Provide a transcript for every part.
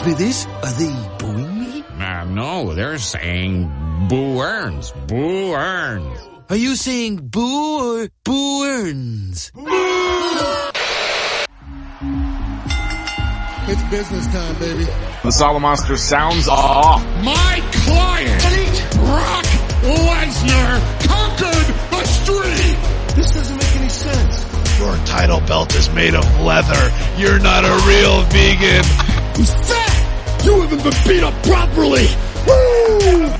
copy this? Are they booing me? No, they're saying Boo Earns. Boo Earns. Are you saying boo or Boo Earns? It's business time, baby. The Solomonster sounds off. My client, Brock Lesnar, conquered the street. This doesn't make any sense. Your title belt is made of leather. You're not a real vegan. Who's that? You haven't been beat up properly. Woo!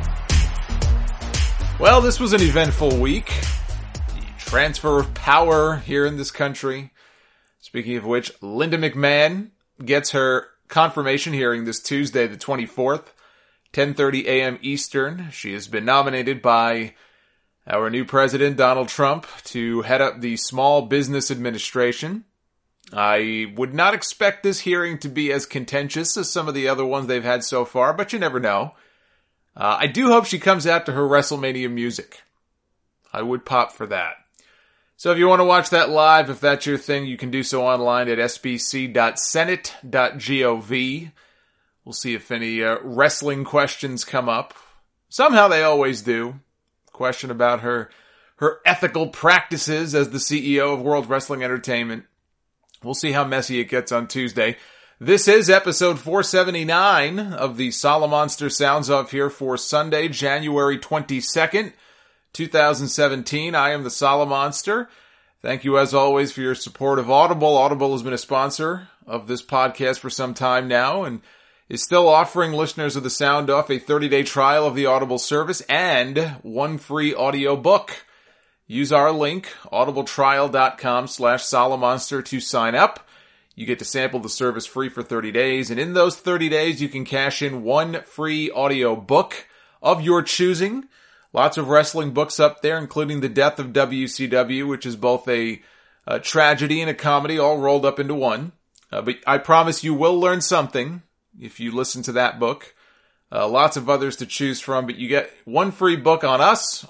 Well, this was an eventful week. The transfer of power here in this country. Speaking of which, Linda McMahon gets her confirmation hearing this Tuesday, the 24th, 10:30 a.m. Eastern. She has been nominated by our new president, Donald Trump, to head up the Small Business Administration. I would not expect this hearing to be as contentious as some of the other ones they've had so far, but you never know. I do hope she comes out to her WrestleMania music. I would pop for that. So if you want to watch that live, if that's your thing, you can do so online at sbc.senate.gov. We'll see if any wrestling questions come up. Somehow they always do. Question about her ethical practices as the CEO of World Wrestling Entertainment. We'll see how messy it gets on Tuesday. This is episode 479 of the Solomonster Sounds Off here for Sunday, January 22nd, 2017. I am the Solomonster. Thank you as always for your support of Audible. Audible has been a sponsor of this podcast for some time now and is still offering listeners of the Sound Off a 30-day trial of the Audible service and one free audio book. Use our link, audibletrial.com/Solomonster to sign up. You get to sample the service free for 30 days, and in those 30 days, you can cash in one free audio book of your choosing. Lots of wrestling books up there, including The Death of WCW, which is both a tragedy and a comedy all rolled up into one. But I promise you will learn something if you listen to that book. Lots of others to choose from, but you get one free book on us.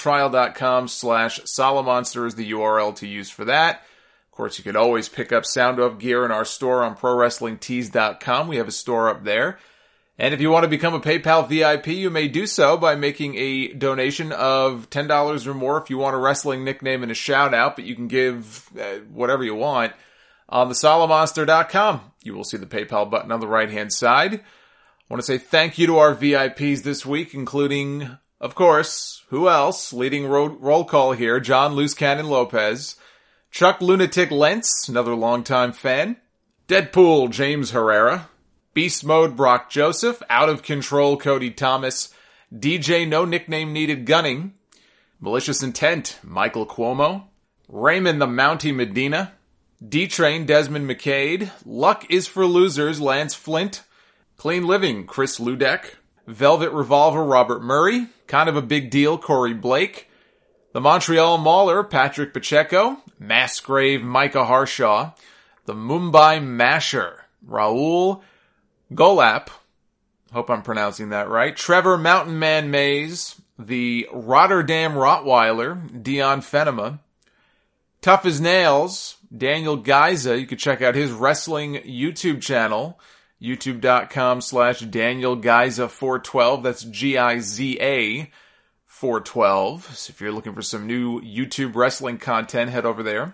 audibletrial.com/Solomonster is the URL to use for that. Of course, you can always pick up Sound Off gear in our store on ProWrestlingTees.com. We have a store up there. And if you want to become a PayPal VIP, you may do so by making a donation of $10 or more if you want a wrestling nickname and a shout out, but you can give whatever you want on thesolomonster.com. You will see the PayPal button on the right-hand side. I want to say thank you to our VIPs this week, including, of course, who else? Leading roll call here, John Loose Cannon Lopez, Chuck Lunatic Lentz, another longtime fan, Deadpool James Herrera, Beast Mode Brock Joseph, Out of Control Cody Thomas, DJ No Nickname Needed Gunning, Malicious Intent Michael Cuomo, Raymond the Mountie Medina, D-Train Desmond McCade, Luck is for Losers Lance Flint, Clean Living Chris Ludek, Velvet Revolver Robert Murray, Kind of a Big Deal Corey Blake, The Montreal Mauler Patrick Pacheco, Massgrave Micah Harshaw, The Mumbai Masher Raul Golap, hope I'm pronouncing that right, Trevor Mountain Man Mays, The Rotterdam Rottweiler Dion Fenema, Tough as Nails Daniel Giza. You can check out his wrestling YouTube channel, youtube.com/Daniel Giza 412. That's Giza 412. So if you're looking for some new YouTube wrestling content, head over there.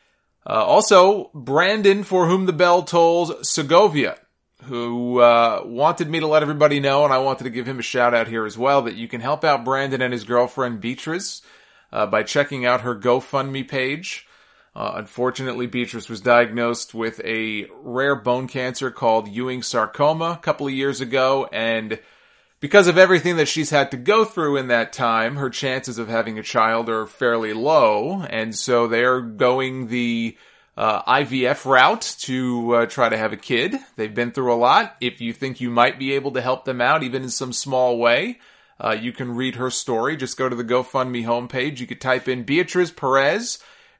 Also, Brandon, for whom the bell tolls, Segovia, who wanted me to let everybody know, and I wanted to give him a shout out here as well, that you can help out Brandon and his girlfriend Beatrice by checking out her GoFundMe page. Unfortunately, Beatrice was diagnosed with a rare bone cancer called Ewing sarcoma a couple of years ago, and because of everything that she's had to go through in that time, her chances of having a child are fairly low, and so they're going the IVF route to try to have a kid. They've been through a lot. If you think you might be able to help them out, even in some small way, you can read her story. Just go to the GoFundMe homepage. You could type in Beatriz Perez,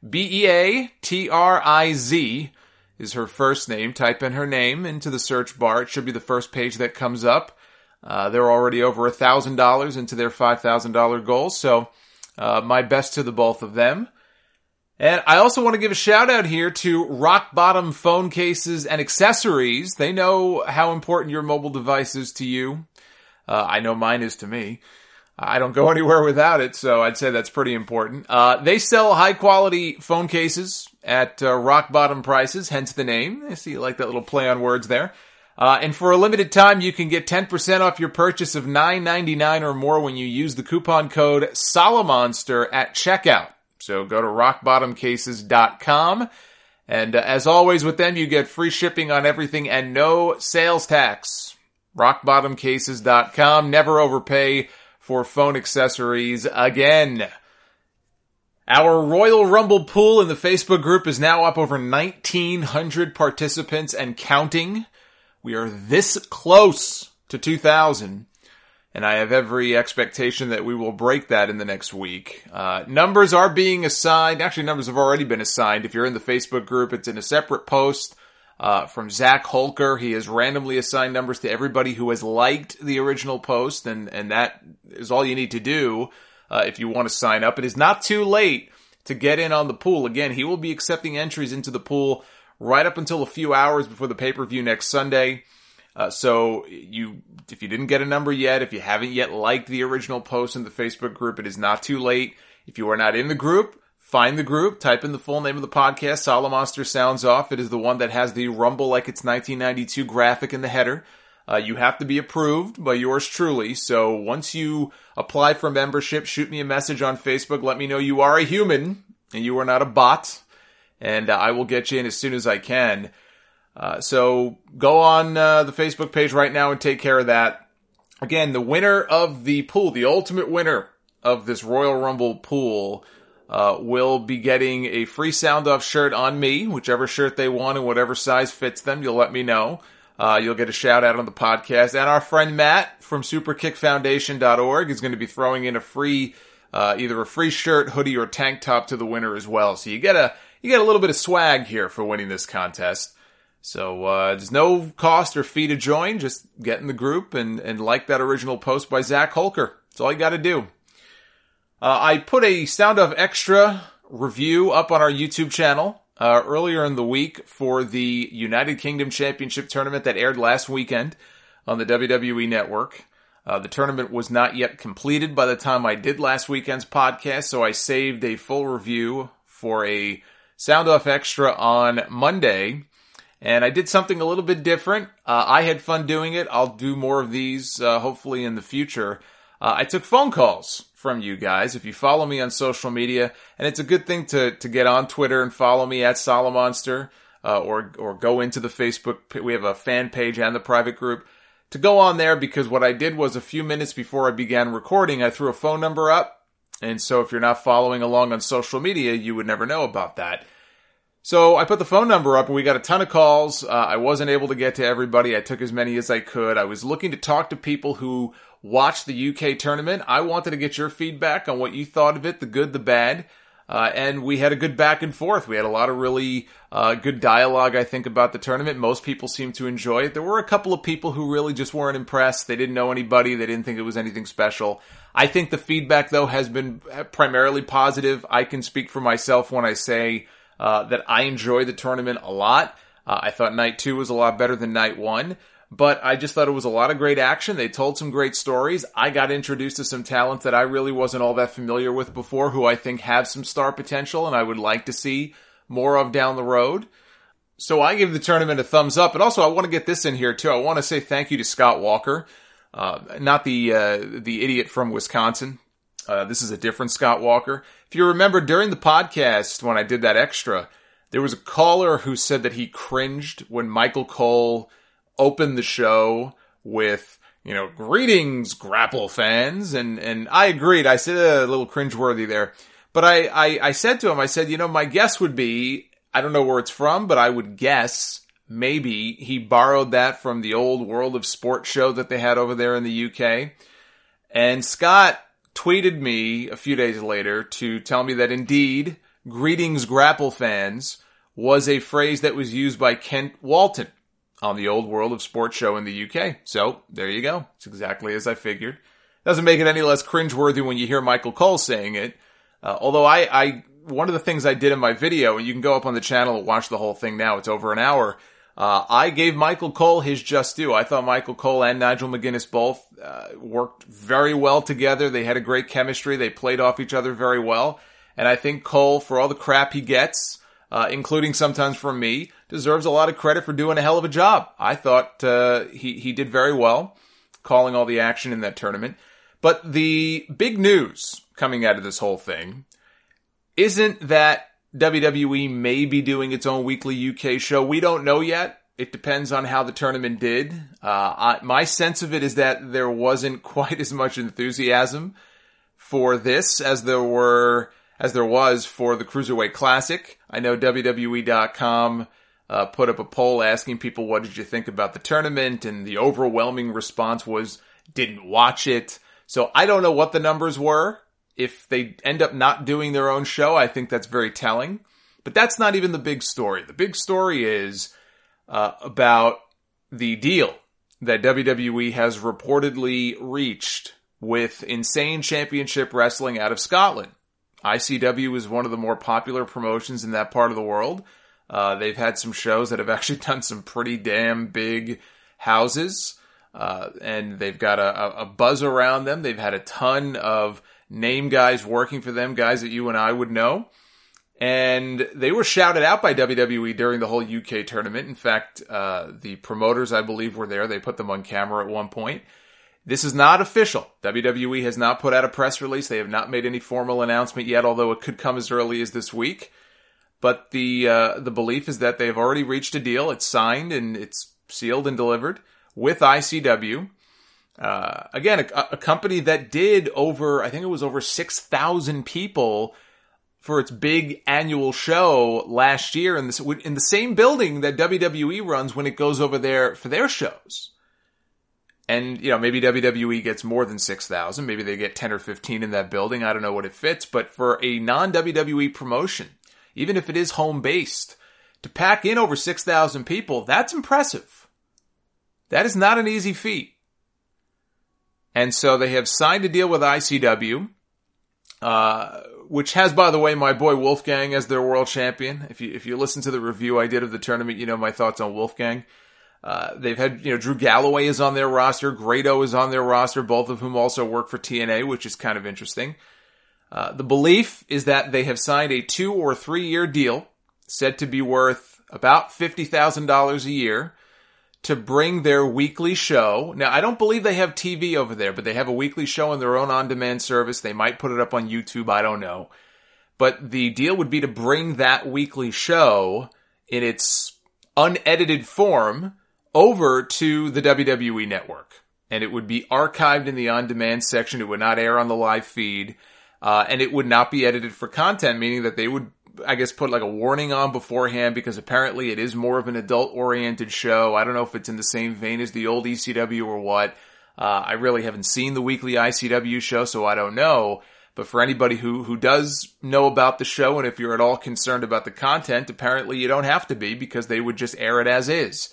Beatriz is her first name. Type in her name into the search bar. It should be the first page that comes up. They're already over $1,000 into their $5,000 goal, so my best to the both of them. And I also want to give a shout out here to Rock Bottom Phone Cases and Accessories. They know how important your mobile device is to you. I know mine is to me. I don't go anywhere without it, so I'd say that's pretty important. They sell high quality phone cases at rock bottom prices, hence the name. I see you like that little play on words there. And for a limited time, you can get 10% off your purchase of $9.99 or more when you use the coupon code Solomonster at checkout. So go to rockbottomcases.com. And as always with them, you get free shipping on everything and no sales tax. rockbottomcases.com. Never overpay for phone accessories again. Our Royal Rumble pool in the Facebook group is now up over 1,900 participants and counting. We are this close to 2,000. And I have every expectation that we will break that in the next week. Numbers are being assigned. Actually, numbers have already been assigned. If you're in the Facebook group, it's in a separate post from Zach Holker. He has randomly assigned numbers to everybody who has liked the original post, and that is all you need to do if you want to sign up. It is not too late to get in on the pool. Again, he will be accepting entries into the pool right up until a few hours before the pay-per-view next Sunday. So if you didn't get a number yet, if you haven't yet liked the original post in the Facebook group, it is not too late. If you are not in the group, find the group, type in the full name of the podcast, Solomonster Sounds Off. It is the one that has the Rumble Like It's 1992 graphic in the header. You have to be approved by yours truly. So once you apply for membership, shoot me a message on Facebook. Let me know you are a human and you are not a bot. And I will get you in as soon as I can. So go on the Facebook page right now and take care of that. Again, the winner of the pool, the ultimate winner of this Royal Rumble pool, will be getting a free Sound Off shirt on me, whichever shirt they want and whatever size fits them. You'll let me know. You'll get a shout out on the podcast. And our friend Matt from superkickfoundation.org is going to be throwing in a free, either a free shirt, hoodie, or tank top to the winner as well. So you get a little bit of swag here for winning this contest. So, there's no cost or fee to join. Just get in the group and like that original post by Zach Holker. That's all you gotta do. I put a Sound Off Extra review up on our YouTube channel, earlier in the week for the United Kingdom Championship tournament that aired last weekend on the WWE Network. The tournament was not yet completed by the time I did last weekend's podcast, so I saved a full review for a Sound Off Extra on Monday. And I did something a little bit different. I had fun doing it. I'll do more of these, hopefully in the future. I took phone calls from you guys. If you follow me on social media, and it's a good thing to get on Twitter and follow me at Solomonster, or go into the Facebook. We have a fan page and the private group to go on there, because what I did was a few minutes before I began recording, I threw a phone number up. And so if you're not following along on social media, you would never know about that. So I put the phone number up and we got a ton of calls. I wasn't able to get to everybody. I took as many as I could. I was looking to talk to people who watched the UK tournament. I wanted to get your feedback on what you thought of it, the good, the bad. And we had a good back and forth. We had a lot of really good dialogue, I think, about the tournament. Most people seemed to enjoy it. There were a couple of people who really just weren't impressed. They didn't know anybody. They didn't think it was anything special. I think the feedback, though, has been primarily positive. I can speak for myself when I say that I enjoy the tournament a lot. I thought night 2 was a lot better than night 1, but I just thought it was a lot of great action. They told some great stories. I got introduced to some talent that I really wasn't all that familiar with before, who I think have some star potential and I would like to see more of down the road. So I give the tournament a thumbs up. And also I want to get this in here too. I want to say thank you to Scott Walker, not the idiot from Wisconsin. This is a different Scott Walker. If you remember during the podcast when I did that extra, there was a caller who said that he cringed when Michael Cole opened the show with, greetings, Grapple fans. And I agreed. I said a little cringeworthy there. But I said to him, I said, my guess would be, I don't know where it's from, but I would guess maybe he borrowed that from the old World of Sport show that they had over there in the UK. And Scott tweeted me a few days later to tell me that indeed, greetings Grapple fans was a phrase that was used by Kent Walton on the old World of Sport show in the UK. So there you go. It's exactly as I figured. Doesn't make it any less cringeworthy when you hear Michael Cole saying it. Although I one of the things I did in my video, and you can go up on the channel and watch the whole thing now, it's over an hour, I gave Michael Cole his just due. I thought Michael Cole and Nigel McGuinness both worked very well together. They had a great chemistry. They played off each other very well. And I think Cole, for all the crap he gets, including sometimes from me, deserves a lot of credit for doing a hell of a job. I thought he did very well, calling all the action in that tournament. But the big news coming out of this whole thing isn't that WWE may be doing its own weekly UK show. We don't know yet. It depends on how the tournament did. My sense of it is that there wasn't quite as much enthusiasm for this as there was for the Cruiserweight Classic. I know WWE.com put up a poll asking people, what did you think about the tournament? And the overwhelming response was, didn't watch it. So I don't know what the numbers were. If they end up not doing their own show, I think that's very telling. But that's not even the big story. The big story is about the deal that WWE has reportedly reached with Insane Championship Wrestling out of Scotland. ICW is one of the more popular promotions in that part of the world. They've had some shows that have actually done some pretty damn big houses. And they've got a buzz around them. They've had a ton of name guys working for them, guys that you and I would know. And they were shouted out by WWE during the whole UK tournament. In fact, the promoters, I believe, were there. They put them on camera at one point. This is not official. WWE has not put out a press release. They have not made any formal announcement yet, although it could come as early as this week. But the belief is that they've already reached a deal. It's signed and it's sealed and delivered with ICW. Again, a company that did over 6,000 people for its big annual show last year in the same building that WWE runs when it goes over there for their shows. And, maybe WWE gets more than 6,000. Maybe they get 10 or 15 in that building. I don't know what it fits. But for a non-WWE promotion, even if it is home-based, to pack in over 6,000 people, that's impressive. That is not an easy feat. And so they have signed a deal with ICW, which has, by the way, my boy Wolfgang as their world champion. If you listen to the review I did of the tournament, you know my thoughts on Wolfgang. They've had, Drew Galloway is on their roster, Grado is on their roster, both of whom also work for TNA, which is kind of interesting. The belief is that they have signed a 2 or 3 year deal, said to be worth about $50,000 a year, to bring their weekly show. Now, I don't believe they have TV over there, but they have a weekly show on their own on-demand service. They might put it up on YouTube, I don't know. But the deal would be to bring that weekly show in its unedited form over to the WWE network. And it would be archived in the on-demand section. It would not air on the live feed. And it would not be edited for content, meaning that they would, I guess, put like a warning on beforehand, because apparently it is more of an adult-oriented show. I don't know if it's in the same vein as the old ECW or what. I really haven't seen the weekly ICW show, so I don't know. But for anybody who does know about the show, and if you're at all concerned about the content, apparently you don't have to be, because they would just air it as is.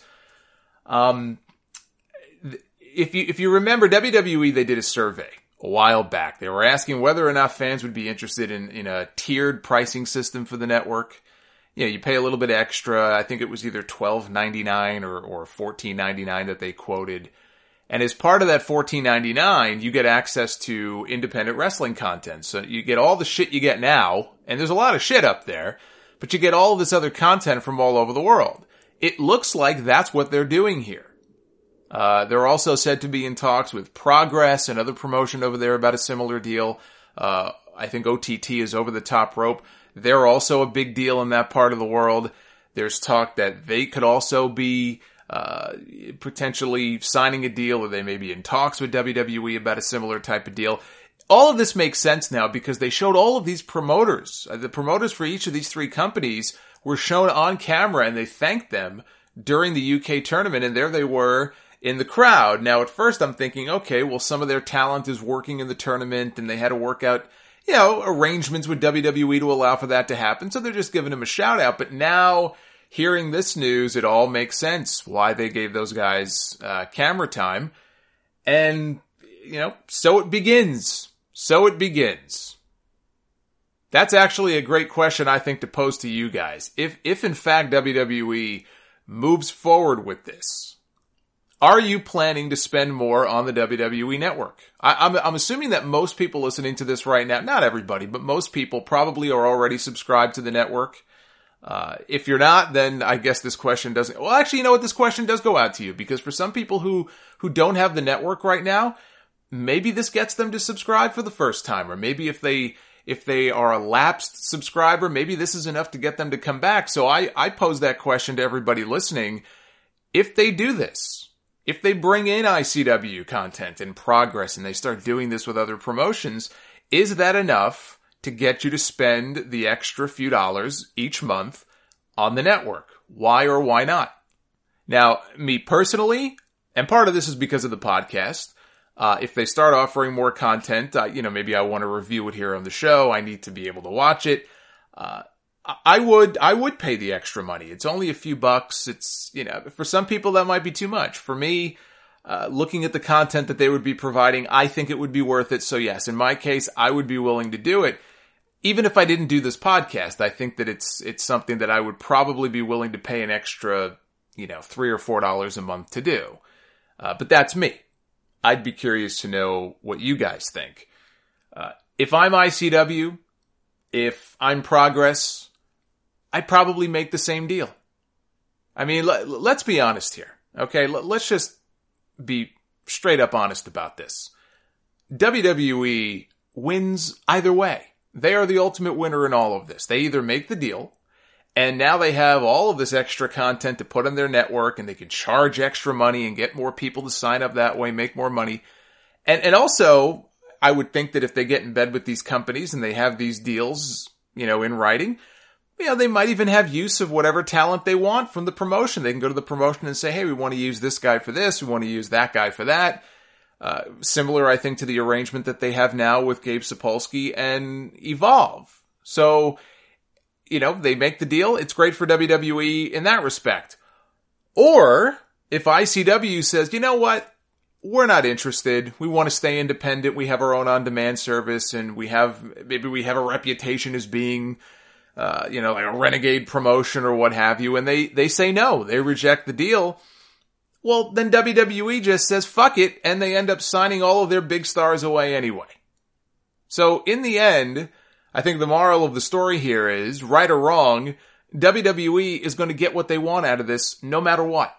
If you remember, WWE, they did a survey a while back. They were asking whether or not fans would be interested in a tiered pricing system for the network. You pay a little bit extra. I think it was either $12.99 or $14.99 that they quoted. And as part of that $14.99, you get access to independent wrestling content. So you get all the shit you get now, and there's a lot of shit up there, but you get all this other content from all over the world. It looks like that's what they're doing here. They're also said to be in talks with Progress, another promotion over there, about a similar deal. I think OTT is over the top rope. They're also a big deal in that part of the world. There's talk that they could also be potentially signing a deal, or they may be in talks with WWE about a similar type of deal. All of this makes sense now because they showed all of these promoters. The promoters for each of these 3 companies were shown on camera, and they thanked them during the UK tournament, and there they were in the crowd. Now, at first I'm thinking, okay, well, some of their talent is working in the tournament, and they had to work out, arrangements with WWE to allow for that to happen, so they're just giving them a shout out. But now, hearing this news, it all makes sense why they gave those guys camera time. And, so it begins. That's actually a great question, I think, to pose to you guys. If in fact WWE moves forward with this, are you planning to spend more on the WWE network? I'm assuming that most people listening to this right now, not everybody, but most people probably are already subscribed to the network. If you're not, then I guess this question doesn't, well, actually, you know what? This question does go out to you, because for some people who don't have the network right now, maybe this gets them to subscribe for the first time, or maybe if they are a lapsed subscriber, maybe this is enough to get them to come back. So I pose that question to everybody listening. If they do this, if they bring in ICW content in progress and they start doing this with other promotions, is that enough to get you to spend the extra few dollars each month on the network? Why or why not? Now, me personally, and part of this is because of the podcast, if they start offering more content, maybe I want to review it here on the show. I need to be able to watch it. I would pay the extra money. It's only a few bucks. It's, for some people that might be too much. For me, looking at the content that they would be providing, I think it would be worth it. So yes, in my case, I would be willing to do it. Even if I didn't do this podcast, I think that it's something that I would probably be willing to pay an extra, $3 or $4 a month to do. But that's me. I'd be curious to know what you guys think. If I'm ICW, if I'm Progress, I'd probably make the same deal. I mean, let's be honest here. Okay, let's just be straight up honest about this. WWE wins either way. They are the ultimate winner in all of this. They either make the deal, and now they have all of this extra content to put on their network, and they can charge extra money and get more people to sign up that way, make more money. And also, I would think that if they get in bed with these companies and they have these deals, in writing, they might even have use of whatever talent they want from the promotion. They can go to the promotion and say, hey, we want to use this guy for this. We want to use that guy for that. Similar, I think, to the arrangement that they have now with Gabe Sapolsky and Evolve. So, they make the deal. It's great for WWE in that respect. Or if ICW says, you know what? We're not interested. We want to stay independent. We have our own on-demand service, and maybe we have a reputation as being, like a renegade promotion or what have you, and they say no. They reject the deal. Well, then WWE just says fuck it, and they end up signing all of their big stars away anyway. So in the end, I think the moral of the story here is, right or wrong, WWE is going to get what they want out of this no matter what.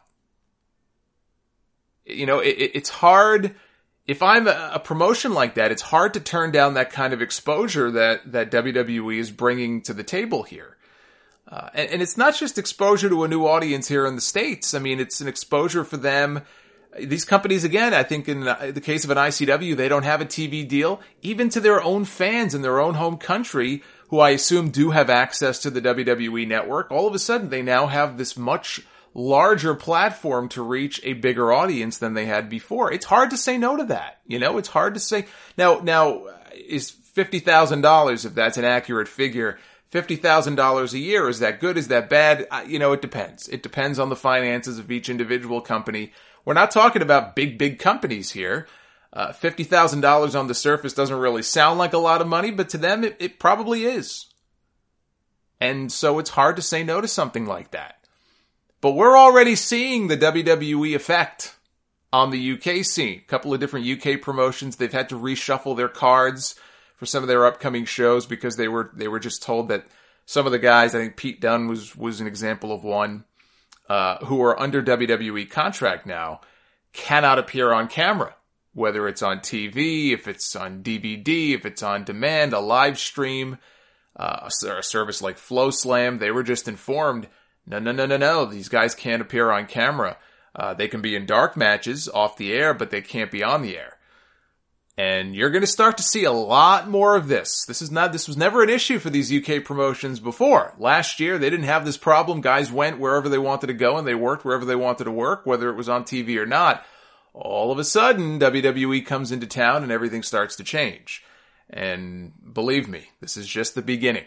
It's hard. If I'm a promotion like that, it's hard to turn down that kind of exposure that WWE is bringing to the table here. And it's not just exposure to a new audience here in the States. I mean, it's an exposure for them. These companies, again, I think in the case of an ICW, they don't have a TV deal, even to their own fans in their own home country, who I assume do have access to the WWE network. All of a sudden, they now have this much larger platform to reach a bigger audience than they had before. It's hard to say no to that. It's hard to say. Now is $50,000, if that's an accurate figure, $50,000 a year, is that good? Is that bad? It depends. It depends on the finances of each individual company. We're not talking about big companies here. $50,000 on the surface doesn't really sound like a lot of money, but to them, it probably is. And so it's hard to say no to something like that. But we're already seeing the WWE effect on the UK scene. A couple of different UK promotions, they've had to reshuffle their cards for some of their upcoming shows because they were just told that some of the guys, I think Pete Dunne was an example of one, who are under WWE contract now, cannot appear on camera. Whether it's on TV, if it's on DVD, if it's on demand, a live stream, a service like FlowSlam, they were just informed, no, these guys can't appear on camera. They can be in dark matches off the air, but they can't be on the air. And you're going to start to see a lot more of this. This was never an issue for these UK promotions before. Last year, they didn't have this problem. Guys went wherever they wanted to go and they worked wherever they wanted to work, whether it was on TV or not. All of a sudden, WWE comes into town and everything starts to change. And believe me, this is just the beginning.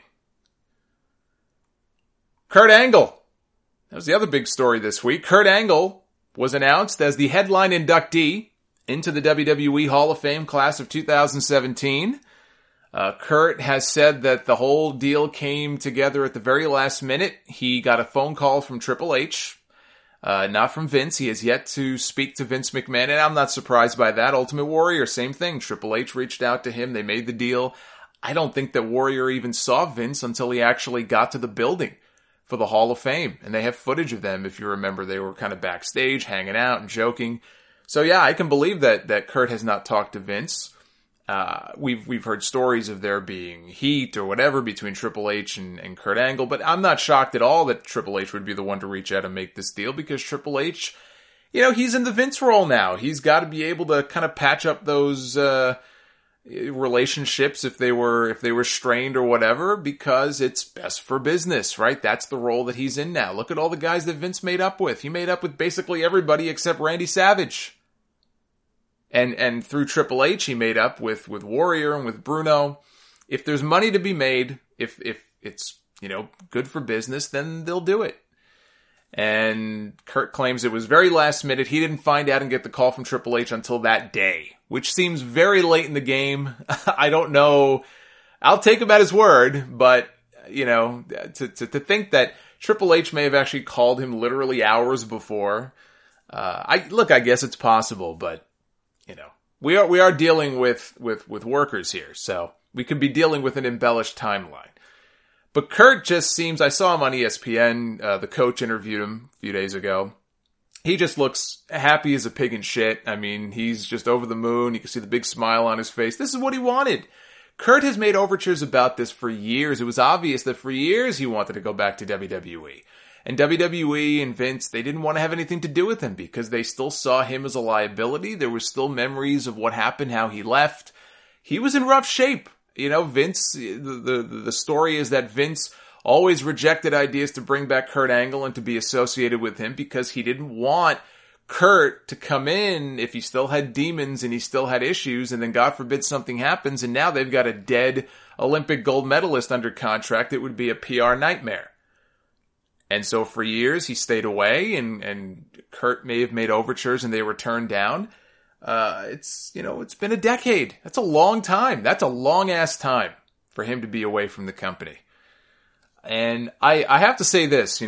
Kurt Angle. That was the other big story this week. Kurt Angle was announced as the headline inductee into the WWE Hall of Fame class of 2017. Kurt has said that the whole deal came together at the very last minute. He got a phone call from Triple H, not from Vince. He has yet to speak to Vince McMahon, and I'm not surprised by that. Ultimate Warrior, same thing. Triple H reached out to him. They made the deal. I don't think that Warrior even saw Vince until he actually got to the building for the Hall of Fame. And they have footage of them. If you remember, they were kind of backstage, hanging out and joking. So yeah, I can believe that Kurt has not talked to Vince. We've heard stories of there being heat or whatever between Triple H and Kurt Angle, but I'm not shocked at all that Triple H would be the one to reach out and make this deal, because Triple H, he's in the Vince role now. He's got to be able to kind of patch up those relationships if they were strained or whatever, because it's best for business, right? That's the role that he's in now. Look at all the guys that Vince made up with. He made up with basically everybody except Randy Savage. And through Triple H, he made up with Warrior and with Bruno. If there's money to be made, if it's, good for business, then they'll do it. And Kurt claims it was very last minute. He didn't find out and get the call from Triple H until that day, which seems very late in the game. I don't know. I'll take him at his word, but, to think that Triple H may have actually called him literally hours before. I guess it's possible, but, we are dealing with workers here, so we could be dealing with an embellished timeline. But Kurt just seems, I saw him on ESPN, the coach interviewed him a few days ago. He just looks happy as a pig in shit. I mean, he's just over the moon. You can see the big smile on his face. This is what he wanted. Kurt has made overtures about this for years. It was obvious that for years he wanted to go back to WWE. And WWE and Vince, they didn't want to have anything to do with him because they still saw him as a liability. There were still memories of what happened, how he left. He was in rough shape. Vince, the story is that Vince always rejected ideas to bring back Kurt Angle and to be associated with him because he didn't want Kurt to come in if he still had demons and he still had issues, and then God forbid something happens and now they've got a dead Olympic gold medalist under contract. It would be a PR nightmare. And so for years he stayed away, and Kurt may have made overtures and they were turned down. It's been a decade. That's a long time. That's a long ass time for him to be away from the company. And I have to say this,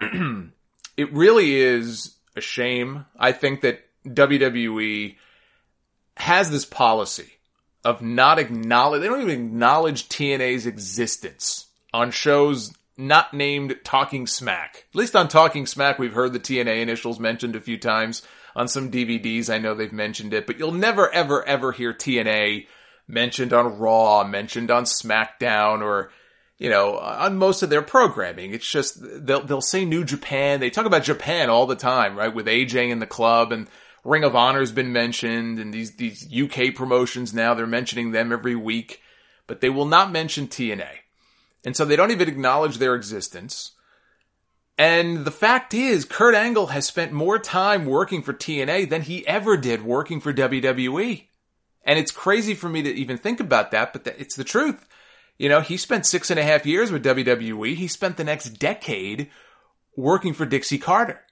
it really is a shame. I think that WWE has this policy of not acknowledge, they don't even acknowledge TNA's existence on shows not named Talking Smack. At least on Talking Smack, we've heard the TNA initials mentioned a few times. On some DVDs, I know they've mentioned it, but you'll never, ever, ever hear TNA mentioned on Raw, mentioned on SmackDown, or, on most of their programming. It's just, they'll say New Japan. They talk about Japan all the time, right? With AJ in the club, and Ring of Honor's been mentioned, and these UK promotions now, they're mentioning them every week, but they will not mention TNA. And so they don't even acknowledge their existence. And the fact is, Kurt Angle has spent more time working for TNA than he ever did working for WWE. And it's crazy for me to even think about that, but it's the truth. He spent 6.5 years with WWE. He spent the next decade working for Dixie Carter.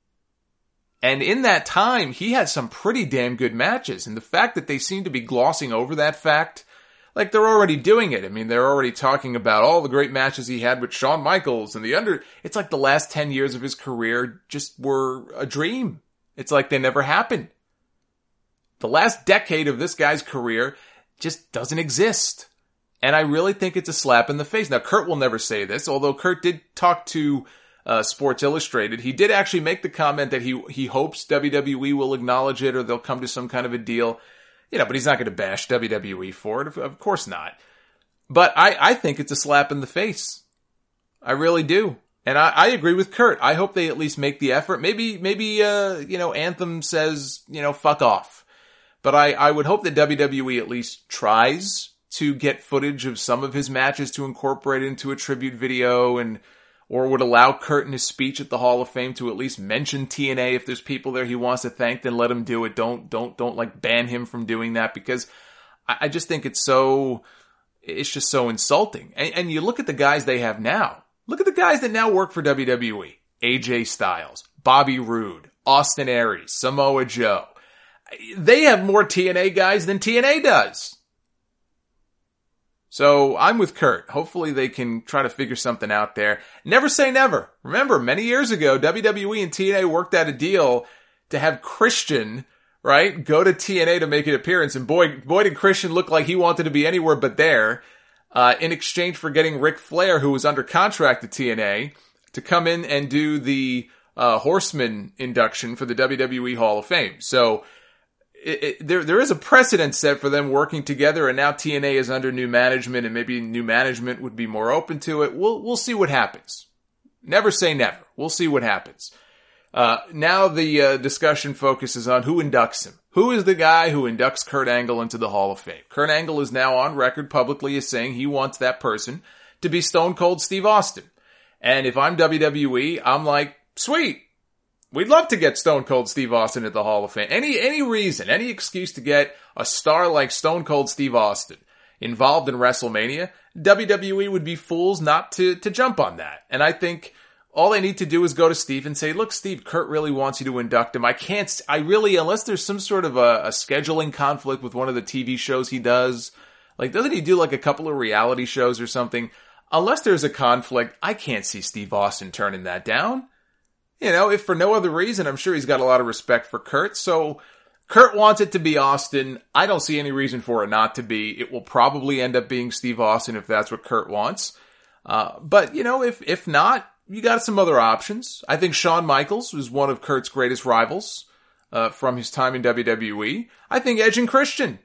And in that time, he had some pretty damn good matches. And the fact that they seem to be glossing over that fact, like they're already doing it. I mean, they're already talking about all the great matches he had with Shawn Michaels and it's like the last 10 years of his career just were a dream. It's like they never happened. The last decade of this guy's career just doesn't exist. And I really think it's a slap in the face. Now, Kurt will never say this, although Kurt did talk to Sports Illustrated. He did actually make the comment that he hopes WWE will acknowledge it or they'll come to some kind of a deal. But he's not going to bash WWE for it. Of course not. But I think it's a slap in the face. I really do. And I agree with Kurt. I hope they at least make the effort. Maybe Anthem says, fuck off. But I would hope that WWE at least tries to get footage of some of his matches to incorporate into a tribute video, or would allow Kurt in his speech at the Hall of Fame to at least mention TNA. If there's people there he wants to thank, then let him do it. Don't like ban him from doing that, because I just think it's just so insulting. And you look at the guys they have now. Look at the guys that now work for WWE. AJ Styles, Bobby Roode, Austin Aries, Samoa Joe. They have more TNA guys than TNA does. So I'm with Kurt. Hopefully they can try to figure something out there. Never say never. Remember, many years ago, WWE and TNA worked out a deal to have Christian, right, go to TNA to make an appearance. And boy did Christian look like he wanted to be anywhere but there, in exchange for getting Ric Flair, who was under contract to TNA, to come in and do the Horseman induction for the WWE Hall of Fame. So there is a precedent set for them working together, and now TNA is under new management, and maybe new management would be more open to it. We'll see what happens. Never say never. We'll see what happens. Now the discussion focuses on who inducts him. Who is the guy who inducts Kurt Angle into the Hall of Fame? Kurt Angle is now on record publicly as saying he wants that person to be Stone Cold Steve Austin. And if I'm WWE, I'm like, sweet. We'd love to get Stone Cold Steve Austin at the Hall of Fame. Any reason, any excuse to get a star like Stone Cold Steve Austin involved in WrestleMania, WWE would be fools not to jump on that. And I think all they need to do is go to Steve and say, look, Steve, Kurt really wants you to induct him. Unless there's some sort of a scheduling conflict with one of the TV shows he does, like, doesn't he do like a couple of reality shows or something? Unless there's a conflict, I can't see Steve Austin turning that down. You know, if for no other reason, I'm sure he's got a lot of respect for Kurt. So Kurt wants it to be Austin. I don't see any reason for it not to be. It will probably end up being Steve Austin if that's what Kurt wants. But, you know, if not, you got some other options. I think Shawn Michaels was one of Kurt's greatest rivals from his time in WWE. I think Edge and Christian.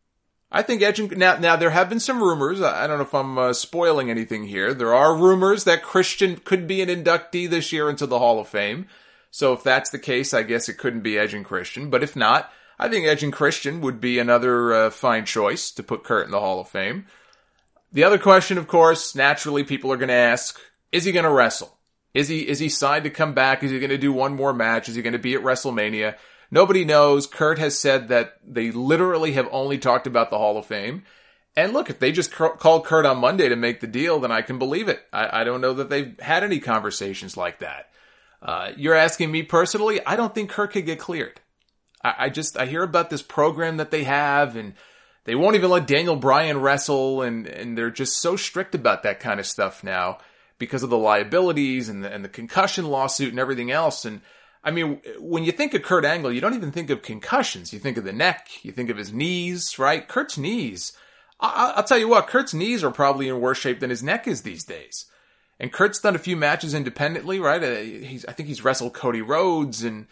Now there have been some rumors. I don't know if I'm spoiling anything here. There are rumors that Christian could be an inductee this year into the Hall of Fame. So if that's the case, I guess it couldn't be Edge and Christian. But if not, I think Edge and Christian would be another fine choice to put Kurt in the Hall of Fame. The other question, of course, naturally people are going to ask, is he going to wrestle? Is he signed to come back? Is he going to do one more match? Is he going to be at WrestleMania? Nobody knows. Kurt has said that they literally have only talked about the Hall of Fame. And look, if they just called Kurt on Monday to make the deal, then I can believe it. I don't know that they've had any conversations like that. You're asking me personally, I don't think Kurt could get cleared. I hear about this program that they have, and they won't even let Daniel Bryan wrestle, and they're just so strict about that kind of stuff now because of the liabilities and the concussion lawsuit and everything else. And I mean, when you think of Kurt Angle, you don't even think of concussions. You think of the neck. You think of his knees, right? Kurt's knees. I'll tell you what, Kurt's knees are probably in worse shape than his neck is these days. And Kurt's done a few matches independently, right? I think he's wrestled Cody Rhodes, and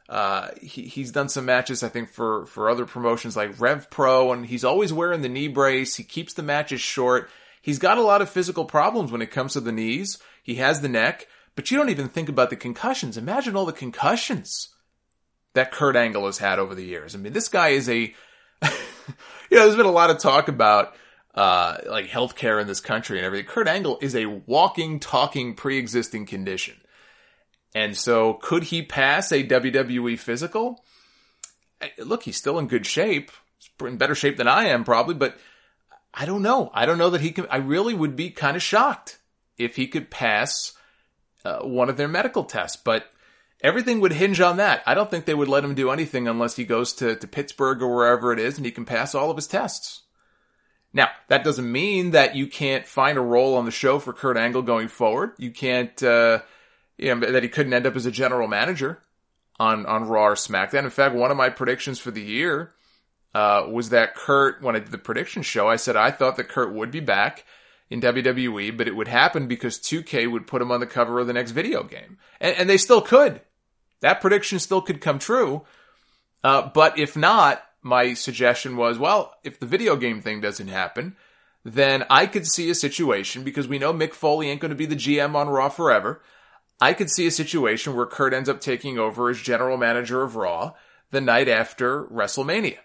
he's done some matches, I think, for other promotions like Rev Pro, and he's always wearing the knee brace. He keeps the matches short. He's got a lot of physical problems when it comes to the knees. He has the neck. But you don't even think about the concussions. Imagine all the concussions that Kurt Angle has had over the years. I mean, this guy is there's been a lot of talk about, like healthcare in this country and everything. Kurt Angle is a walking, talking, pre-existing condition. And so could he pass a WWE physical? Look, he's still in good shape. He's in better shape than I am probably, but I don't know. I don't know that he can. I really would be kind of shocked if he could pass one of their medical tests, but everything would hinge on that. I don't think they would let him do anything unless he goes to Pittsburgh or wherever it is and he can pass all of his tests. Now, that doesn't mean that you can't find a role on the show for Kurt Angle going forward. You can't, that he couldn't end up as a general manager on Raw or SmackDown. In fact, one of my predictions for the year was that Kurt, when I did the prediction show, I said I thought that Kurt would be back in WWE, but it would happen because 2K would put him on the cover of the next video game. And they still could. That prediction still could come true. But if not, my suggestion was, well, if the video game thing doesn't happen, then I could see a situation, because we know Mick Foley ain't going to be the GM on Raw forever. I could see a situation where Kurt ends up taking over as general manager of Raw the night after WrestleMania.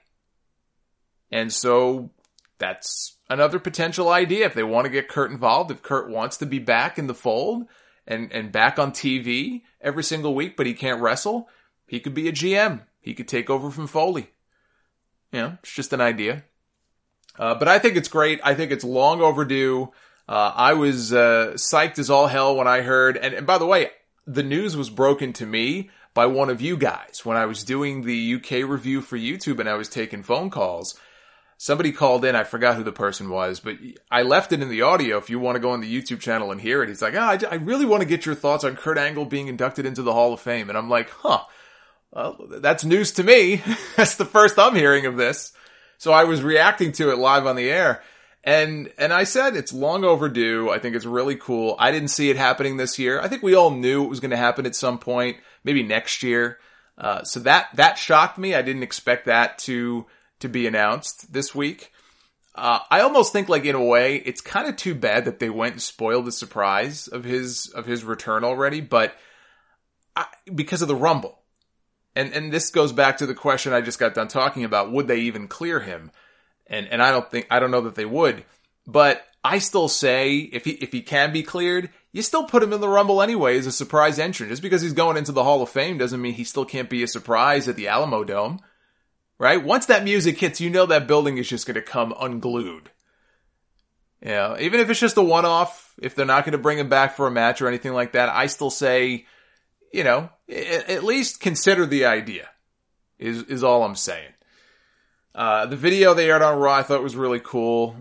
And so that's another potential idea if they want to get Kurt involved. If Kurt wants to be back in the fold and back on TV every single week, but he can't wrestle, he could be a GM. He could take over from Foley. It's just an idea. But I think it's great. I think it's long overdue. I was psyched as all hell when I heard, and by the way, the news was broken to me by one of you guys when I was doing the UK review for YouTube and I was taking phone calls. somebody called in, I forgot who the person was, but I left it in the audio if you want to go on the YouTube channel and hear it. He's like, I really want to get your thoughts on Kurt Angle being inducted into the Hall of Fame. And I'm like, well, that's news to me. That's the first I'm hearing of this. So I was reacting to it live on the air. And I said, it's long overdue. I think it's really cool. I didn't see it happening this year. I think we all knew it was going to happen at some point, maybe next year. So that shocked me. I didn't expect that to be announced this week. I almost think, like, in a way, it's kind of too bad that they went and spoiled the surprise of his return already, but because of the Rumble. And this goes back to the question I just got done talking about. Would they even clear him? And I don't know that they would, but I still say if he can be cleared, you still put him in the Rumble anyway as a surprise entrant. Just because he's going into the Hall of Fame doesn't mean he still can't be a surprise at the Alamo Dome. Right? Once that music hits, you know that building is just going to come unglued. Yeah, even if it's just a one-off, if they're not going to bring him back for a match or anything like that, I still say, at least consider the idea, is all I'm saying. The video they aired on Raw I thought was really cool.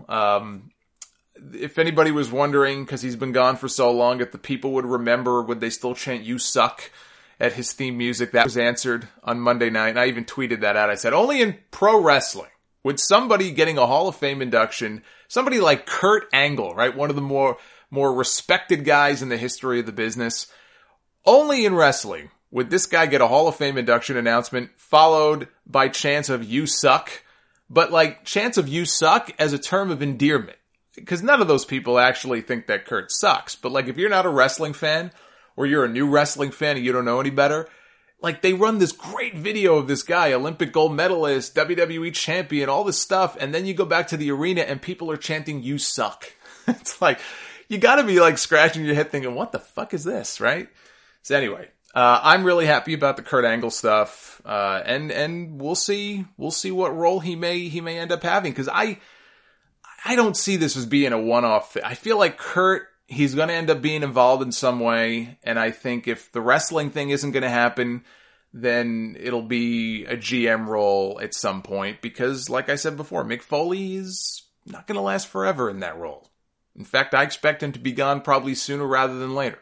If anybody was wondering, because he's been gone for so long, if the people would remember, would they still chant "You suck" at his theme music? That was answered on Monday night, and I even tweeted that out. I said, only in pro wrestling would somebody getting a Hall of Fame induction, somebody like Kurt Angle, right, one of the more respected guys in the history of the business, only in wrestling would this guy get a Hall of Fame induction announcement followed by chants of "You suck," but like chants of "You suck" as a term of endearment. Because none of those people actually think that Kurt sucks. But like if you're not a wrestling fan, or you're a new wrestling fan and you don't know any better, like they run this great video of this guy, Olympic gold medalist, WWE champion, all this stuff, and then you go back to the arena and people are chanting "You suck." It's like, you gotta be like scratching your head thinking, what the fuck is this, right? So anyway, I'm really happy about the Kurt Angle stuff, and we'll see what role he may end up having, because I don't see this as being a one-off thing. I feel like Kurt, he's going to end up being involved in some way, and I think if the wrestling thing isn't going to happen, then it'll be a GM role at some point, because like I said before, Mick Foley is not going to last forever in that role. In fact, I expect him to be gone probably sooner rather than later.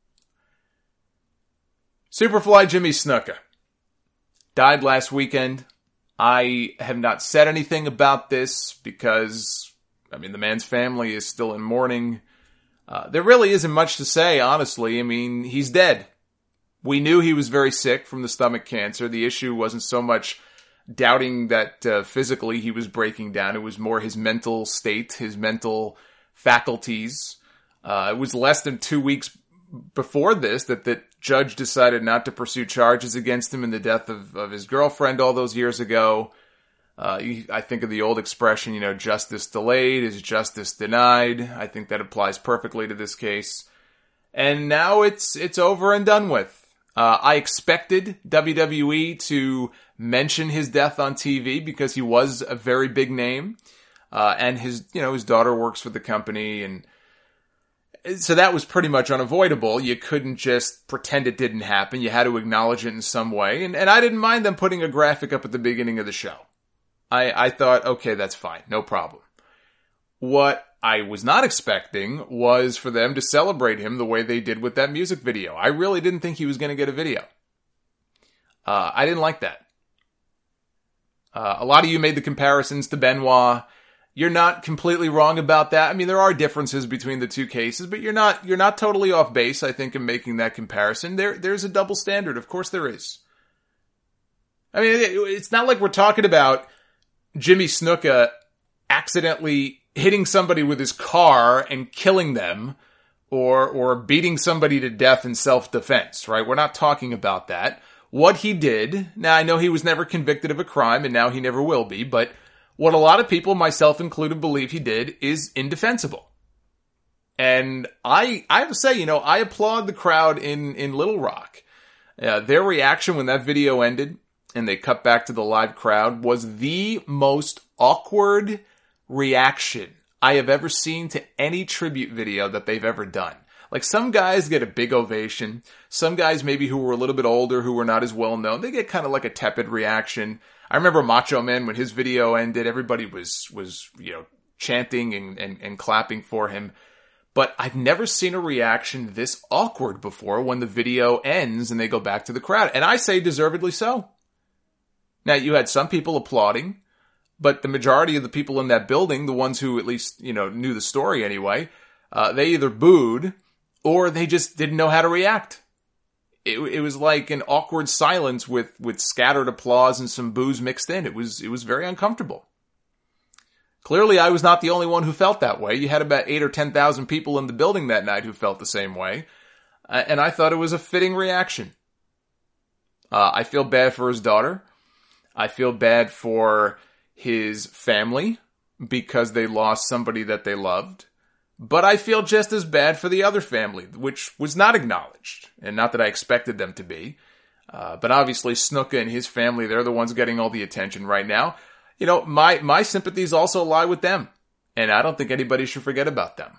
Superfly Jimmy Snuka died last weekend. I have not said anything about this because, the man's family is still in mourning. There really isn't much to say, honestly. He's dead. We knew he was very sick from the stomach cancer. The issue wasn't so much doubting that physically he was breaking down. It was more his mental state, his mental faculties. It was less than 2 weeks before this that the judge decided not to pursue charges against him in the death of his girlfriend all those years ago. I think of the old expression, justice delayed is justice denied. I think that applies perfectly to this case. And now it's over and done with. I expected WWE to mention his death on TV because he was a very big name. And his daughter works for the company, and so that was pretty much unavoidable. You couldn't just pretend it didn't happen. You had to acknowledge it in some way. And I didn't mind them putting a graphic up at the beginning of the show. I thought, okay, that's fine. No problem. What I was not expecting was for them to celebrate him the way they did with that music video. I really didn't think he was going to get a video. I didn't like that. A lot of you made the comparisons to Benoit. You're not completely wrong about that. There are differences between the two cases, but you're not totally off base, I think, in making that comparison. There's a double standard. Of course there is. It's not like we're talking about Jimmy Snuka accidentally hitting somebody with his car and killing them, or beating somebody to death in self-defense, right? We're not talking about that. What he did, now I know he was never convicted of a crime, and now he never will be, but what a lot of people, myself included, believe he did is indefensible. And I have to say, I applaud the crowd in Little Rock. Their reaction when that video ended and they cut back to the live crowd was the most awkward reaction I have ever seen to any tribute video that they've ever done. Like some guys get a big ovation. Some guys maybe who were a little bit older, who were not as well known, they get kind of like a tepid reaction. I remember Macho Man, when his video ended, everybody was, chanting and clapping for him. But I've never seen a reaction this awkward before when the video ends and they go back to the crowd. And I say deservedly so. Now, you had some people applauding, but the majority of the people in that building, the ones who at least, knew the story anyway, they either booed or they just didn't know how to react. It was like an awkward silence with scattered applause and some boos mixed in. It was very uncomfortable. Clearly, I was not the only one who felt that way. You had about 8,000 or 10,000 people in the building that night who felt the same way. And I thought it was a fitting reaction. I feel bad for his daughter. I feel bad for his family because they lost somebody that they loved. But I feel just as bad for the other family, which was not acknowledged. And not that I expected them to be. But obviously, Snuka and his family, they're the ones getting all the attention right now. My sympathies also lie with them. And I don't think anybody should forget about them.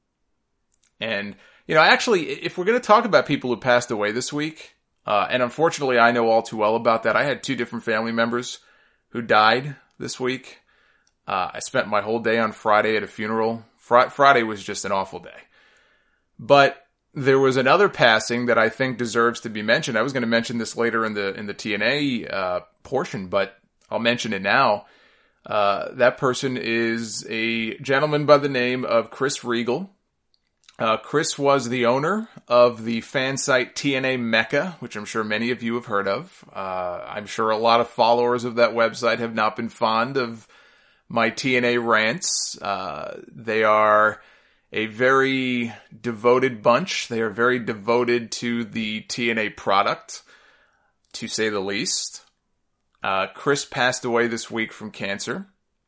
And, actually, if we're going to talk about people who passed away this week, and unfortunately I know all too well about that. I had 2 different family members who died this week. I spent my whole day on Friday at a funeral. Friday was just an awful day. But there was another passing that I think deserves to be mentioned. I was going to mention this later in the TNA portion, but I'll mention it now. That person is a gentleman by the name of Chris Regal. Chris was the owner of the fan site TNA Mecca, which I'm sure many of you have heard of. I'm sure a lot of followers of that website have not been fond of my TNA rants. They are a very devoted bunch. They are very devoted to the TNA product, to say the least. Chris passed away this week from cancer.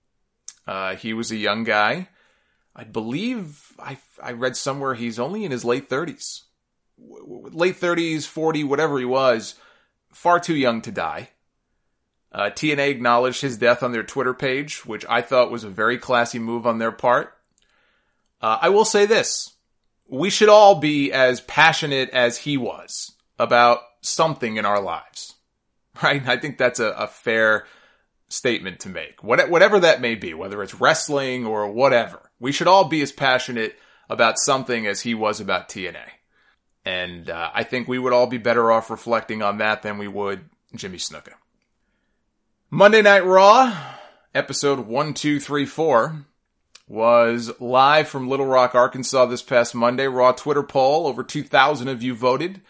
He was a young guy. I believe I read somewhere he's only in his late 30s. Late 30s, 40, whatever he was. Far too young to die. TNA acknowledged his death on their Twitter page, which I thought was a very classy move on their part. I will say this. We should all be as passionate as he was about something in our lives. Right? I think that's a fair statement to make. Whatever that may be, whether it's wrestling or whatever. We should all be as passionate about something as he was about TNA. And I think we would all be better off reflecting on that than we would Jimmy Snuka. Monday Night Raw, episode 1234, was live from Little Rock, Arkansas this past Monday. Raw Twitter poll, over 2,000 of you voted.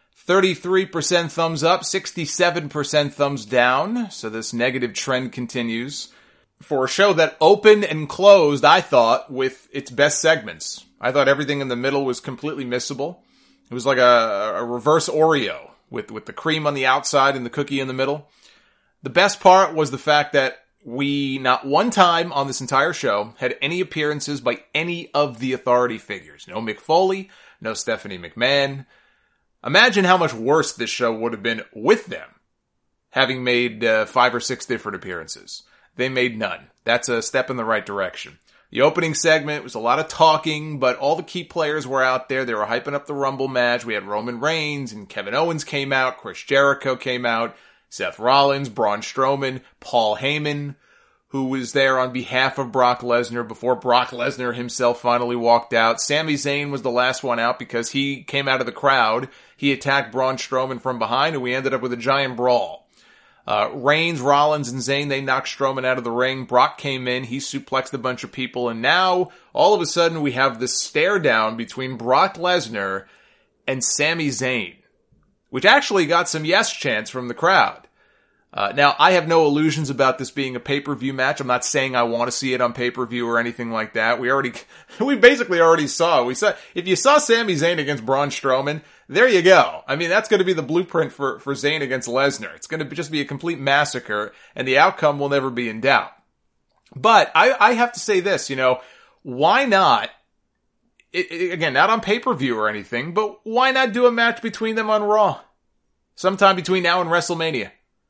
33% thumbs up, 67% thumbs down. So this negative trend continues. For a show that opened and closed, I thought, with its best segments. I thought everything in the middle was completely missable. It was like a reverse Oreo with the cream on the outside and the cookie in the middle. The best part was the fact that we, not one time on this entire show, had any appearances by any of the authority figures. No Mick Foley, no Stephanie McMahon. Imagine how much worse this show would have been with them, having made 5 or 6 different appearances. They made none. That's a step in the right direction. The opening segment was a lot of talking, but all the key players were out there. They were hyping up the Rumble match. We had Roman Reigns and Kevin Owens came out. Chris Jericho came out. Seth Rollins, Braun Strowman, Paul Heyman, who was there on behalf of Brock Lesnar before Brock Lesnar himself finally walked out. Sami Zayn was the last one out because he came out of the crowd. He attacked Braun Strowman from behind, and we ended up with a giant brawl. Reigns, Rollins, and Zayn, they knocked Strowman out of the ring. Brock came in, he suplexed a bunch of people, and now, all of a sudden, we have this stare down between Brock Lesnar and Sami Zayn, which actually got some yes chants from the crowd. Now, I have no illusions about this being a pay-per-view match. I'm not saying I want to see it on pay-per-view or anything like that. We basically already saw. If you saw Sami Zayn against Braun Strowman, there you go. I mean, that's going to be the blueprint for Zayn against Lesnar. It's going to just be a complete massacre, and the outcome will never be in doubt. But I have to say this, why not, again, not on pay-per-view or anything, but why not do a match between them on Raw? Sometime between now and WrestleMania.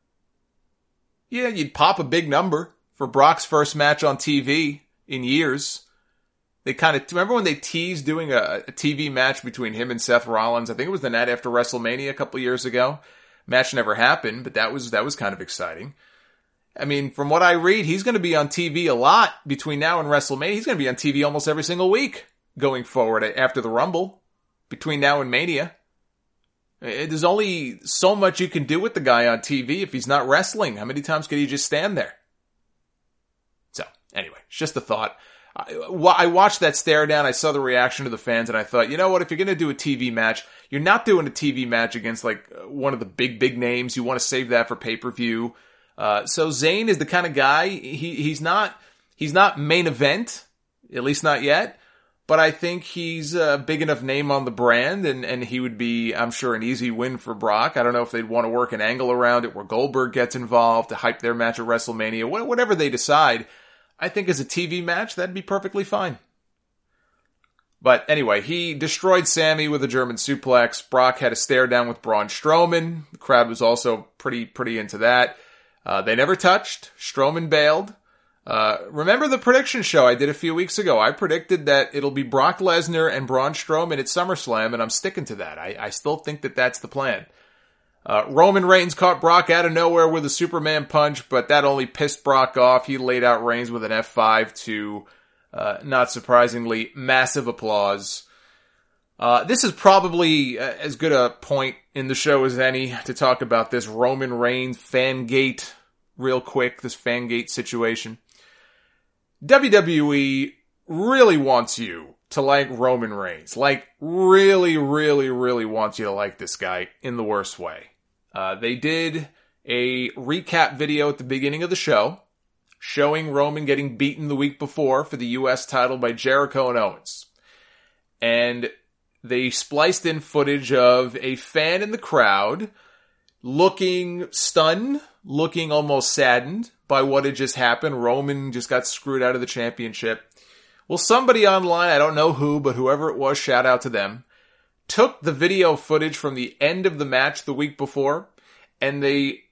Yeah, you'd pop a big number for Brock's first match on TV in years. They kind of, remember when they teased doing a TV match between him and Seth Rollins? I think it was the night after WrestleMania a couple years ago. Match never happened, but that was kind of exciting. I mean, from what I read, he's going to be on TV a lot between now and WrestleMania. He's going to be on TV almost every single week going forward after the Rumble, between now and Mania. There's only so much you can do with the guy on TV if he's not wrestling. How many times can he just stand there? So, anyway, it's just a thought. I watched that stare down. I saw the reaction of the fans, and I thought, you know what? If you're going to do a TV match, you're not doing a TV match against like one of the big names. You want to save that for pay-per-view. So Zayn is the kind of guy. He's not main event, at least not yet. But I think he's a big enough name on the brand, and he would be, I'm sure, an easy win for Brock. I don't know if they'd want to work an angle around it where Goldberg gets involved to hype their match at WrestleMania. Whatever they decide, I think as a TV match, that'd be perfectly fine. But anyway, he destroyed Sammy with a German suplex. Brock had a stare down with Braun Strowman. The crowd was also pretty into that. They never touched. Strowman bailed. Remember the prediction show I did a few weeks ago? I predicted that it'll be Brock Lesnar and Braun Strowman at SummerSlam, and I'm sticking to that. I still think that that's the plan. Roman Reigns caught Brock out of nowhere with a Superman punch, but that only pissed Brock off. He laid out Reigns with an F5 to, not surprisingly, massive applause. This is probably as good a point in the show as any to talk about this Roman Reigns Fangate real quick, this Fangate situation. WWE really wants you to like Roman Reigns. Like, really wants you to like this guy in the worst way. They did a recap video at the beginning of the show showing Roman getting beaten the week before for the US title by Jericho and Owens. And they spliced in footage of a fan in the crowd looking stunned, looking almost saddened by what had just happened. Roman just got screwed out of the championship. Well, somebody online, I don't know who, but whoever it was, shout out to them, took the video footage from the end of the match the week before, and they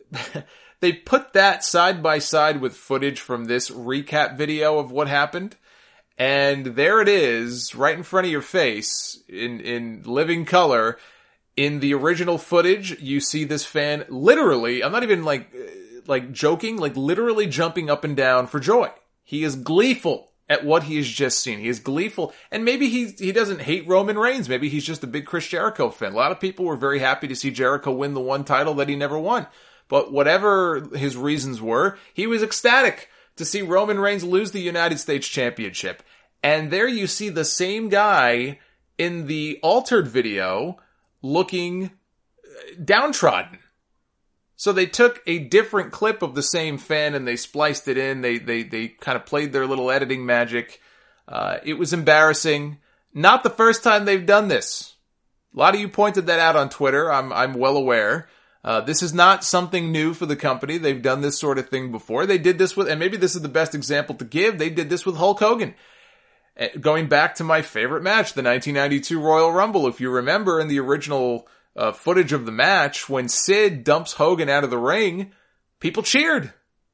put that side by side with footage from this recap video of what happened. And there it is, right in front of your face, in living color. In the original footage, you see this fan literally, I'm not even like joking, like literally jumping up and down for joy. He is gleeful at what he has just seen. He is gleeful, and maybe he doesn't hate Roman Reigns. Maybe he's just a big Chris Jericho fan. A lot of people were very happy to see Jericho win the one title that he never won. But whatever his reasons were, he was ecstatic to see Roman Reigns lose the United States Championship. And there you see the same guy in the altered video looking downtrodden. So they took a different clip of the same fan and they spliced it in. They kind of played their little editing magic. It was embarrassing. Not the first time they've done this. A lot of you pointed that out on Twitter. I'm well aware. This is not something new for the company. They've done this sort of thing before. They did this with, and maybe this is the best example to give, they did this with Hulk Hogan. Going back to my favorite match, the 1992 Royal Rumble. If you remember in the original footage of the match, when Sid dumps Hogan out of the ring, people cheered.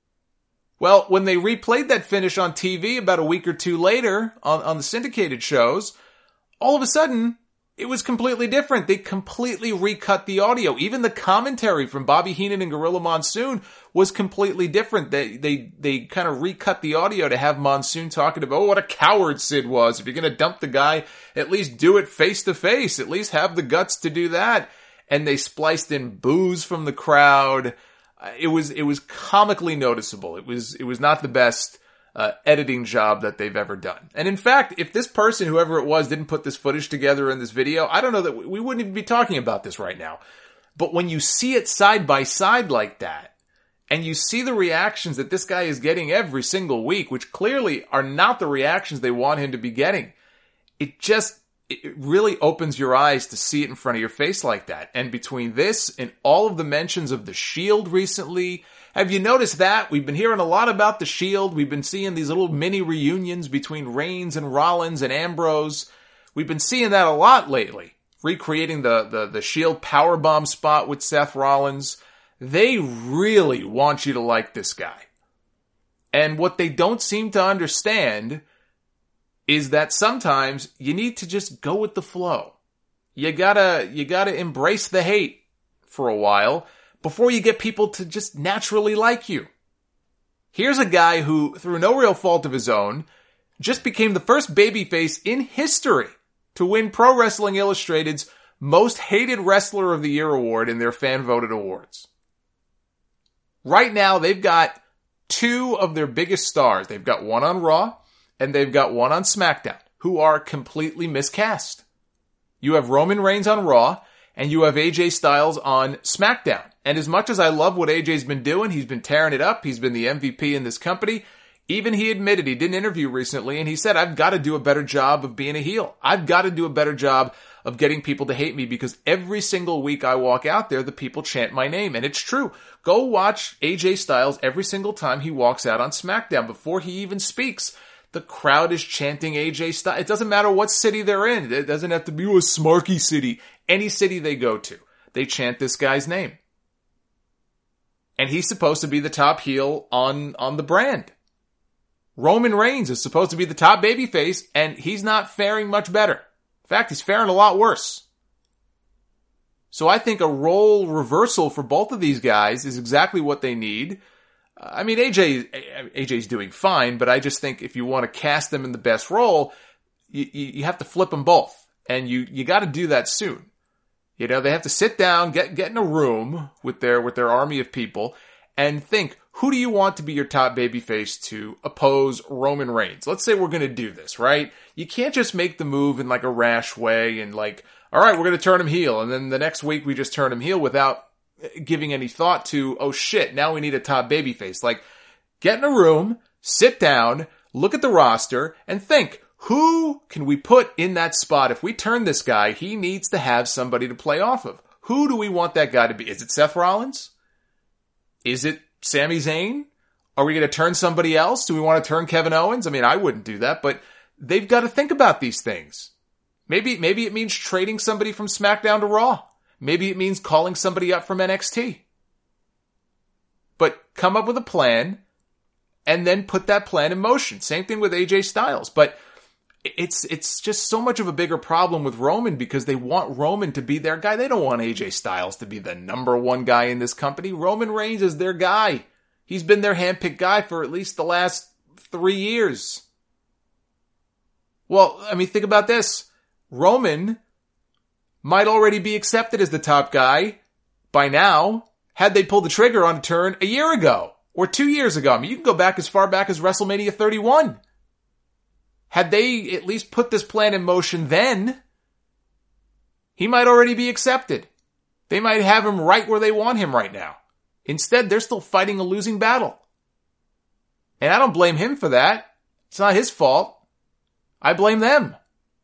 Well, when they replayed that finish on TV about a week or two later on the syndicated shows, all of a sudden, it was completely different. They completely recut the audio. Even the commentary from Bobby Heenan and Gorilla Monsoon was completely different. They kind of recut the audio to have Monsoon talking about, oh, what a coward Sid was. If you're going to dump the guy, at least do it face to face. At least have the guts to do that. And they spliced in boos from the crowd. It was comically noticeable. It was not the best editing job that they've ever done. And in fact, if this person, whoever it was, didn't put this footage together in this video, I don't know that we wouldn't even be talking about this right now. But when you see it side by side like that, and you see the reactions that this guy is getting every single week, which clearly are not the reactions they want him to be getting, it really opens your eyes to see it in front of your face like that. And between this and all of the mentions of the Shield recently, have you noticed that? We've been hearing a lot about the Shield. We've been seeing these little mini reunions between Reigns and Rollins and Ambrose. We've been seeing that a lot lately. Recreating the Shield powerbomb spot with Seth Rollins. They really want you to like this guy. And what they don't seem to understand is that sometimes you need to just go with the flow. You gotta embrace the hate for a while before you get people to just naturally like you. Here's a guy who, through no real fault of his own, just became the first babyface in history to win Pro Wrestling Illustrated's Most Hated Wrestler of the Year award in their fan-voted awards. Right now, they've got two of their biggest stars. They've got one on Raw, and they've got one on SmackDown, who are completely miscast. You have Roman Reigns on Raw, and you have AJ Styles on SmackDown. And as much as I love what AJ's been doing, he's been tearing it up, he's been the MVP in this company. Even he admitted, he did an interview recently, and he said, I've got to do a better job of being a heel. I've got to do a better job of getting people to hate me, because every single week I walk out there, the people chant my name. And it's true. Go watch AJ Styles every single time he walks out on SmackDown. Before he even speaks, the crowd is chanting AJ Styles. It doesn't matter what city they're in. It doesn't have to be a Smarky city. Any city they go to, they chant this guy's name. And he's supposed to be the top heel on the brand. Roman Reigns is supposed to be the top babyface, and he's not faring much better. In fact, he's faring a lot worse. So I think a role reversal for both of these guys is exactly what they need. I mean, AJ's doing fine, but I just think if you want to cast them in the best role, you have to flip them both. And you got to do that soon. You know, they have to sit down, get in a room with their army of people and think, who do you want to be your top babyface to oppose Roman Reigns? Let's say we're going to do this, right? You can't just make the move in like a rash way and like, all right, we're going to turn him heel. And then the next week we just turn him heel without giving any thought to, oh shit, now we need a top babyface. Like, get in a room, sit down, look at the roster and think, who can we put in that spot? If we turn this guy, he needs to have somebody to play off of. Who do we want that guy to be? Is it Seth Rollins? Is it Sami Zayn? Are we going to turn somebody else? Do we want to turn Kevin Owens? I mean, I wouldn't do that, but they've got to think about these things. Maybe it means trading somebody from SmackDown to Raw. Maybe it means calling somebody up from NXT. But come up with a plan and then put that plan in motion. Same thing with AJ Styles, but it's just so much of a bigger problem with Roman because they want Roman to be their guy. They don't want AJ Styles to be the number one guy in this company. Roman Reigns is their guy. He's been their handpicked guy for at least the last 3 years. Well, I mean, think about this. Roman might already be accepted as the top guy by now had they pulled the trigger on a turn a year ago or 2 years ago. I mean, you can go back as far back as WrestleMania 31. Had they at least put this plan in motion then, he might already be accepted. They might have him right where they want him right now. Instead, they're still fighting a losing battle. And I don't blame him for that. It's not his fault. I blame them.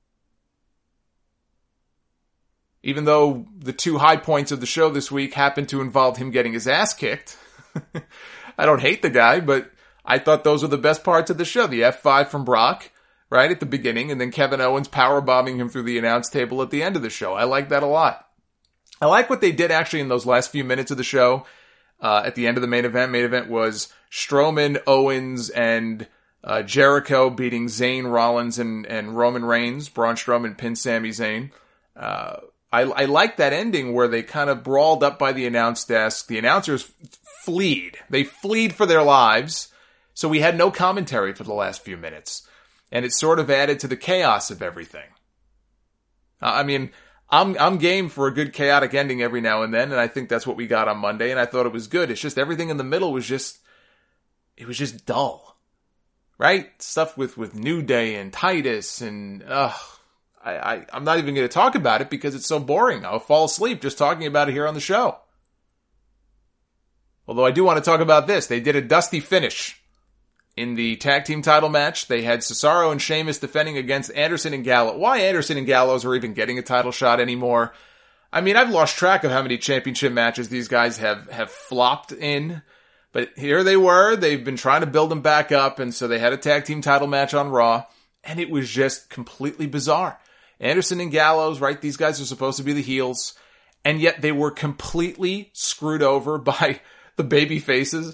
Even though the two high points of the show this week happened to involve him getting his ass kicked. I don't hate the guy, but I thought those were the best parts of the show. The F5 from Brock, right at the beginning, and then Kevin Owens powerbombing him through the announce table at the end of the show. I like that a lot. I like what they did actually in those last few minutes of the show. At the end of the main event. Main event was Strowman, Owens, and Jericho beating Zayn, Rollins, and Roman Reigns. Braun Strowman pinned Sami Zayn. I like that ending where they kind of brawled up by the announce desk. The announcers fleed. They fleed for their lives. So we had no commentary for the last few minutes. And it sort of added to the chaos of everything. I mean, I'm game for a good chaotic ending every now and then, and I think that's what we got on Monday, and I thought it was good. It's just everything in the middle was just dull. Right? Stuff with New Day and Titus and, I'm not even going to talk about it because it's so boring. I'll fall asleep just talking about it here on the show. Although I do want to talk about this. They did a dusty finish in the tag team title match. They had Cesaro and Sheamus defending against Anderson and Gallows. Why Anderson and Gallows are even getting a title shot anymore? I mean, I've lost track of how many championship matches these guys have flopped in. But here they were. They've been trying to build them back up. And so they had a tag team title match on Raw. And it was just completely bizarre. Anderson and Gallows, right? These guys are supposed to be the heels. And yet they were completely screwed over by the baby faces.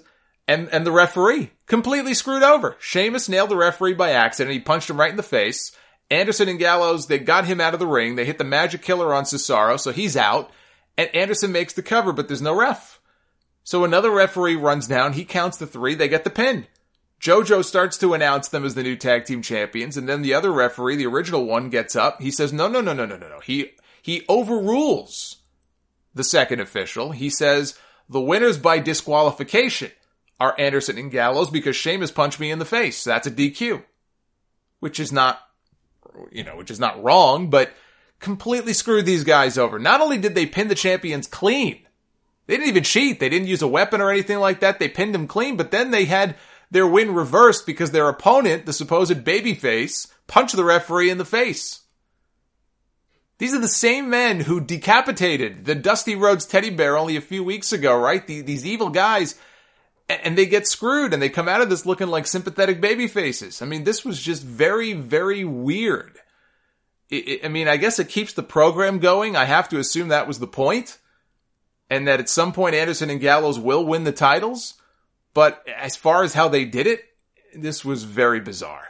and the referee completely screwed over. Sheamus nailed the referee by accident. He punched him right in the face. Anderson and Gallows, they got him out of the ring. They hit the Magic Killer on Cesaro, so he's out. And Anderson makes the cover, but there's no ref. So another referee runs down. He counts the 3. They get the pin. JoJo starts to announce them as the new tag team champions. And then the other referee, the original one, gets up. He says, no. He overrules the second official. He says, the winners by disqualification are Anderson and Gallows because Sheamus punched me in the face. That's a DQ. Which is not wrong, but completely screwed these guys over. Not only did they pin the champions clean, they didn't even cheat. They didn't use a weapon or anything like that. They pinned them clean, but then they had their win reversed because their opponent, the supposed babyface, punched the referee in the face. These are the same men who decapitated the Dusty Rhodes teddy bear only a few weeks ago, right? These evil guys, and they get screwed, and they come out of this looking like sympathetic babyfaces. I mean, this was just very, very weird. I guess it keeps the program going. I have to assume that was the point. And that at some point Anderson and Gallows will win the titles. But as far as how they did it, this was very bizarre.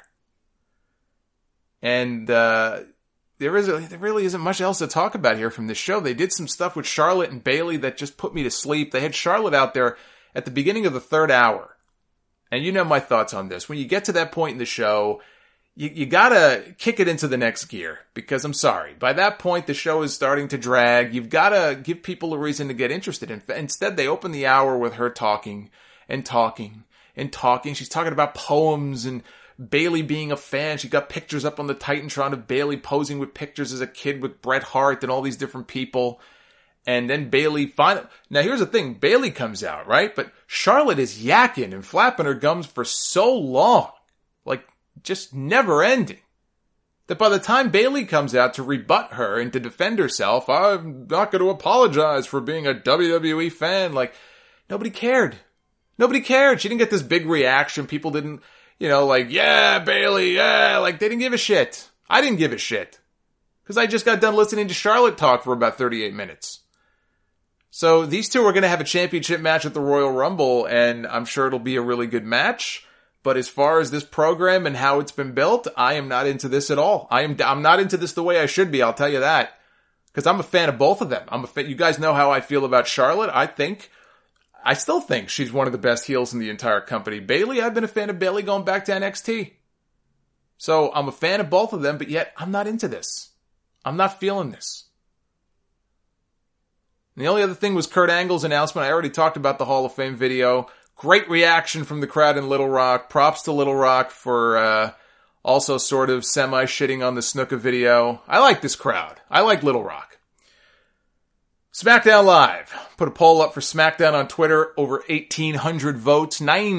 And there really isn't much else to talk about here from this show. They did some stuff with Charlotte and Bayley that just put me to sleep. They had Charlotte out there at the beginning of the third hour. And you know my thoughts on this. When you get to that point in the show, you gotta kick it into the next gear. Because I'm sorry, by that point the show is starting to drag. You've gotta give people a reason to get interested. Instead, they open the hour with her talking and talking and talking. She's talking about poems and Bayley being a fan. She got pictures up on the Titantron of Bayley posing with pictures as a kid with Bret Hart and all these different people. And then Bayley finally... Now here's the thing. Bayley comes out, right? But Charlotte is yakking and flapping her gums for so long. Like, just never ending. That by the time Bayley comes out to rebut her and to defend herself, I'm not going to apologize for being a WWE fan. Like, nobody cared. Nobody cared. She didn't get this big reaction. People didn't, yeah, Bayley, yeah. Like, they didn't give a shit. I didn't give a shit. Because I just got done listening to Charlotte talk for about 38 minutes. So these two are going to have a championship match at the Royal Rumble, and I'm sure it'll be a really good match. But as far as this program and how it's been built, I am not into this at all. I'm not into this the way I should be, I'll tell you that. Because I'm a fan of both of them. You guys know how I feel about Charlotte. I still think she's one of the best heels in the entire company. Bayley, I've been a fan of Bayley going back to NXT. So I'm a fan of both of them, but yet I'm not into this. I'm not feeling this. And the only other thing was Kurt Angle's announcement. I already talked about the Hall of Fame video. Great reaction from the crowd in Little Rock. Props to Little Rock for also sort of semi-shitting on the Snuka video. I like this crowd. I like Little Rock. SmackDown Live. Put a poll up for SmackDown on Twitter. Over 1,800 votes.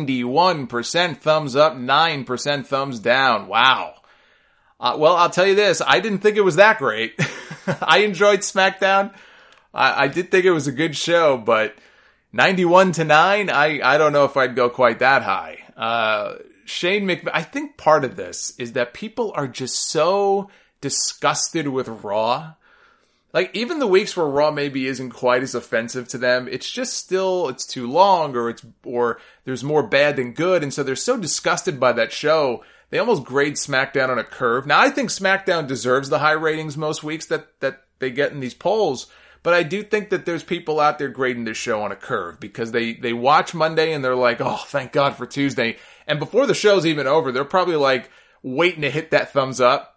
91% thumbs up. 9% thumbs down. Wow. Well, I'll tell you this. I didn't think it was that great. I enjoyed SmackDown. I did think it was a good show, but 91-9, I don't know if I'd go quite that high. Shane McMahon, I think part of this is that people are just so disgusted with Raw. Like, even the weeks where Raw maybe isn't quite as offensive to them, it's just still, it's too long, or there's more bad than good, and so they're so disgusted by that show, they almost grade SmackDown on a curve. Now, I think SmackDown deserves the high ratings most weeks that they get in these polls, but I do think that there's people out there grading this show on a curve because they watch Monday and they're like, oh, thank God for Tuesday. And before the show's even over, they're probably like waiting to hit that thumbs up.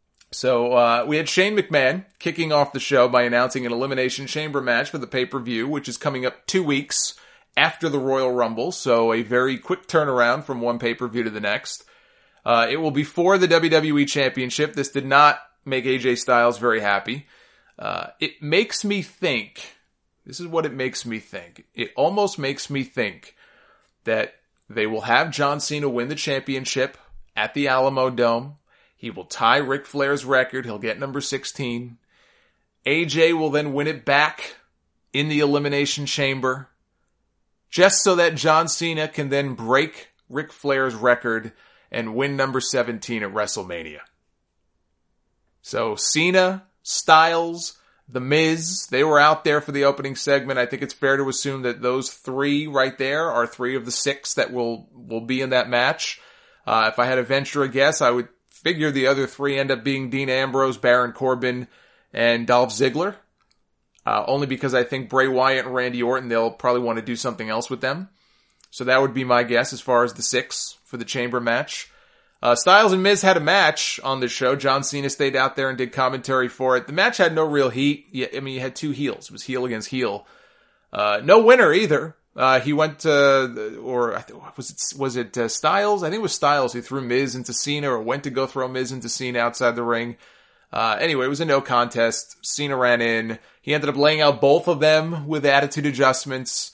So we had Shane McMahon kicking off the show by announcing an Elimination Chamber match for the pay-per-view, which is coming up 2 weeks after the Royal Rumble. So a very quick turnaround from one pay-per-view to the next. It will be for the WWE Championship. This did not make AJ Styles very happy. It makes me think, this is what it makes me think. It almost makes me think that they will have John Cena win the championship at the Alamo Dome. He will tie Ric Flair's record. He'll get number 16. AJ will then win it back in the Elimination Chamber, just so that John Cena can then break Ric Flair's record and win number 17 at WrestleMania. So Cena, Styles, The Miz, they were out there for the opening segment. I think it's fair to assume that those 3 right there are 3 of the 6 that will be in that match. If I had to venture a guess, I would figure the other 3 end up being Dean Ambrose, Baron Corbin, and Dolph Ziggler. Only because I think Bray Wyatt and Randy Orton, they'll probably want to do something else with them. So that would be my guess as far as the 6 for the Chamber match. Styles and Miz had a match on the show. John Cena stayed out there and did commentary for it. The match had no real heat. I mean, you had 2 heels. It was heel against heel. No winner either. He went to, was it Styles? I think it was Styles who threw Miz into Cena, or went to go throw Miz into Cena outside the ring. Anyway, it was a no contest. Cena ran in. He ended up laying out both of them with attitude adjustments.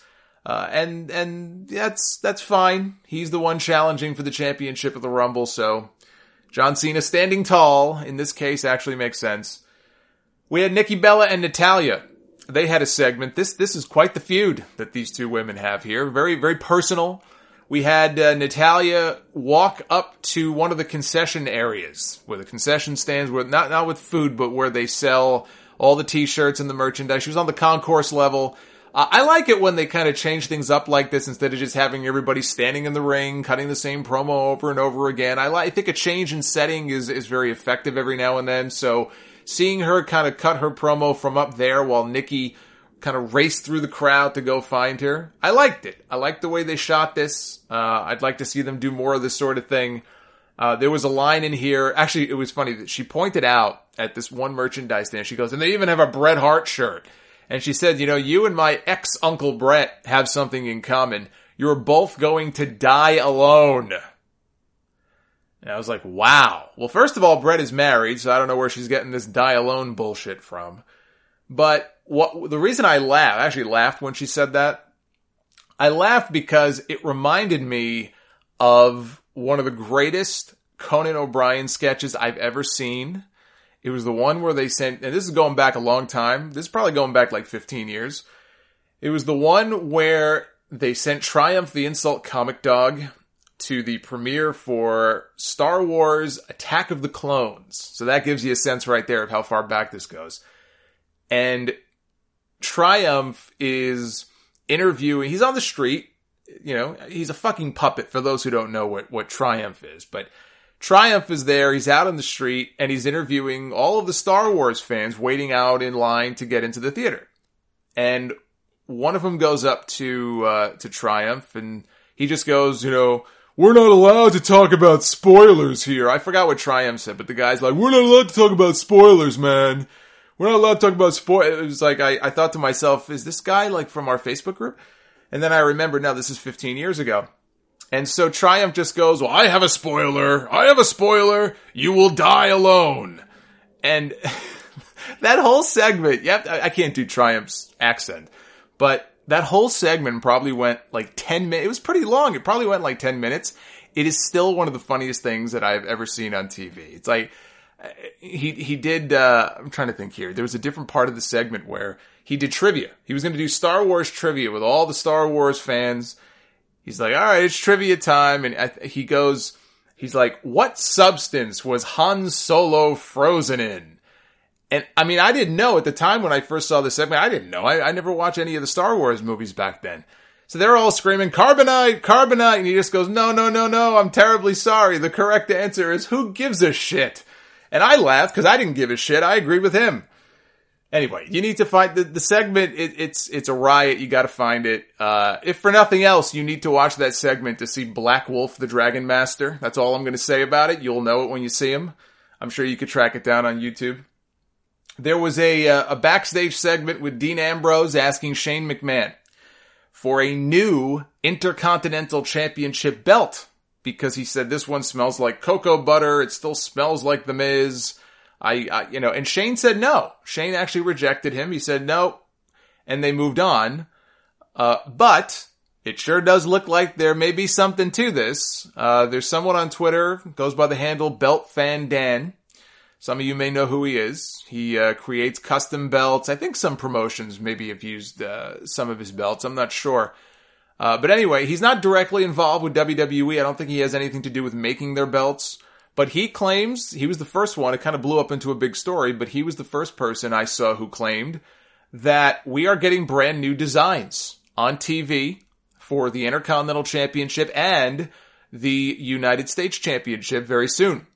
And that's fine. He's the one challenging for the championship of the Rumble, so John Cena standing tall, in this case, actually makes sense. We had Nikki Bella and Natalya. They had a segment. This is quite the feud that these 2 women have here. Very, very personal. We had Natalya walk up to one of the concession areas, where the concession stands, where not with food, but where they sell all the t-shirts and the merchandise. She was on the concourse level. I like it when they kind of change things up like this instead of just having everybody standing in the ring, cutting the same promo over and over again. I think a change in setting is very effective every now and then. So seeing her kind of cut her promo from up there while Nikki kind of raced through the crowd to go find her, I liked it. I liked the way they shot this. I'd like to see them do more of this sort of thing. There was a line in here. Actually, it was funny that she pointed out at this one merchandise stand. She goes, and they even have a Bret Hart shirt. And she said, you know, you and my ex-Uncle Bret have something in common. You're both going to die alone. And I was like, wow. Well, first of all, Bret is married, so I don't know where she's getting this die alone bullshit from. But the reason I actually laughed when she said that, I laughed because it reminded me of one of the greatest Conan O'Brien sketches I've ever seen. It was the one where they sent, and this is going back a long time. This is probably going back like 15 years. It was the one where they sent Triumph the Insult Comic Dog to the premiere for Star Wars Attack of the Clones. So that gives you a sense right there of how far back this goes. And Triumph is interviewing, he's on the street, you know, he's a fucking puppet for those who don't know what Triumph is, but Triumph is there, he's out on the street, and he's interviewing all of the Star Wars fans waiting out in line to get into the theater. And one of them goes up to Triumph, and he just goes, you know, we're not allowed to talk about spoilers here. I forgot what Triumph said, but the guy's like, we're not allowed to talk about spoilers, man. We're not allowed to talk about spoilers. It was like, I thought to myself, is this guy like from our Facebook group? And then I remembered, now this is 15 years ago. And so Triumph just goes, well, I have a spoiler. You will die alone. And that whole segment, I can't do Triumph's accent, but that whole segment probably went like 10 minutes. It was pretty long. It probably went like 10 minutes. It is still one of the funniest things that I've ever seen on TV. It's like, he did, I'm trying to think here. There was a different part of the segment where he did trivia. He was going to do Star Wars trivia with all the Star Wars fans. He's like, all right, it's trivia time. And he's like, what substance was Han Solo frozen in? And I mean, I didn't know at the time when I first saw this segment. I didn't know. I never watched any of the Star Wars movies back then. So they're all screaming, carbonite, carbonite. And he just goes, no, I'm terribly sorry. The correct answer is, who gives a shit? And I laughed because I didn't give a shit. I agreed with him. Anyway, you need to find the segment. It's a riot. You got to find it. If for nothing else, you need to watch that segment to see Black Wolf, the Dragon Master. That's all I'm going to say about it. You'll know it when you see him. I'm sure you could track it down on YouTube. There was a backstage segment with Dean Ambrose asking Shane McMahon for a new Intercontinental Championship belt because he said this one smells like cocoa butter. It still smells like The Miz. And Shane said no. Shane actually rejected him. He said no, and they moved on. But it sure does look like there may be something to this. There's someone on Twitter, goes by the handle Belt Fan Dan. Some of you may know who he is. He creates custom belts. I think some promotions maybe have used some of his belts. I'm not sure. But anyway, he's not directly involved with WWE. I don't think he has anything to do with making their belts. But he claims, he was the first one, it kind of blew up into a big story, but he was the first person I saw who claimed that we are getting brand new designs on TV for the Intercontinental Championship and the United States Championship very soon.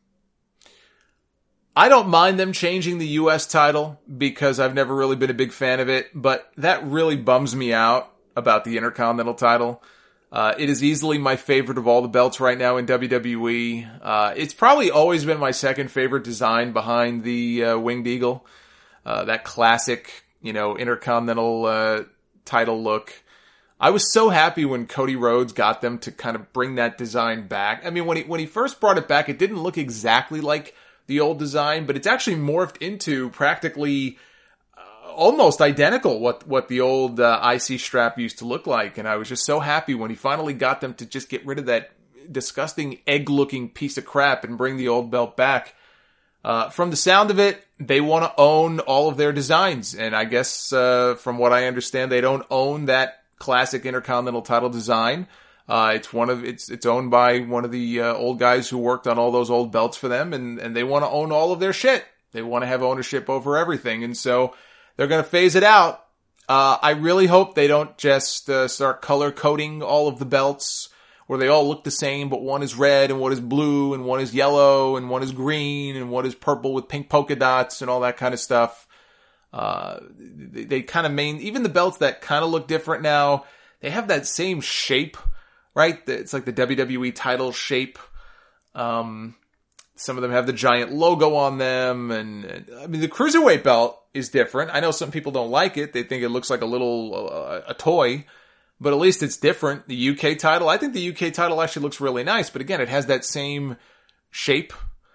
I don't mind them changing the US title because I've never really been a big fan of it, but that really bums me out about the Intercontinental title. It is easily my favorite of all the belts right now in WWE. It's probably always been my second favorite design behind the Winged Eagle. That classic, Intercontinental title look. I was so happy when Cody Rhodes got them to kind of bring that design back. I mean, when he first brought it back, it didn't look exactly like the old design, but it's actually morphed into practically almost identical what the old IC strap used to look like. And I was just so happy when he finally got them to just get rid of that disgusting egg-looking piece of crap and bring the old belt back. From the sound of it, they want to own all of their designs. And I guess, from what I understand, they don't own that classic Intercontinental title design. It's owned by one of the old guys who worked on all those old belts for them, and they want to own all of their shit. They want to have ownership over everything, and so they're going to phase it out. I really hope they don't just start color coding all of the belts where they all look the same, but one is red and one is blue and one is yellow and one is green and one is purple with pink polka dots and all that kind of stuff. They kind of even the belts that kind of look different now, they have that same shape, right? It's like the WWE title shape. Some of them have the giant logo on them. And I mean, the Cruiserweight belt is different. I know some people don't like it. They think it looks like a toy, but at least it's different. The UK title, I think the UK title actually looks really nice, but again, it has that same shape.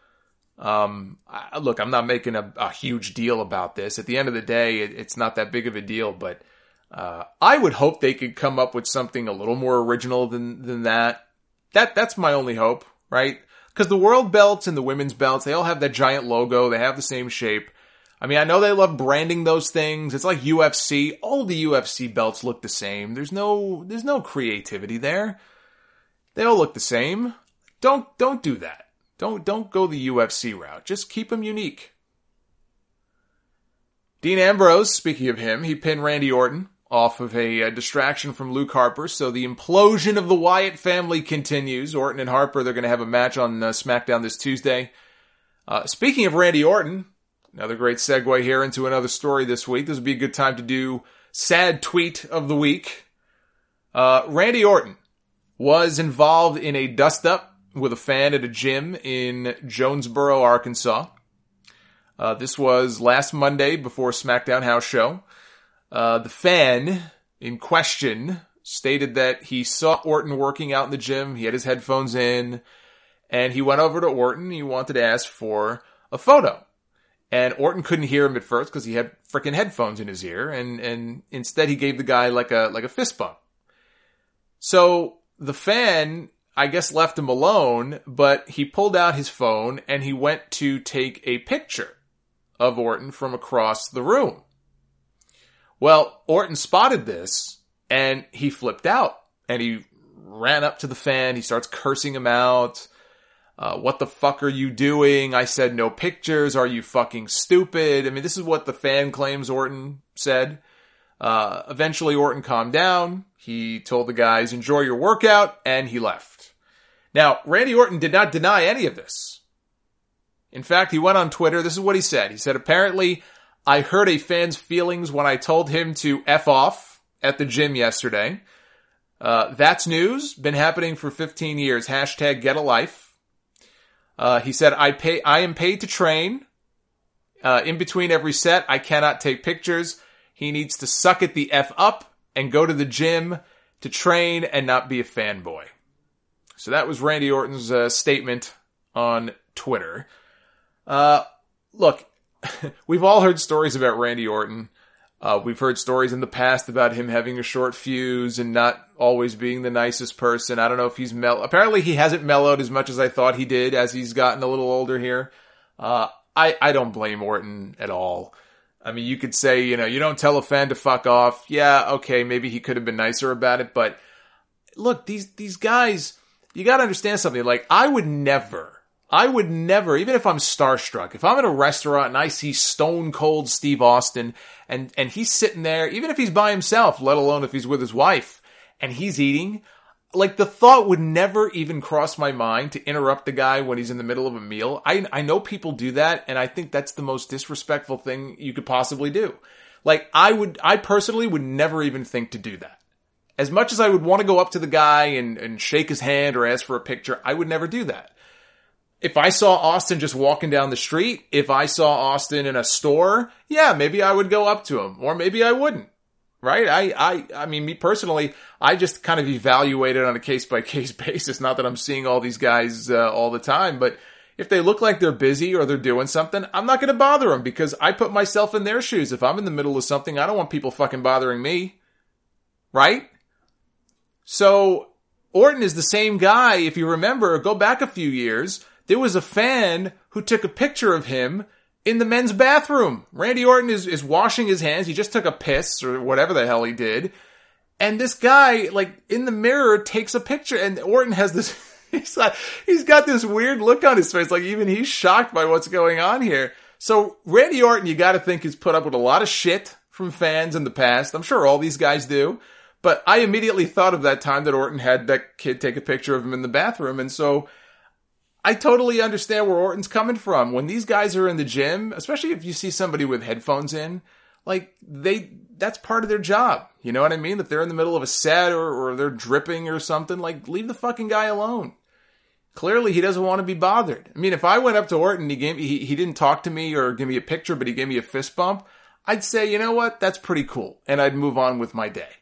Look, I'm not making a huge deal about this. At the end of the day, it's not that big of a deal, but I would hope they could come up with something a little more original than that. That's my only hope, right? Because the world belts and the women's belts, they all have that giant logo. They have the same shape. I mean, I know they love branding those things. It's like UFC. All the UFC belts look the same. There's no creativity there. They all look the same. Don't do that. Don't go the UFC route. Just keep them unique. Dean Ambrose, speaking of him, he pinned Randy Orton off of a distraction from Luke Harper. So the implosion of the Wyatt family continues. Orton and Harper, they're going to have a match on SmackDown this Tuesday. Speaking of Randy Orton, another great segue here into another story this week. This would be a good time to do sad tweet of the week. Randy Orton was involved in a dust-up with a fan at a gym in Jonesboro, Arkansas. This was last Monday before SmackDown House Show. The fan in question stated that he saw Orton working out in the gym. He had his headphones in, and he went over to Orton. He wanted to ask for a photo. And Orton couldn't hear him at first because he had freaking headphones in his ear, and instead he gave the guy like a fist bump. So the fan, I guess, left him alone, but he pulled out his phone and he went to take a picture of Orton from across the room. Well, Orton spotted this and he flipped out and he ran up to the fan. He starts cursing him out. What the fuck are you doing? I said no pictures. Are you fucking stupid? I mean, this is what the fan claims Orton said. Eventually Orton calmed down. He told the guys, enjoy your workout, and he left. Now, Randy Orton did not deny any of this. In fact, he went on Twitter. This is what he said. He said, apparently, I hurt a fan's feelings when I told him to F off at the gym yesterday. That's news. Been happening for 15 years. Hashtag get a life. He said, I am paid to train. In between every set, I cannot take pictures. He needs to suck it the F up and go to the gym to train and not be a fanboy. So that was Randy Orton's statement on Twitter. Look, we've all heard stories about Randy Orton. We've heard stories in the past about him having a short fuse and not always being the nicest person. I don't know if he's apparently he hasn't mellowed as much as I thought he did as he's gotten a little older here. I don't blame Orton at all. I mean, you could say, you don't tell a fan to fuck off. Yeah, okay, maybe he could have been nicer about it, but look, these guys, you gotta understand something. Like, I would never I would never, even if I'm starstruck, if I'm in a restaurant and I see stone cold Steve Austin and he's sitting there, even if he's by himself, let alone if he's with his wife and he's eating, like the thought would never even cross my mind to interrupt the guy when he's in the middle of a meal. I know people do that, and I think that's the most disrespectful thing you could possibly do. Like I personally would never even think to do that. As much as I would want to go up to the guy and shake his hand or ask for a picture, I would never do that. If I saw Austin just walking down the street, if I saw Austin in a store, yeah, maybe I would go up to him, or maybe I wouldn't, right? I mean, me personally, I just kind of evaluate it on a case-by-case basis. Not that I'm seeing all these guys all the time, but if they look like they're busy or they're doing something, I'm not going to bother them because I put myself in their shoes. If I'm in the middle of something, I don't want people fucking bothering me, right? So Orton is the same guy. If you remember, go back a few years, there was a fan who took a picture of him in the men's bathroom. Randy Orton is washing his hands. He just took a piss or whatever the hell he did. And this guy, like, in the mirror takes a picture, and Orton has this, he's got this weird look on his face. Like, even he's shocked by what's going on here. So Randy Orton, you gotta think, has put up with a lot of shit from fans in the past. I'm sure all these guys do. But I immediately thought of that time that Orton had that kid take a picture of him in the bathroom. And so I totally understand where Orton's coming from. When these guys are in the gym, especially if you see somebody with headphones in, like that's part of their job. You know what I mean? If they're in the middle of a set or they're dripping or something, like leave the fucking guy alone. Clearly he doesn't want to be bothered. I mean, if I went up to Orton, he didn't talk to me or give me a picture, but he gave me a fist bump, I'd say, you know what? That's pretty cool. And I'd move on with my day.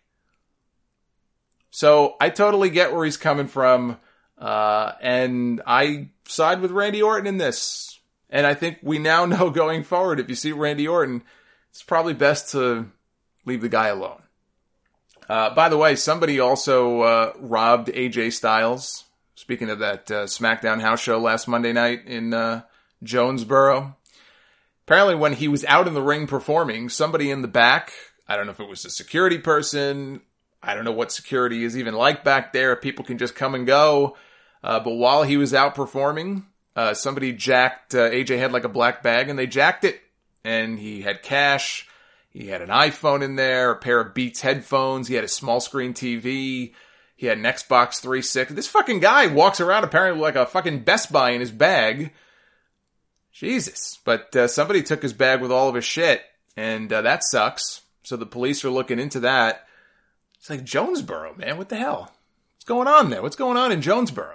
So I totally get where he's coming from. And I side with Randy Orton in this. And I think we now know going forward, if you see Randy Orton, it's probably best to leave the guy alone. By the way, somebody also robbed AJ Styles. Speaking of that SmackDown house show last Monday night in Jonesboro. Apparently when he was out in the ring performing, somebody in the back, I don't know if it was a security person, I don't know what security is even like back there. People can just come and go. But while he was out performing, somebody jacked, AJ had like a black bag and they jacked it. And he had cash. He had an iPhone in there, a pair of Beats headphones. He had a small screen TV. He had an Xbox 360. This fucking guy walks around apparently like a fucking Best Buy in his bag. Jesus. But somebody took his bag with all of his shit. And that sucks. So the police are looking into that. It's like Jonesboro, man. What the hell? What's going on there? What's going on in Jonesboro?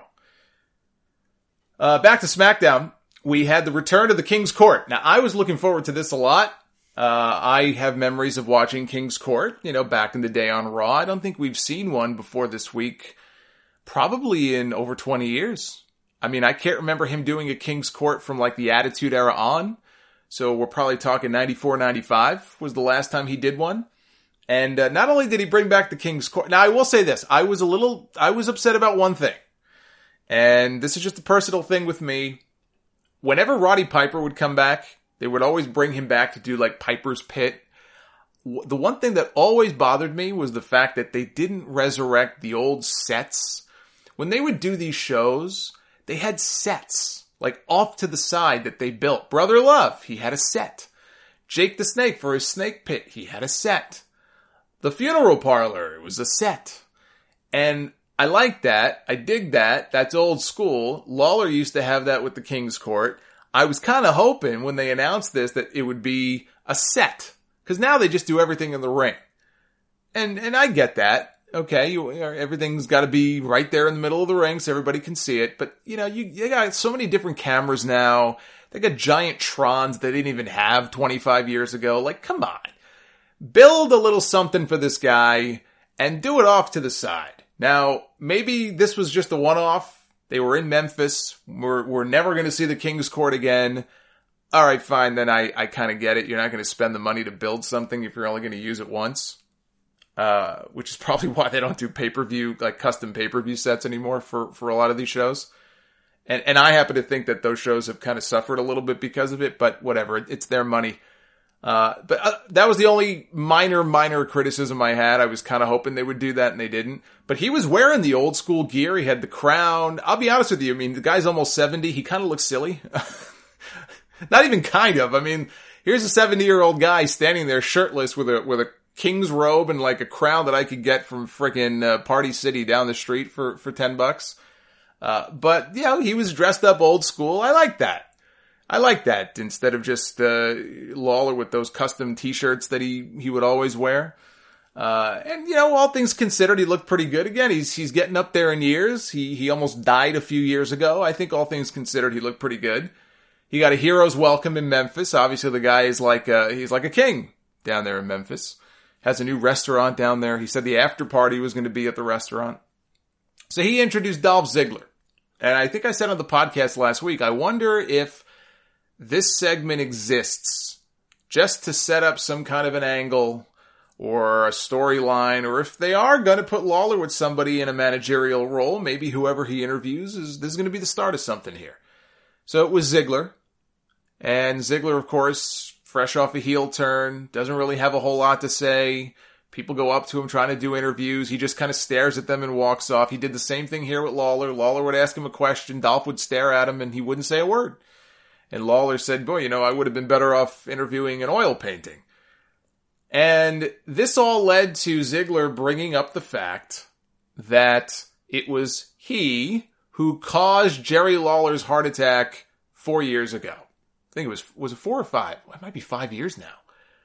Back to SmackDown. We had the return of the King's Court. Now, I was looking forward to this a lot. I have memories of watching King's Court, back in the day on Raw. I don't think we've seen one before this week, probably in over 20 years. I mean, I can't remember him doing a King's Court from like the Attitude Era on. So we're probably talking 94, 95 was the last time he did one. And not only did he bring back the King's Court, now I will say this, I was upset about one thing. And this is just a personal thing with me. Whenever Roddy Piper would come back, they would always bring him back to do like Piper's Pit. The one thing that always bothered me was the fact that they didn't resurrect the old sets. When they would do these shows, they had sets, like off to the side that they built. Brother Love, he had a set. Jake the Snake for his Snake Pit, he had a set. The Funeral Parlor, it was a set. And I like that. I dig that. That's old school. Lawler used to have that with the King's Court. I was kind of hoping when they announced this that it would be a set. Because now they just do everything in the ring. And I get that. Okay, everything's got to be right there in the middle of the ring so everybody can see it. But, you got so many different cameras now. They got giant Trons they didn't even have 25 years ago. Like, come on. Build a little something for this guy and do it off to the side. Now, maybe this was just a one-off. They were in Memphis. We're never going to see the King's Court again. All right, fine. Then I kind of get it. You're not going to spend the money to build something if you're only going to use it once. Which is probably why they don't do pay-per-view, like custom pay-per-view sets anymore for a lot of these shows. And I happen to think that those shows have kind of suffered a little bit because of it, but whatever. It's their money. But that was the only minor criticism I had. I was kind of hoping they would do that, and they didn't. But he was wearing the old school gear. He had the crown. I'll be honest with you. I mean, the guy's almost 70. He kind of looks silly. Not even kind of. I mean, here's a 70-year-old guy standing there shirtless with a king's robe and like a crown that I could get from frickin' Party City down the street for $10. But, you know, he was dressed up old school. I like that. Instead of just Lawler with those custom t-shirts that he would always wear. And, you know, all things considered, he looked pretty good. Again, he's getting up there in years. He almost died a few years ago. I think all things considered, he looked pretty good. He got a hero's welcome in Memphis. Obviously, the guy is he's like a king down there in Memphis. Has a new restaurant down there. He said the after party was going to be at the restaurant. So he introduced Dolph Ziggler. And I think I said on the podcast last week, I wonder if this segment exists just to set up some kind of an angle or a storyline, or if they are going to put Lawler with somebody in a managerial role, maybe whoever he interviews this is going to be the start of something here. So it was Ziggler. And Ziggler, of course, fresh off a heel turn, doesn't really have a whole lot to say. People go up to him trying to do interviews. He just kind of stares at them and walks off. He did the same thing here with Lawler. Lawler would ask him a question. Dolph would stare at him and he wouldn't say a word. And Lawler said, boy, you know, I would have been better off interviewing an oil painting. And this all led to Ziggler bringing up the fact that it was he who caused Jerry Lawler's heart attack 4 years ago. I think it was it 4 or 5? Well, it might be 5 years now.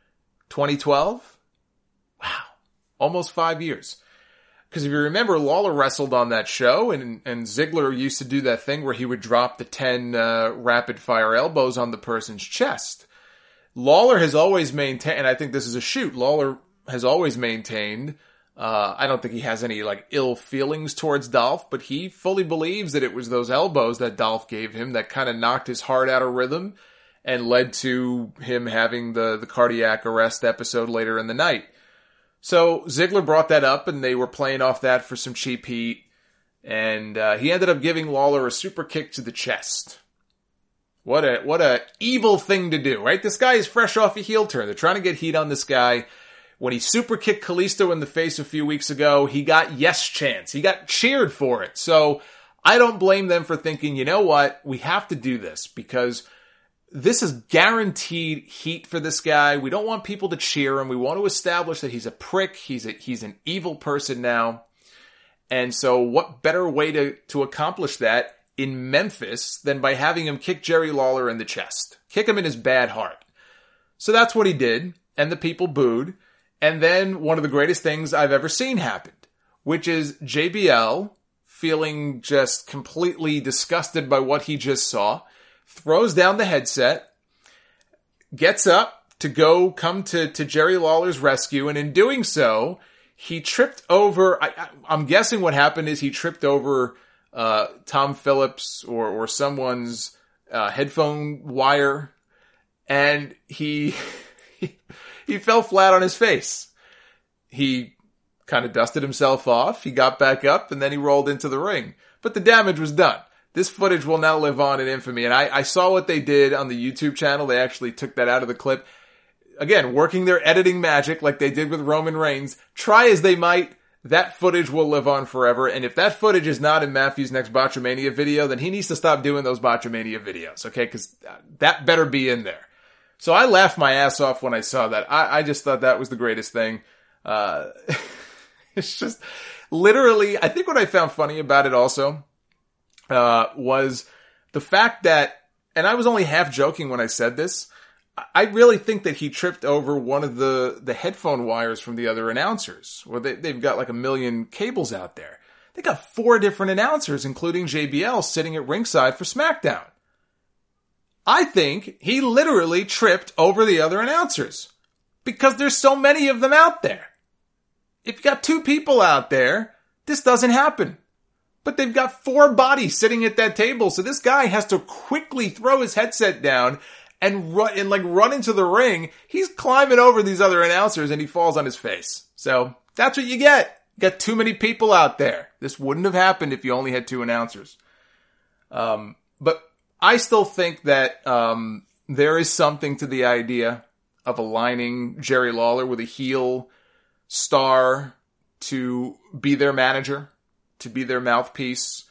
2012? Wow. Almost 5 years. Because if you remember, Lawler wrestled on that show, and Ziggler used to do that thing where he would drop the 10 rapid-fire elbows on the person's chest. Lawler has always maintained, and I think this is a shoot, Lawler has always maintained, I don't think he has any like ill feelings towards Dolph, but he fully believes that it was those elbows that Dolph gave him that kind of knocked his heart out of rhythm and led to him having the cardiac arrest episode later in the night. So Ziggler brought that up, and they were playing off that for some cheap heat. And he ended up giving Lawler a super kick to the chest. What a evil thing to do, right? This guy is fresh off a heel turn. They're trying to get heat on this guy. When he super kicked Kalisto in the face a few weeks ago, he got yes chants. He got cheered for it. So I don't blame them for thinking, you know what? We have to do this because this is guaranteed heat for this guy. We don't want people to cheer him. We want to establish that he's a prick. He's an evil person now. And so what better way to accomplish that in Memphis than by having him kick Jerry Lawler in the chest? Kick him in his bad heart. So that's what he did. And the people booed. And then one of the greatest things I've ever seen happened, which is JBL feeling just completely disgusted by what he just saw, throws down the headset, gets up to come to Jerry Lawler's rescue, and in doing so, he tripped over, I'm guessing what happened is he tripped over Tom Phillips or someone's headphone wire, and he fell flat on his face. He kind of dusted himself off, he got back up, and then he rolled into the ring. But the damage was done. This footage will now live on in infamy. And I saw what they did on the YouTube channel. They actually took that out of the clip. Again, working their editing magic like they did with Roman Reigns. Try as they might, that footage will live on forever. And if that footage is not in Matthew's next Botchamania video, then he needs to stop doing those Botchamania videos. Okay? Because that better be in there. So I laughed my ass off when I saw that. I just thought that was the greatest thing. It's just literally, I think what I found funny about it also was the fact that, and I was only half joking when I said this, I really think that he tripped over one of the headphone wires from the other announcers. Well, they've got like 1 million cables out there. They got 4 different announcers, including JBL, sitting at ringside for SmackDown. I think he literally tripped over the other announcers because there's so many of them out there. If you got 2 people out there, this doesn't happen. But they've got 4 bodies sitting at that table, so this guy has to quickly throw his headset down and run into the ring. He's climbing over these other announcers and he falls on his face. So that's what you get. You got too many people out there. This wouldn't have happened if you only had 2 announcers. But I still think that there is something to the idea of aligning Jerry Lawler with a heel star to be their manager, to be their mouthpiece.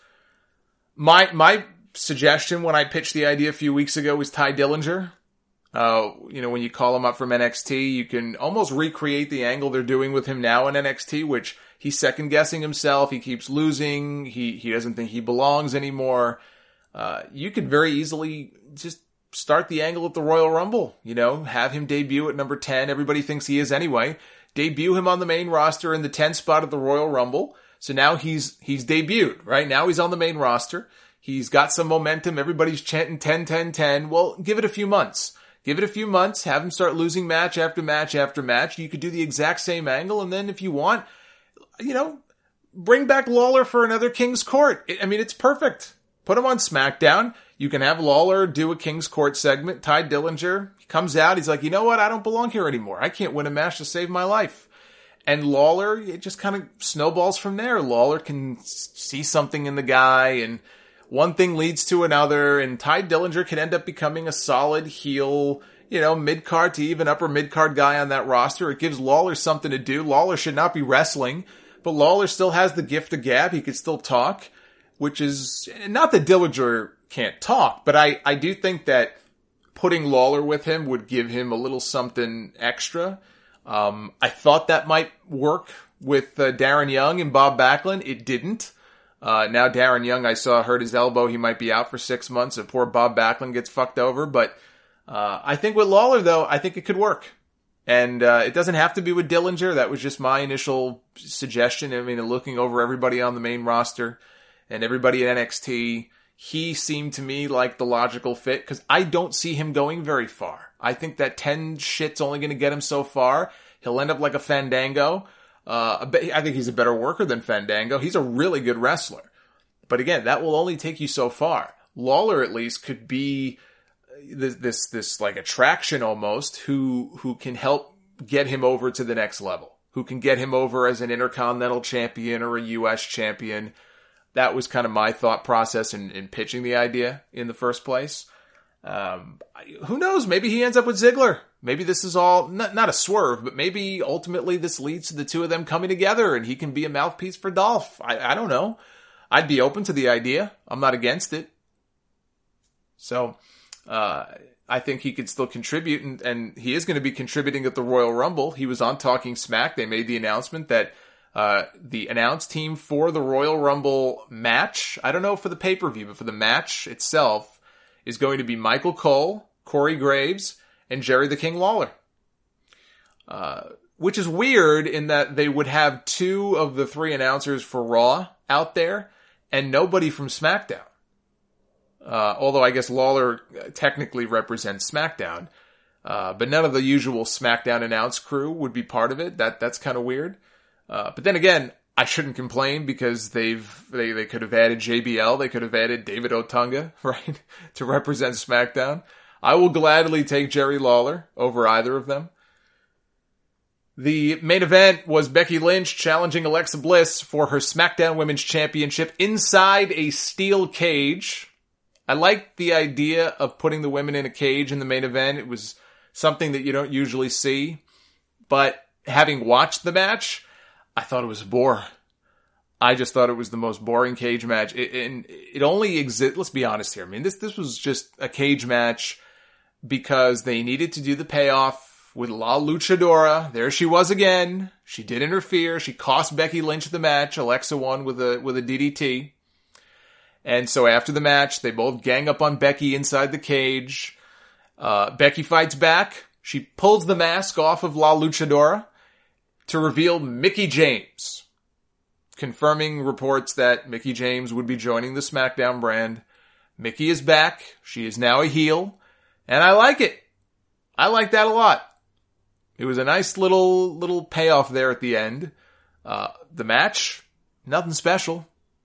My suggestion when I pitched the idea a few weeks ago was Tye Dillinger. When you call him up from NXT, you can almost recreate the angle they're doing with him now in NXT, which he's second guessing himself. He keeps losing. He doesn't think he belongs anymore. You could very easily just start the angle at the Royal Rumble, have him debut at number 10. Everybody thinks he is anyway. Debut him on the main roster in the 10th spot of the Royal Rumble. So now he's debuted, right? Now he's on the main roster. He's got some momentum. Everybody's chanting 10, 10, 10. Well, give it a few months. Give it a few months. Have him start losing match after match after match. You could do the exact same angle. And then if you want, bring back Lawler for another King's Court. It's perfect. Put him on SmackDown. You can have Lawler do a King's Court segment. Tye Dillinger, he comes out. He's like, you know what? I don't belong here anymore. I can't win a match to save my life. And Lawler, it just kind of snowballs from there. Lawler can see something in the guy, and one thing leads to another, and Tye Dillinger can end up becoming a solid heel, mid-card to even upper mid-card guy on that roster. It gives Lawler something to do. Lawler should not be wrestling, but Lawler still has the gift of gab. He could still talk, which is not that Dillinger can't talk, but I do think that putting Lawler with him would give him a little something extra. I thought that might work with Darren Young and Bob Backlund. It didn't. Now Darren Young, I saw, hurt his elbow. He might be out for 6 months if poor Bob Backlund gets fucked over. But I think with Lawler, though, I think it could work. And it doesn't have to be with Dillinger. That was just my initial suggestion. Looking over everybody on the main roster and everybody at NXT, he seemed to me like the logical fit because I don't see him going very far. I think that 10 shit's only going to get him so far. He'll end up like a Fandango. I think he's a better worker than Fandango. He's a really good wrestler. But again, that will only take you so far. Lawler, at least, could be this like attraction almost who can help get him over to the next level, who can get him over as an Intercontinental Champion or a U.S. Champion. That was kind of my thought process in pitching the idea in the first place. Who knows? Maybe he ends up with Ziggler. Maybe this is all not a swerve, but maybe ultimately this leads to the two of them coming together and he can be a mouthpiece for Dolph. I don't know. I'd be open to the idea. I'm not against it. So, I think he could still contribute and he is going to be contributing at the Royal Rumble. He was on Talking Smack. They made the announcement that the announce team for the Royal Rumble match, I don't know for the pay-per-view, but for the match itself, is going to be Michael Cole, Corey Graves, and Jerry the King Lawler. Which is weird in that they would have two of the three announcers for Raw out there and nobody from SmackDown. Although I guess Lawler technically represents SmackDown. But none of the usual SmackDown announce crew would be part of it. That's kind of weird. But then again, I shouldn't complain because they could have added JBL, they could have added David Otunga, right, to represent SmackDown. I will gladly take Jerry Lawler over either of them. The main event was Becky Lynch challenging Alexa Bliss for her SmackDown Women's Championship inside a steel cage. I liked the idea of putting the women in a cage in the main event. It was something that you don't usually see. But having watched the match, I thought it was a bore. I just thought it was the most boring cage match. It only exists, let's be honest here. This was just a cage match because they needed to do the payoff with La Luchadora. There she was again. She did interfere. She cost Becky Lynch the match. Alexa won with a DDT. And so after the match, they both gang up on Becky inside the cage. Becky fights back. She pulls the mask off of La Luchadora to reveal Mickie James, confirming reports that Mickie James would be joining the SmackDown brand. Mickie is back. She is now a heel. And I like it. I like that a lot. It was a nice little payoff there at the end. The match, nothing special.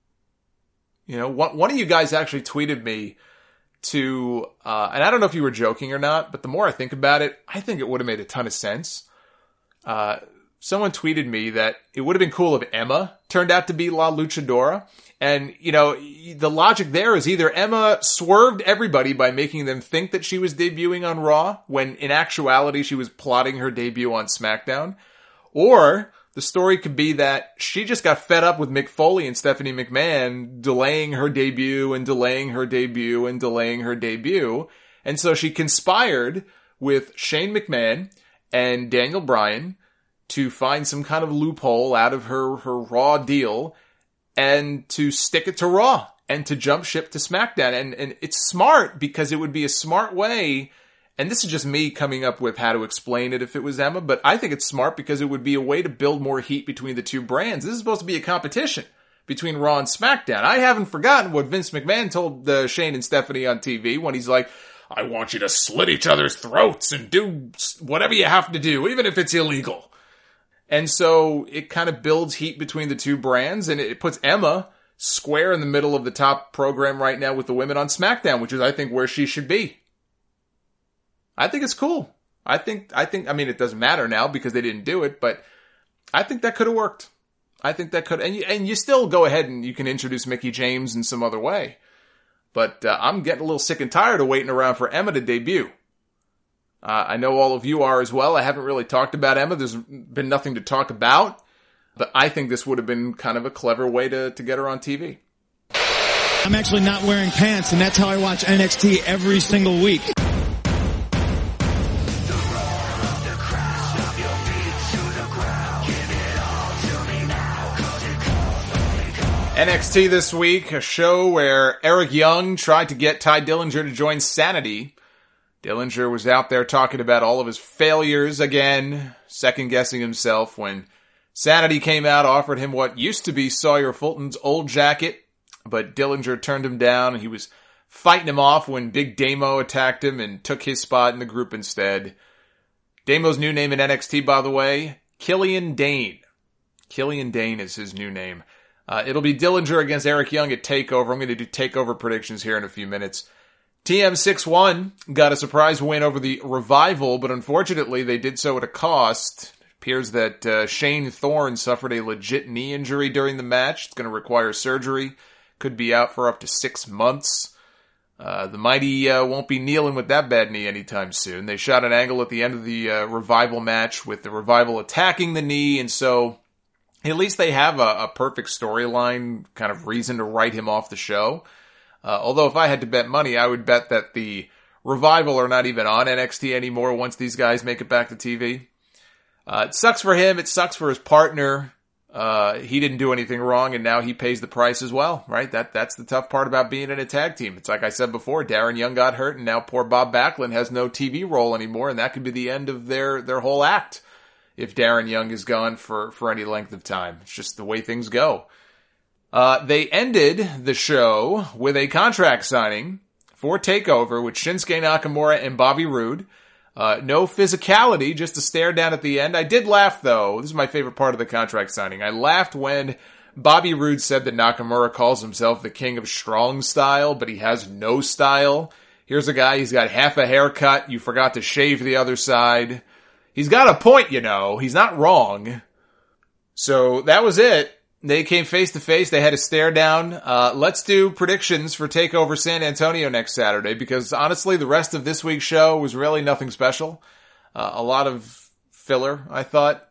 One of you guys actually tweeted me to, and I don't know if you were joking or not, but the more I think about it, I think it would have made a ton of sense. Someone tweeted me that it would have been cool if Emma turned out to be La Luchadora. And, you know, the logic there is either Emma swerved everybody by making them think that she was debuting on Raw, when in actuality she was plotting her debut on SmackDown, or the story could be that she just got fed up with Mick Foley and Stephanie McMahon delaying her debut and delaying her debut and delaying her debut. And so she conspired with Shane McMahon and Daniel Bryan to find some kind of loophole out of her Raw deal and to stick it to Raw and to jump ship to SmackDown. And it's smart because it would be a smart way. And this is just me coming up with how to explain it if it was Emma, but I think it's smart because it would be a way to build more heat between the two brands. This is supposed to be a competition between Raw and SmackDown. I haven't forgotten what Vince McMahon told Shane and Stephanie on TV when he's like, I want you to slit each other's throats and do whatever you have to do, even if it's illegal. And so it kind of builds heat between the two brands, and it puts Emma square in the middle of the top program right now with the women on SmackDown, which is, I think, where she should be. I think it's cool. I mean, it doesn't matter now because they didn't do it, but I think that could have worked. I think that could, and you still go ahead and you can introduce Mickie James in some other way. But I'm getting a little sick and tired of waiting around for Emma to debut. I know all of you are as well. I haven't really talked about Emma. There's been nothing to talk about, but I think this would have been kind of a clever way to get her on TV. I'm actually not wearing pants, and that's how I watch NXT every single week. NXT this week, a show where Eric Young tried to get Tye Dillinger to join Sanity. Dillinger was out there talking about all of his failures again, second-guessing himself when Sanity came out, offered him what used to be Sawyer Fulton's old jacket, but Dillinger turned him down, and he was fighting him off when Big Damo attacked him and took his spot in the group instead. Damo's new name in NXT, by the way, Killian Dane. Killian Dane is his new name. It'll be Dillinger against Eric Young at TakeOver. I'm going to do TakeOver predictions here in a few minutes. TM61 got a surprise win over the Revival, but unfortunately they did so at a cost. It appears that Shane Thorne suffered a legit knee injury during the match. It's going to require surgery. Could be out for up to 6 months. The Mighty won't be kneeling with that bad knee anytime soon. They shot an angle at the end of the Revival match with the Revival attacking the knee, and so at least they have a perfect storyline kind of reason to write him off the show. Although if I had to bet money, I would bet that the Revival are not even on NXT anymore once these guys make it back to TV. It sucks for him. It sucks for his partner. He didn't do anything wrong, and now he pays the price as well, right? That's the tough part about being in a tag team. It's like I said before, Darren Young got hurt, and now poor Bob Backlund has no TV role anymore, and that could be the end of their whole act if Darren Young is gone for any length of time. It's just the way things go. They ended the show with a contract signing for TakeOver with Shinsuke Nakamura and Bobby Roode. No physicality, just a stare down at the end. I did laugh, though. This is my favorite part of the contract signing. I laughed when Bobby Roode said that Nakamura calls himself the king of strong style, but he has no style. Here's a guy, he's got half a haircut. You forgot to shave the other side. He's got a point, you know. He's not wrong. So that was it. They came face to face. They had a stare down. Let's do predictions for TakeOver San Antonio next Saturday, because honestly, the rest of this week's show was really nothing special. A lot of filler, I thought.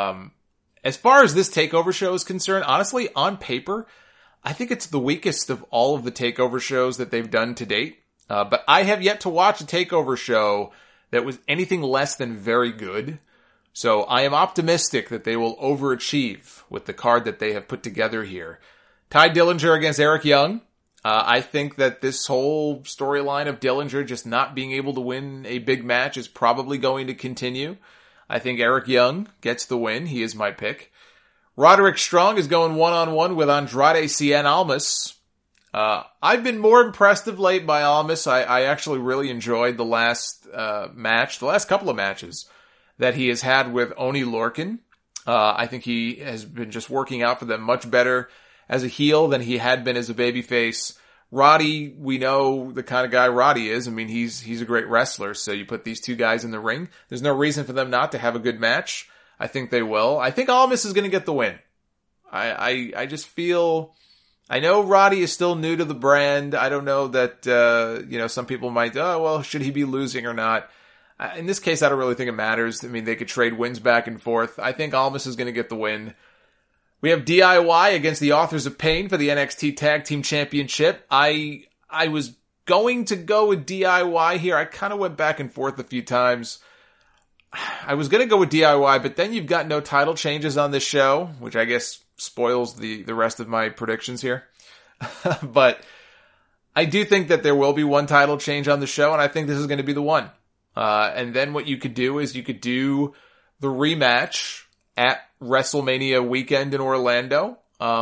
As far as this TakeOver show is concerned, honestly, on paper, I think it's the weakest of all of the TakeOver shows that they've done to date. But I have yet to watch a TakeOver show that was anything less than very good. So I am optimistic that they will overachieve with the card that they have put together here. Tye Dillinger against Eric Young. I think that this whole storyline of Dillinger just not being able to win a big match is probably going to continue. I think Eric Young gets the win. He is my pick. Roderick Strong is going one-on-one with Andrade Cien Almas. I've been more impressed of late by Almas. I actually really enjoyed the last couple of matches that he has had with Oney Lorcan. I think he has been just working out for them much better as a heel than he had been as a babyface. Roddy, we know the kind of guy Roddy is. I mean, he's a great wrestler, so you put these two guys in the ring. There's no reason for them not to have a good match. I think they will. I think Almas is going to get the win. I just feel, I know Roddy is still new to the brand. I don't know that, some people might, oh, well, should he be losing or not? In this case, I don't really think it matters. I mean, they could trade wins back and forth. I think Almas is going to get the win. We have DIY against the Authors of Pain for the NXT Tag Team Championship. I was going to go with DIY here. I kind of went back and forth a few times. I was going to go with DIY, but then you've got no title changes on this show, which I guess spoils the rest of my predictions here. But I do think that there will be one title change on the show, and I think this is going to be the one. And then what you could do is you could do the rematch at WrestleMania weekend in Orlando.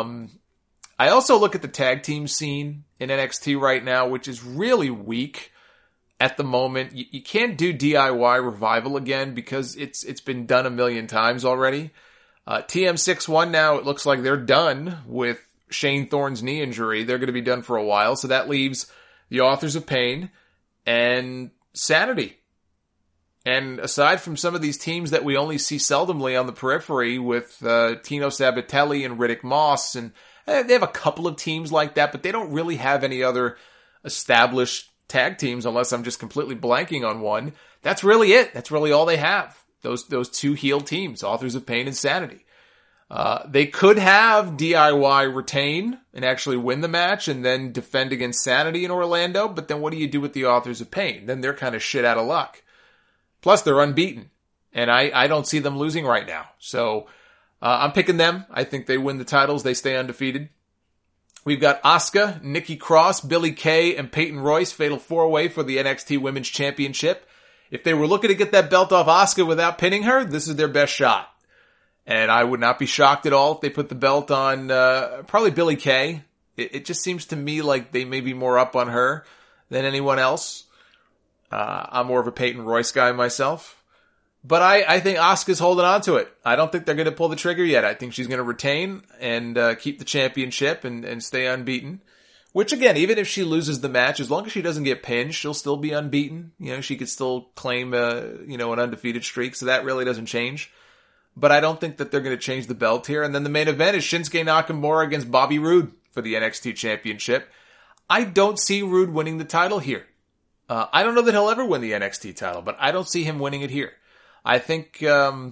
I also look at the tag team scene in NXT right now, which is really weak at the moment. You can't do DIY Revival again because it's been done a million times already. TM61 now, it looks like they're done with Shane Thorne's knee injury. They're going to be done for a while. So that leaves the Authors of Pain and Sanity. And aside from some of these teams that we only see seldomly on the periphery with Tino Sabatelli and Riddick Moss, and they have a couple of teams like that, but they don't really have any other established tag teams unless I'm just completely blanking on one. That's really it. That's really all they have. Those two heel teams, Authors of Pain and Sanity. They could have DIY retain and actually win the match and then defend against Sanity in Orlando, but then what do you do with the Authors of Pain? Then they're kind of shit out of luck. Plus, they're unbeaten, and I don't see them losing right now. So I'm picking them. I think they win the titles. They stay undefeated. We've got Asuka, Nikki Cross, Billie Kay, and Peyton Royce, Fatal 4-Way for the NXT Women's Championship. If they were looking to get that belt off Asuka without pinning her, this is their best shot. And I would not be shocked at all if they put the belt on probably Billie Kay. It just seems to me like they may be more up on her than anyone else. I'm more of a Peyton Royce guy myself. But I think Asuka's holding on to it. I don't think they're going to pull the trigger yet. I think she's going to retain and keep the championship and stay unbeaten. Which, again, even if she loses the match, as long as she doesn't get pinned, she'll still be unbeaten. She could still claim, an undefeated streak. So that really doesn't change. But I don't think that they're going to change the belt here. And then the main event is Shinsuke Nakamura against Bobby Roode for the NXT Championship. I don't see Roode winning the title here. I don't know that he'll ever win the NXT title, but I don't see him winning it here. I think, I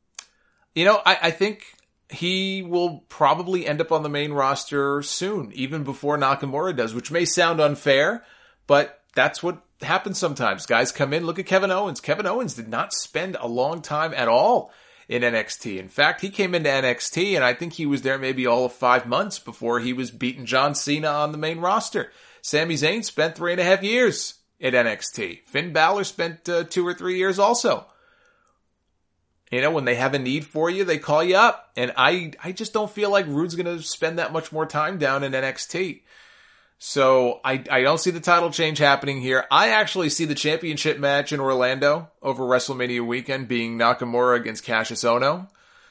think he will probably end up on the main roster soon, even before Nakamura does, which may sound unfair, but that's what happens sometimes. Guys come in, look at Kevin Owens. Kevin Owens did not spend a long time at all in NXT. In fact, he came into NXT, and I think he was there maybe all of 5 months before he was beating John Cena on the main roster. Sami Zayn spent 3.5 years at NXT. Finn Balor spent 2 or 3 years also. When they have a need for you, they call you up. And I just don't feel like Roode's going to spend that much more time down in NXT. So I don't see the title change happening here. I actually see the championship match in Orlando over WrestleMania weekend being Nakamura against Cassius Ohno.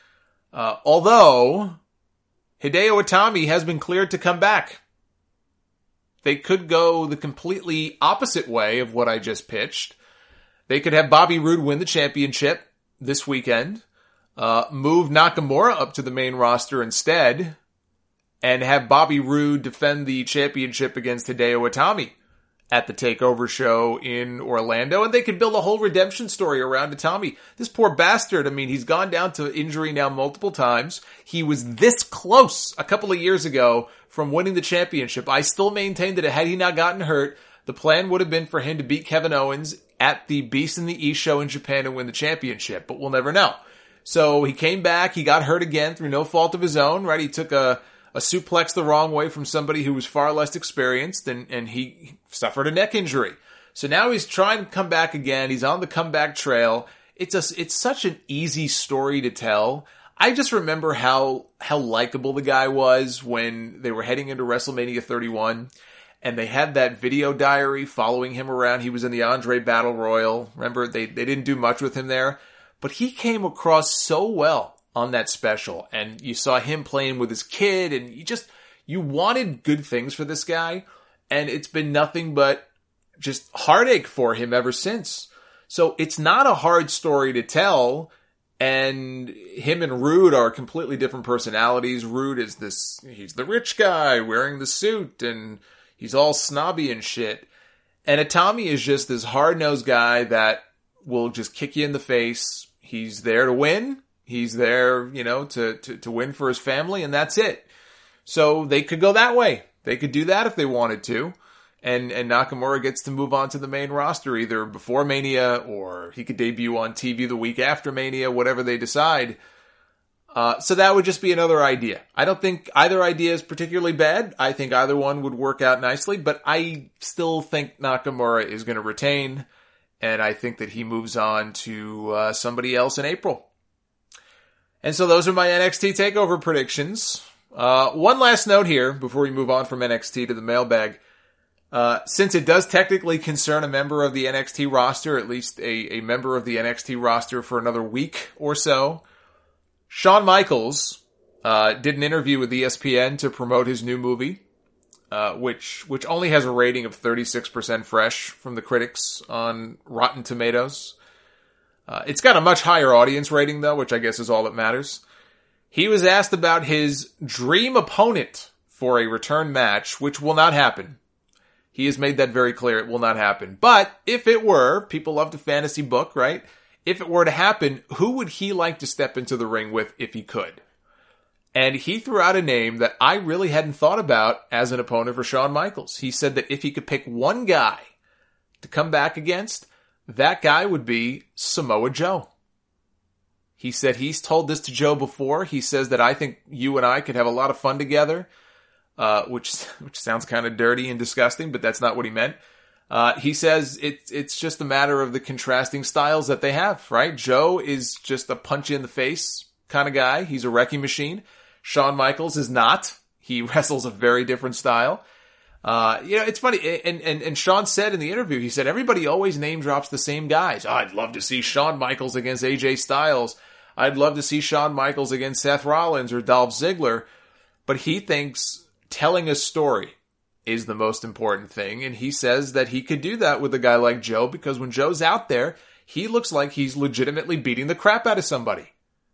Although Hideo Itami has been cleared to come back. They could go the completely opposite way of what I just pitched. They could have Bobby Roode win the championship this weekend, move Nakamura up to the main roster instead, and have Bobby Roode defend the championship against Hideo Itami at the TakeOver show in Orlando. And they could build a whole redemption story around Itami. This poor bastard, he's gone down to injury now multiple times. He was this close a couple of years ago from winning the championship. I still maintain that had he not gotten hurt, the plan would have been for him to beat Kevin Owens at the Beast in the East show in Japan and win the championship, but we'll never know. So he came back, he got hurt again through no fault of his own, right? He took a suplex the wrong way from somebody who was far less experienced, and he suffered a neck injury. So now he's trying to come back again. He's on the comeback trail. It's such an easy story to tell. I just remember how likable the guy was when they were heading into WrestleMania 31, and they had that video diary following him around. He was in the Andre Battle Royal. Remember, they didn't do much with him there, but he came across so well on that special, and you saw him playing with his kid, and you wanted good things for this guy, and it's been nothing but just heartache for him ever since. So it's not a hard story to tell. And him and Rude are completely different personalities. Rude is he's the rich guy wearing the suit and he's all snobby and shit. And Itami is just this hard-nosed guy that will just kick you in the face. He's there to win. He's there, to win for his family, and that's it. So they could go that way. They could do that if they wanted to. And Nakamura gets to move on to the main roster either before Mania or he could debut on TV the week after Mania, whatever they decide. So that would just be another idea. I don't think either idea is particularly bad. I think either one would work out nicely, but I still think Nakamura is going to retain, and I think that he moves on to somebody else in April. And so those are my NXT TakeOver predictions. One last note here before we move on from NXT to the mailbag. Since it does technically concern a member of the NXT roster, at least a member of the NXT roster for another week or so, Shawn Michaels did an interview with ESPN to promote his new movie, which only has a rating of 36% fresh from the critics on Rotten Tomatoes. It's got a much higher audience rating, though, which I guess is all that matters. He was asked about his dream opponent for a return match, which will not happen. He has made that very clear. It will not happen. But if it were, people love to fantasy book, right? If it were to happen, who would he like to step into the ring with if he could? And he threw out a name that I really hadn't thought about as an opponent for Shawn Michaels. He said that if he could pick one guy to come back against, that guy would be Samoa Joe. He said he's told this to Joe before. He says that I think you and I could have a lot of fun together. Which sounds kind of dirty and disgusting, but that's not what he meant. He says it's just a matter of the contrasting styles that they have, right? Joe is just a punch in the face kind of guy. He's a wrecking machine. Shawn Michaels is not. He wrestles a very different style. It's funny. And Shawn said in the interview, he said, everybody always name drops the same guys. Oh, I'd love to see Shawn Michaels against AJ Styles. I'd love to see Shawn Michaels against Seth Rollins or Dolph Ziggler. But he thinks telling a story is the most important thing, and he says that he could do that with a guy like Joe because when Joe's out there, he looks like he's legitimately beating the crap out of somebody.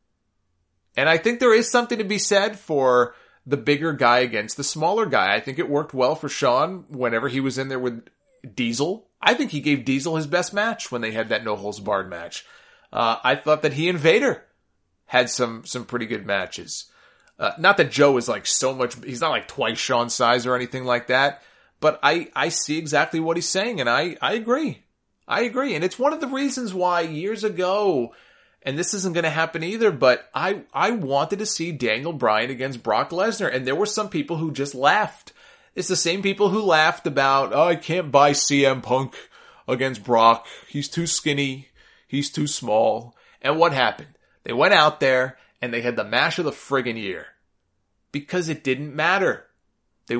And I think there is something to be said for the bigger guy against the smaller guy. I think it worked well for Shawn whenever he was in there with Diesel. I think he gave Diesel his best match when they had that no-holds-barred match. I thought that he and Vader had some pretty good matches. Not that Joe is like so much, he's not like twice Shawn's size or anything like that, but I see exactly what he's saying, and I agree. I agree, and it's one of the reasons why years ago, and this isn't going to happen either, but I wanted to see Daniel Bryan against Brock Lesnar, and there were some people who just laughed. It's the same people who laughed about, I can't buy CM Punk against Brock. He's too skinny. He's too small. And what happened? They went out there, and they had the match of the friggin' year. Because it didn't matter. They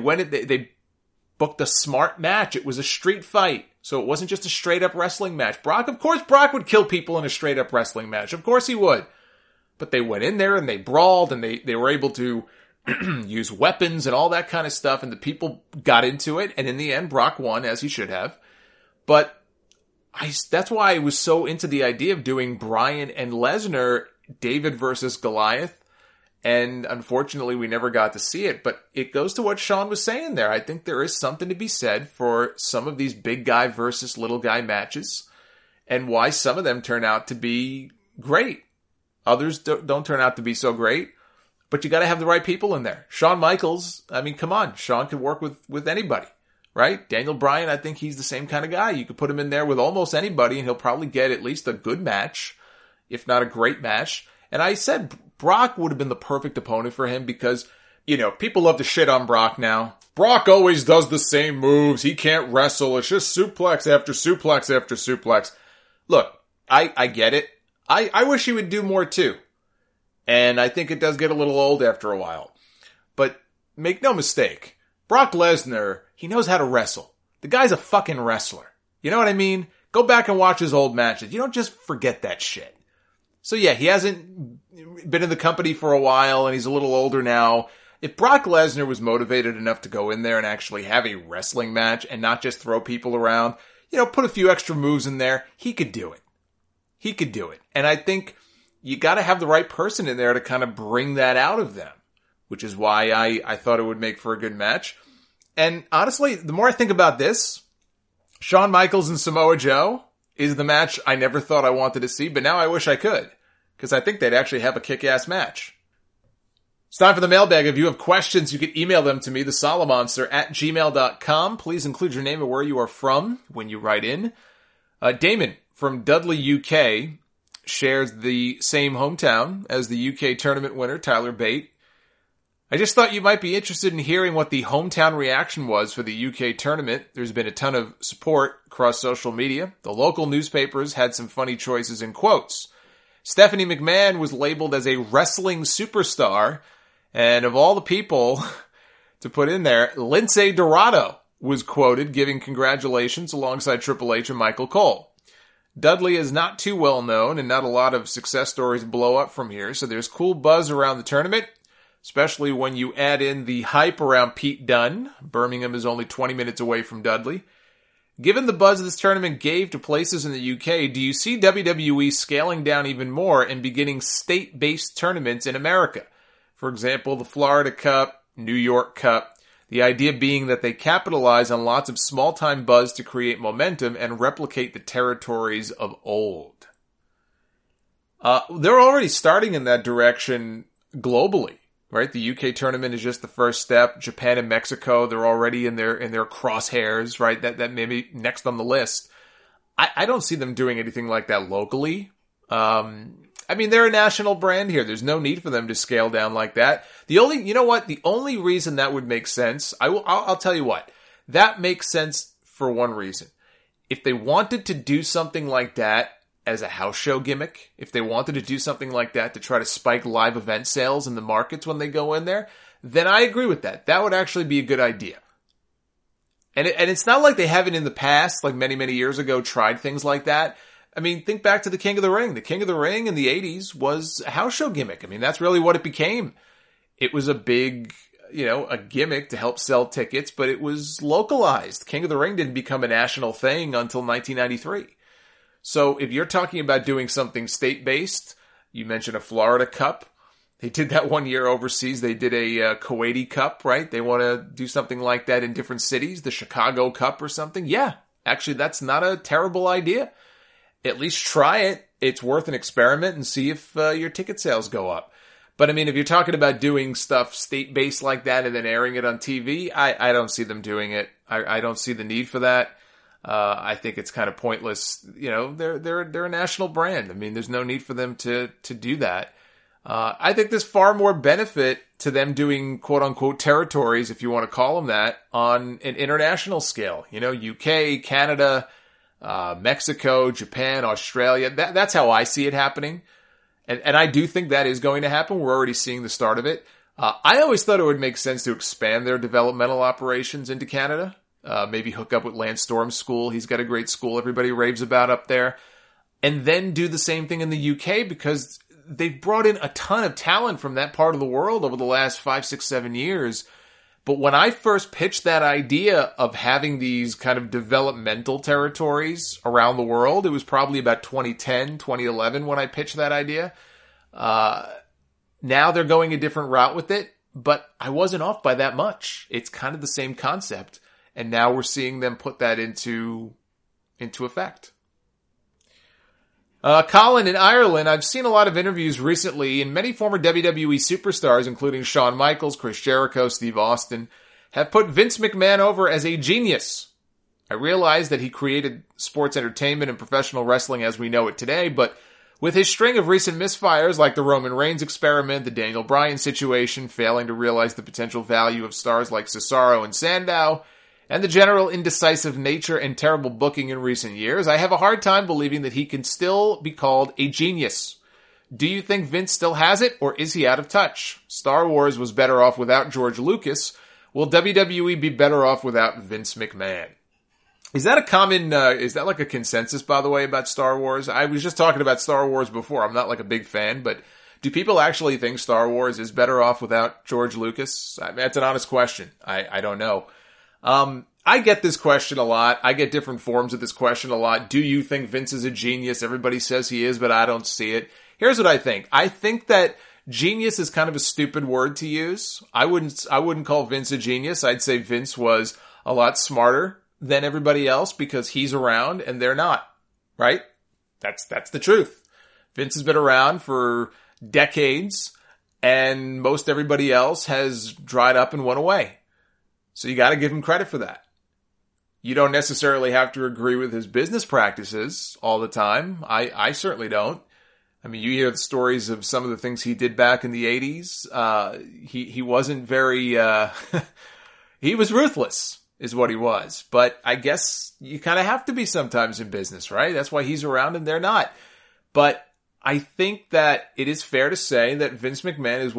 booked a smart match. It was a street fight. So it wasn't just a straight up wrestling match. Of course Brock would kill people in a straight up wrestling match. Of course he would. But they went in there and they brawled and they were able to use weapons and all that kind of stuff. And the people got into it. And in the end, Brock won, as he should have. But that's why I was so into the idea of doing Bryan and Lesnar, David versus Goliath. And unfortunately, we never got to see it, but it goes to what Shawn was saying there. I think there is something to be said for some of these big guy versus little guy matches and why some of them turn out to be great. Others don't turn out to be so great, but you got to have the right people in there. Shawn Michaels, I mean, come on. Shawn can work with anybody, right? Daniel Bryan, I think he's the same kind of guy. You could put him in there with almost anybody and he'll probably get at least a good match, if not a great match. And I said Brock would have been the perfect opponent for him because, people love to shit on Brock now. Brock always does the same moves. He can't wrestle. It's just suplex after suplex after suplex. Look, I get it. I wish he would do more too. And I think it does get a little old after a while. But make no mistake. Brock Lesnar, he knows how to wrestle. The guy's a fucking wrestler. You know what I mean? Go back and watch his old matches. You don't just forget that shit. So yeah, he hasn't been in the company for a while and he's a little older now. If Brock Lesnar was motivated enough to go in there and actually have a wrestling match and not just throw people around, put a few extra moves in there, he could do it. He could do it. And I think you got to have the right person in there to kind of bring that out of them, which is why I thought it would make for a good match. And honestly, the more I think about this, Shawn Michaels and Samoa Joe is the match I never thought I wanted to see, but now I wish I could, because I think they'd actually have a kick-ass match. It's time for the mailbag. If you have questions, you can email them to me, thesolomonster@gmail.com. Please include your name and where you are from when you write in. Damon from Dudley, UK, shares the same hometown as the UK tournament winner, Tyler Bate. I just thought you might be interested in hearing what the hometown reaction was for the UK tournament. There's been a ton of support across social media. The local newspapers had some funny choices in quotes. Stephanie McMahon was labeled as a wrestling superstar, and of all the people to put in there, Lindsay Dorado was quoted giving congratulations alongside Triple H and Michael Cole. Dudley is not too well known, and not a lot of success stories blow up from here, so there's cool buzz around the tournament, especially when you add in the hype around Pete Dunne. Birmingham is only 20 minutes away from Dudley. Given the buzz this tournament gave to places in the UK, do you see WWE scaling down even more and beginning state-based tournaments in America? For example, the Florida Cup, New York Cup. The idea being that they capitalize on lots of small-time buzz to create momentum and replicate the territories of old. They're already starting in that direction globally, right? The UK tournament is just the first step. Japan and Mexico, they're already in their crosshairs, right? That may be next on the list. I don't see them doing anything like that locally. I mean, they're a national brand here. There's no need for them to scale down like that. The only reason that would make sense, I'll tell you what, that makes sense for one reason. If they wanted to do something like that as a house show gimmick, if they wanted to do something like that to try to spike live event sales in the markets when they go in there, then I agree with that. That would actually be a good idea. And it's not like they haven't in the past, like many, many years ago, tried things like that. I mean, think back to the King of the Ring. The King of the Ring in the 80s was a house show gimmick. I mean, that's really what it became. It was a big, a gimmick to help sell tickets, but it was localized. King of the Ring didn't become a national thing until 1993. So if you're talking about doing something state-based, you mentioned a Florida Cup. They did that one year overseas. They did a Kuwaiti Cup, right? They want to do something like that in different cities, the Chicago Cup or something. Yeah, actually, that's not a terrible idea. At least try it. It's worth an experiment and see if your ticket sales go up. But I mean, if you're talking about doing stuff state-based like that and then airing it on TV, I don't see them doing it. I don't see the need for that. I think it's kind of pointless. They're a national brand. I mean, there's no need for them to do that. I think there's far more benefit to them doing quote-unquote territories, if you want to call them that, on an international scale. UK, Canada, Mexico, Japan, Australia. That's how I see it happening. And I do think that is going to happen. We're already seeing the start of it. I always thought it would make sense to expand their developmental operations into Canada. Maybe hook up with Lance Storm's school. He's got a great school everybody raves about up there. And then do the same thing in the UK, because they've brought in a ton of talent from that part of the world over the last 5, 6, 7 years. But when I first pitched that idea of having these kind of developmental territories around the world, it was probably about 2010, 2011 when I pitched that idea. Now they're going a different route with it, but I wasn't off by that much. It's kind of the same concept. And now we're seeing them put that into effect. Colin in Ireland, I've seen a lot of interviews recently, and many former WWE superstars, including Shawn Michaels, Chris Jericho, Steve Austin, have put Vince McMahon over as a genius. I realize that he created sports entertainment and professional wrestling as we know it today, but with his string of recent misfires like the Roman Reigns experiment, the Daniel Bryan situation, failing to realize the potential value of stars like Cesaro and Sandow, and the general indecisive nature and terrible booking in recent years, I have a hard time believing that he can still be called a genius. Do you think Vince still has it, or is he out of touch? Star Wars was better off without George Lucas. Will WWE be better off without Vince McMahon? Is that is that like a consensus, by the way, about Star Wars? I was just talking about Star Wars before. I'm not like a big fan, but do people actually think Star Wars is better off without George Lucas? I mean, that's an honest question. I don't know. I get this question a lot. I get different forms of this question a lot. Do you think Vince is a genius? Everybody says he is, but I don't see it. Here's what I think. I think that genius is kind of a stupid word to use. I wouldn't call Vince a genius. I'd say Vince was a lot smarter than everybody else because he's around and they're not, right? That's the truth. Vince has been around for decades and most everybody else has dried up and went away. So you got to give him credit for that. You don't necessarily have to agree with his business practices all the time. I certainly don't. I mean, you hear the stories of some of the things he did back in the 80s. He wasn't very, he was ruthless is what he was. But I guess you kind of have to be sometimes in business, right? That's why he's around and they're not. But I think that it is fair to say that Vince McMahon is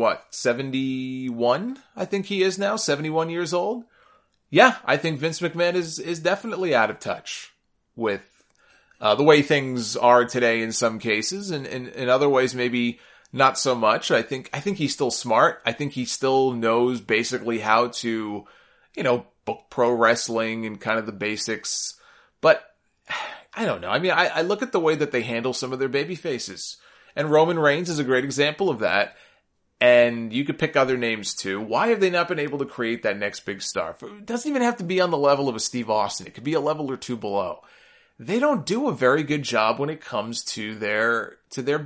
71? I think he is now, 71 years old. Yeah, I think Vince McMahon is definitely out of touch with the way things are today in some cases, and in other ways maybe not so much. I think he's still smart. I think he still knows basically how to, book pro wrestling and kind of the basics. But I don't know. I mean, I look at the way that they handle some of their baby faces, and Roman Reigns is a great example of that. And you could pick other names too. Why have they not been able to create that next big star? It doesn't even have to be on the level of a Steve Austin. It could be a level or two below. They don't do a very good job when it comes to their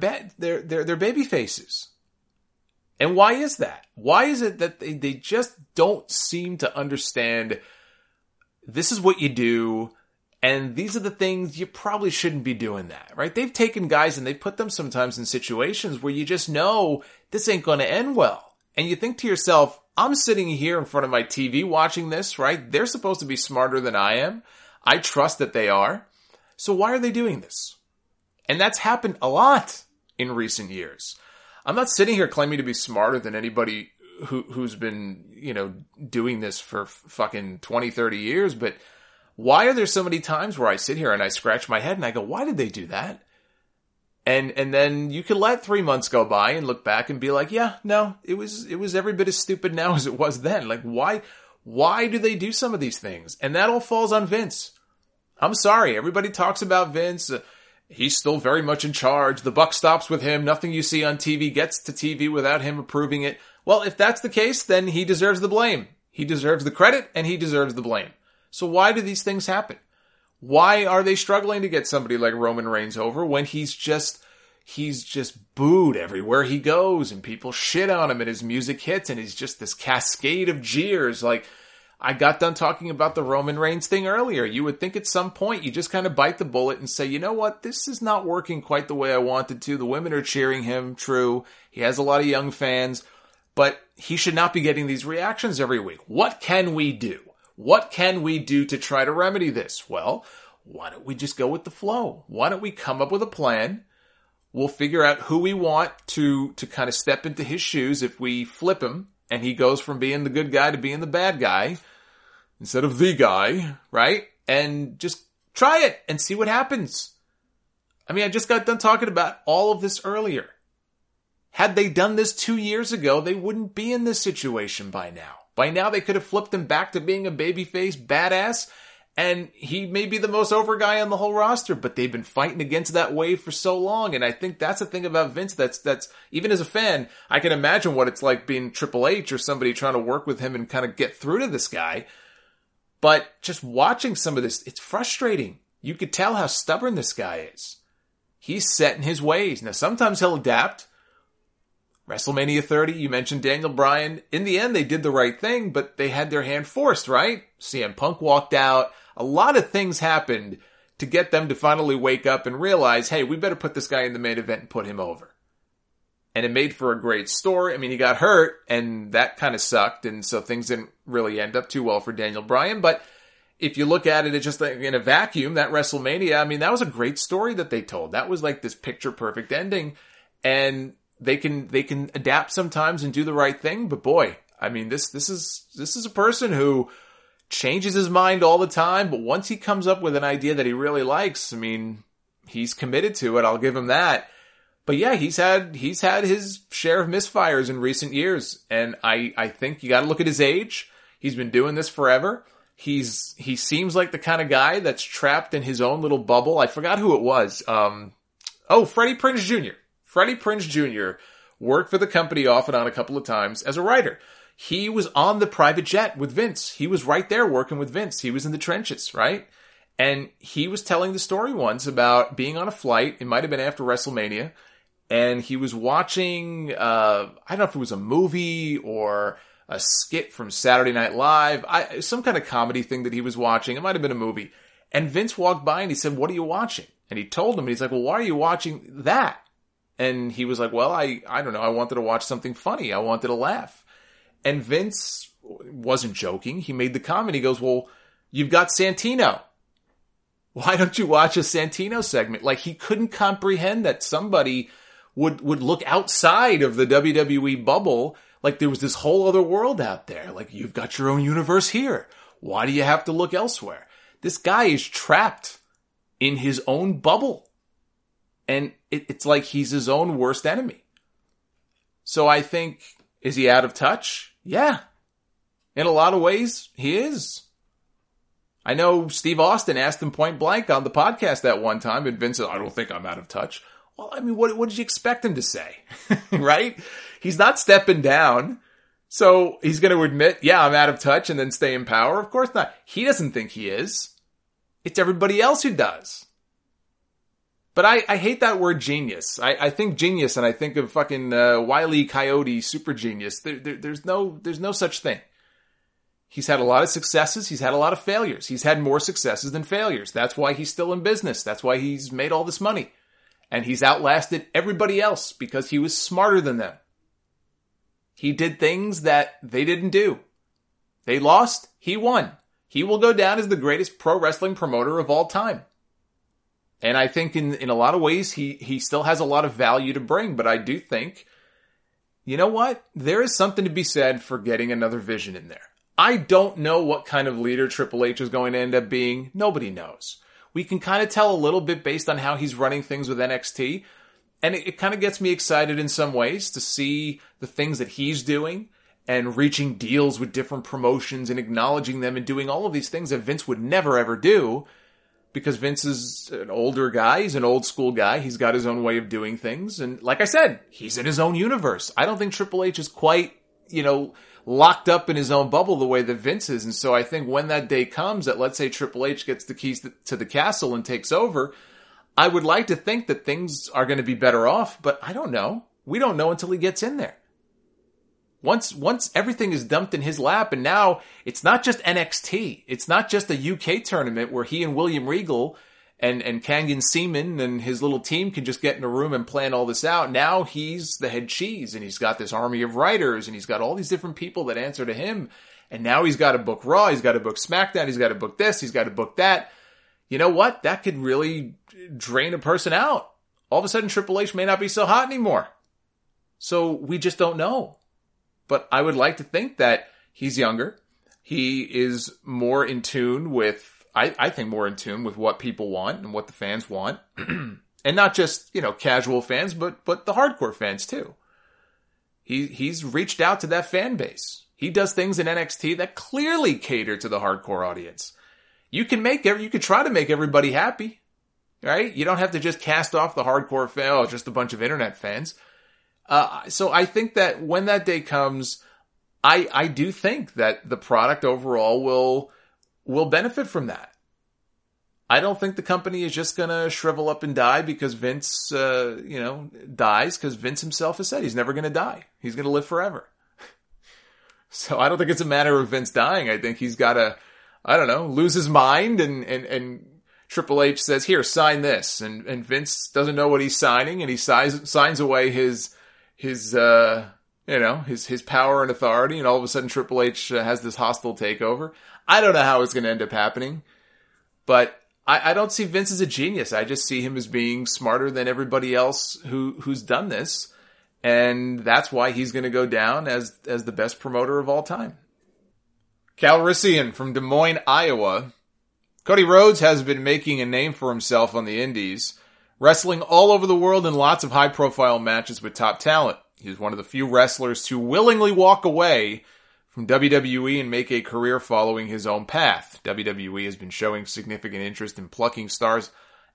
baby faces. And why is that? Why is it that they just don't seem to understand this is what you do, and these are the things you probably shouldn't be doing that, right? They've taken guys and they've put them sometimes in situations where you just know this ain't going to end well. And you think to yourself, I'm sitting here in front of my TV watching this, right? They're supposed to be smarter than I am. I trust that they are. So why are they doing this? And that's happened a lot in recent years. I'm not sitting here claiming to be smarter than anybody who's been, doing this for fucking 20, 30 years, but why are there so many times where I sit here and I scratch my head and I go, why did they do that? And then you could let 3 months go by and look back and be like, yeah, no, it was every bit as stupid now as it was then. Like, why do they do some of these things? And that all falls on Vince. I'm sorry. Everybody talks about Vince. He's still very much in charge. The buck stops with him. Nothing you see on TV gets to TV without him approving it. Well, if that's the case, then he deserves the blame. He deserves the credit and he deserves the blame. So why do these things happen? Why are they struggling to get somebody like Roman Reigns over when he's just booed everywhere he goes and people shit on him and his music hits and he's just this cascade of jeers? Like, I got done talking about the Roman Reigns thing earlier. You would think at some point you just kind of bite the bullet and say, you know what? This is not working quite the way I wanted to. The women are cheering him. True. He has a lot of young fans, but he should not be getting these reactions every week. What can we do? What can we do to try to remedy this? Well, why don't we just go with the flow? Why don't we come up with a plan? We'll figure out who we want to kind of step into his shoes if we flip him and he goes from being the good guy to being the bad guy instead of the guy, right? And just try it and see what happens. I mean, I just got done talking about all of this earlier. Had they done this 2 years ago, they wouldn't be in this situation by now. By now, they could have flipped him back to being a babyface badass, and he may be the most over guy on the whole roster, but they've been fighting against that wave for so long, and I think that's the thing about Vince that's even as a fan, I can imagine what it's like being Triple H or somebody trying to work with him and kind of get through to this guy. But just watching some of this, it's frustrating. You could tell how stubborn this guy is. He's set in his ways. Now, sometimes he'll adapt. WrestleMania 30, you mentioned Daniel Bryan. In the end, they did the right thing, but they had their hand forced, right? CM Punk walked out. A lot of things happened to get them to finally wake up and realize, hey, we better put this guy in the main event and put him over. And it made for a great story. I mean, he got hurt, and that kind of sucked, and so things didn't really end up too well for Daniel Bryan. But if you look at it, it's just like in a vacuum, that WrestleMania, I mean, that was a great story that they told. That was like this picture-perfect ending, and they can adapt sometimes and do the right thing, but boy, I mean, this is a person who changes his mind all the time, but once he comes up with an idea that he really likes, I mean, he's committed to it. I'll give him that. But yeah, he's had his share of misfires in recent years, and I think you got to look at his age. He's been doing this forever. He seems like the kind of guy that's trapped in his own little bubble. I forgot who it was. Freddie Prinze Jr. Freddie Prinze Jr. worked for the company off and on a couple of times as a writer. He was on the private jet with Vince. He was right there working with Vince. He was in the trenches, right? And he was telling the story once about being on a flight. It might have been after WrestleMania. And he was watching, I don't know if it was a movie or a skit from Saturday Night Live, some kind of comedy thing that he was watching. It might have been a movie. And Vince walked by and he said, "What are you watching?" And he told him, and he's like, "Well, why are you watching that?" And he was like, "Well, I don't know. I wanted to watch something funny. I wanted to laugh." And Vince wasn't joking. He made the comment. He goes, "Well, you've got Santino. Why don't you watch a Santino segment?" Like, he couldn't comprehend that somebody would look outside of the WWE bubble. Like, there was this whole other world out there. Like, you've got your own universe here. Why do you have to look elsewhere? This guy is trapped in his own bubble. And it's like he's his own worst enemy. So I think, is he out of touch? Yeah. In a lot of ways, he is. I know Steve Austin asked him point blank on the podcast that one time, and Vince said, "I don't think I'm out of touch." Well, I mean, what did you expect him to say? Right? He's not stepping down. So he's going to admit, "Yeah, I'm out of touch," and then stay in power? Of course not. He doesn't think he is. It's everybody else who does. But I hate that word genius. I think genius and I think of fucking Wile E. Coyote super genius. There's no such thing. He's had a lot of successes. He's had a lot of failures. He's had more successes than failures. That's why he's still in business. That's why he's made all this money. And he's outlasted everybody else because he was smarter than them. He did things that they didn't do. They lost. He won. He will go down as the greatest pro wrestling promoter of all time. And I think in a lot of ways, he still has a lot of value to bring. But I do think, you know what? There is something to be said for getting another vision in there. I don't know what kind of leader Triple H is going to end up being. Nobody knows. We can kind of tell a little bit based on how he's running things with NXT. And it kind of gets me excited in some ways to see the things that he's doing and reaching deals with different promotions and acknowledging them and doing all of these things that Vince would never ever do. Because Vince is an older guy. He's an old school guy. He's got his own way of doing things. And like I said, he's in his own universe. I don't think Triple H is quite, locked up in his own bubble the way that Vince is. And so I think when that day comes that, let's say, Triple H gets the keys to the castle and takes over, I would like to think that things are going to be better off, but I don't know. We don't know until he gets in there. Once everything is dumped in his lap, and now it's not just NXT. It's not just a UK tournament where he and William Regal and Kangan Seaman and his little team can just get in a room and plan all this out. Now he's the head cheese, and he's got this army of writers, and he's got all these different people that answer to him. And now he's got to book Raw, he's got to book SmackDown, he's got to book this, he's got to book that. You know what? That could really drain a person out. All of a sudden, Triple H may not be so hot anymore. So we just don't know. But I would like to think that he's younger. He is more in tune with, I think more in tune with what people want and what the fans want. And not just, casual fans, but the hardcore fans too. He's reached out to that fan base. He does things in NXT that clearly cater to the hardcore audience. You can try to make everybody happy, right? You don't have to just cast off the hardcore fan, just a bunch of internet fans. So I think that when that day comes, I do think that the product overall will benefit from that. I don't think the company is just going to shrivel up and die because Vince, dies, because Vince himself has said he's never going to die. He's going to live forever. So I don't think it's a matter of Vince dying. I think he's got to, lose his mind and Triple H says, "Here, sign this." And Vince doesn't know what he's signing, and he signs away his power and authority, and all of a sudden Triple H has this hostile takeover. I don't know how it's going to end up happening, but I don't see Vince as a genius. I just see him as being smarter than everybody else who's done this, and that's why he's going to go down as the best promoter of all time. Calrissian from Des Moines, Iowa. Cody Rhodes has been making a name for himself on the indies, wrestling all over the world in lots of high-profile matches with top talent. He's one of the few wrestlers to willingly walk away from WWE and make a career following his own path. WWE has been showing significant interest in plucking stars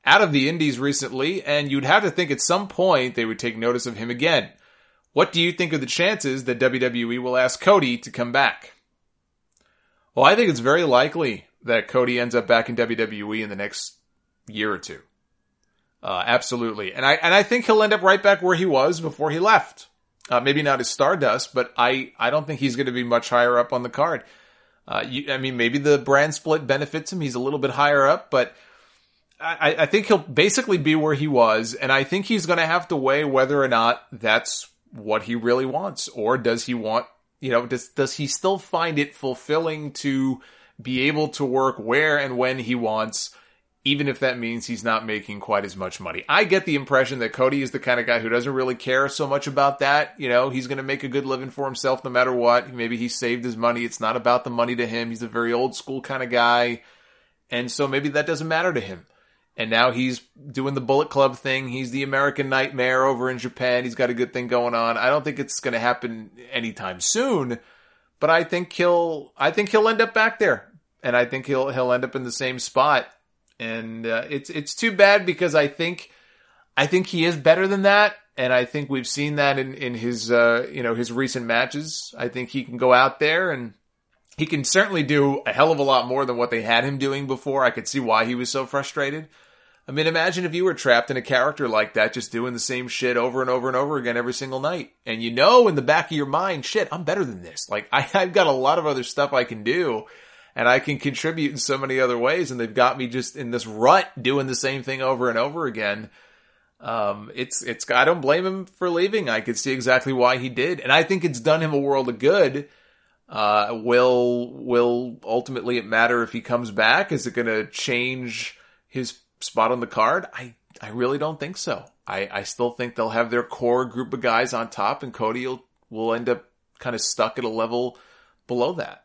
out of the indies recently, and you'd have to think at some point they would take notice of him again. What do you think of the chances that WWE will ask Cody to come back? Well, I think it's very likely that Cody ends up back in WWE in the next year or two. Absolutely. And I think he'll end up right back where he was before he left. Maybe not as Stardust, but I don't think he's going to be much higher up on the card. Maybe the brand split benefits him. He's a little bit higher up, but I think he'll basically be where he was. And I think he's going to have to weigh whether or not that's what he really wants, or does he want, does he still find it fulfilling to be able to work where and when he wants, even if that means he's not making quite as much money. I get the impression that Cody is the kind of guy who doesn't really care so much about that. He's going to make a good living for himself no matter what. Maybe he saved his money. It's not about the money to him. He's a very old school kind of guy. And so maybe that doesn't matter to him. And now he's doing the Bullet Club thing. He's the American Nightmare over in Japan. He's got a good thing going on. I don't think it's going to happen anytime soon, but I think he'll end up back there. And I think he'll end up in the same spot. And it's too bad, because I think he is better than that, and I think we've seen that in his his recent matches. I think he can go out there and he can certainly do a hell of a lot more than what they had him doing before. I could see why he was so frustrated. I mean, imagine if you were trapped in a character like that, just doing the same shit over and over and over again every single night, and in the back of your mind, shit, I'm better than this. Like I've got a lot of other stuff I can do. And I can contribute in so many other ways, and they've got me just in this rut doing the same thing over and over again. I don't blame him for leaving. I could see exactly why he did, and I think it's done him a world of good. Will ultimately it matter if he comes back? Is it going to change his spot on the card? I really don't think so. I still think they'll have their core group of guys on top, and Cody will end up kind of stuck at a level below that.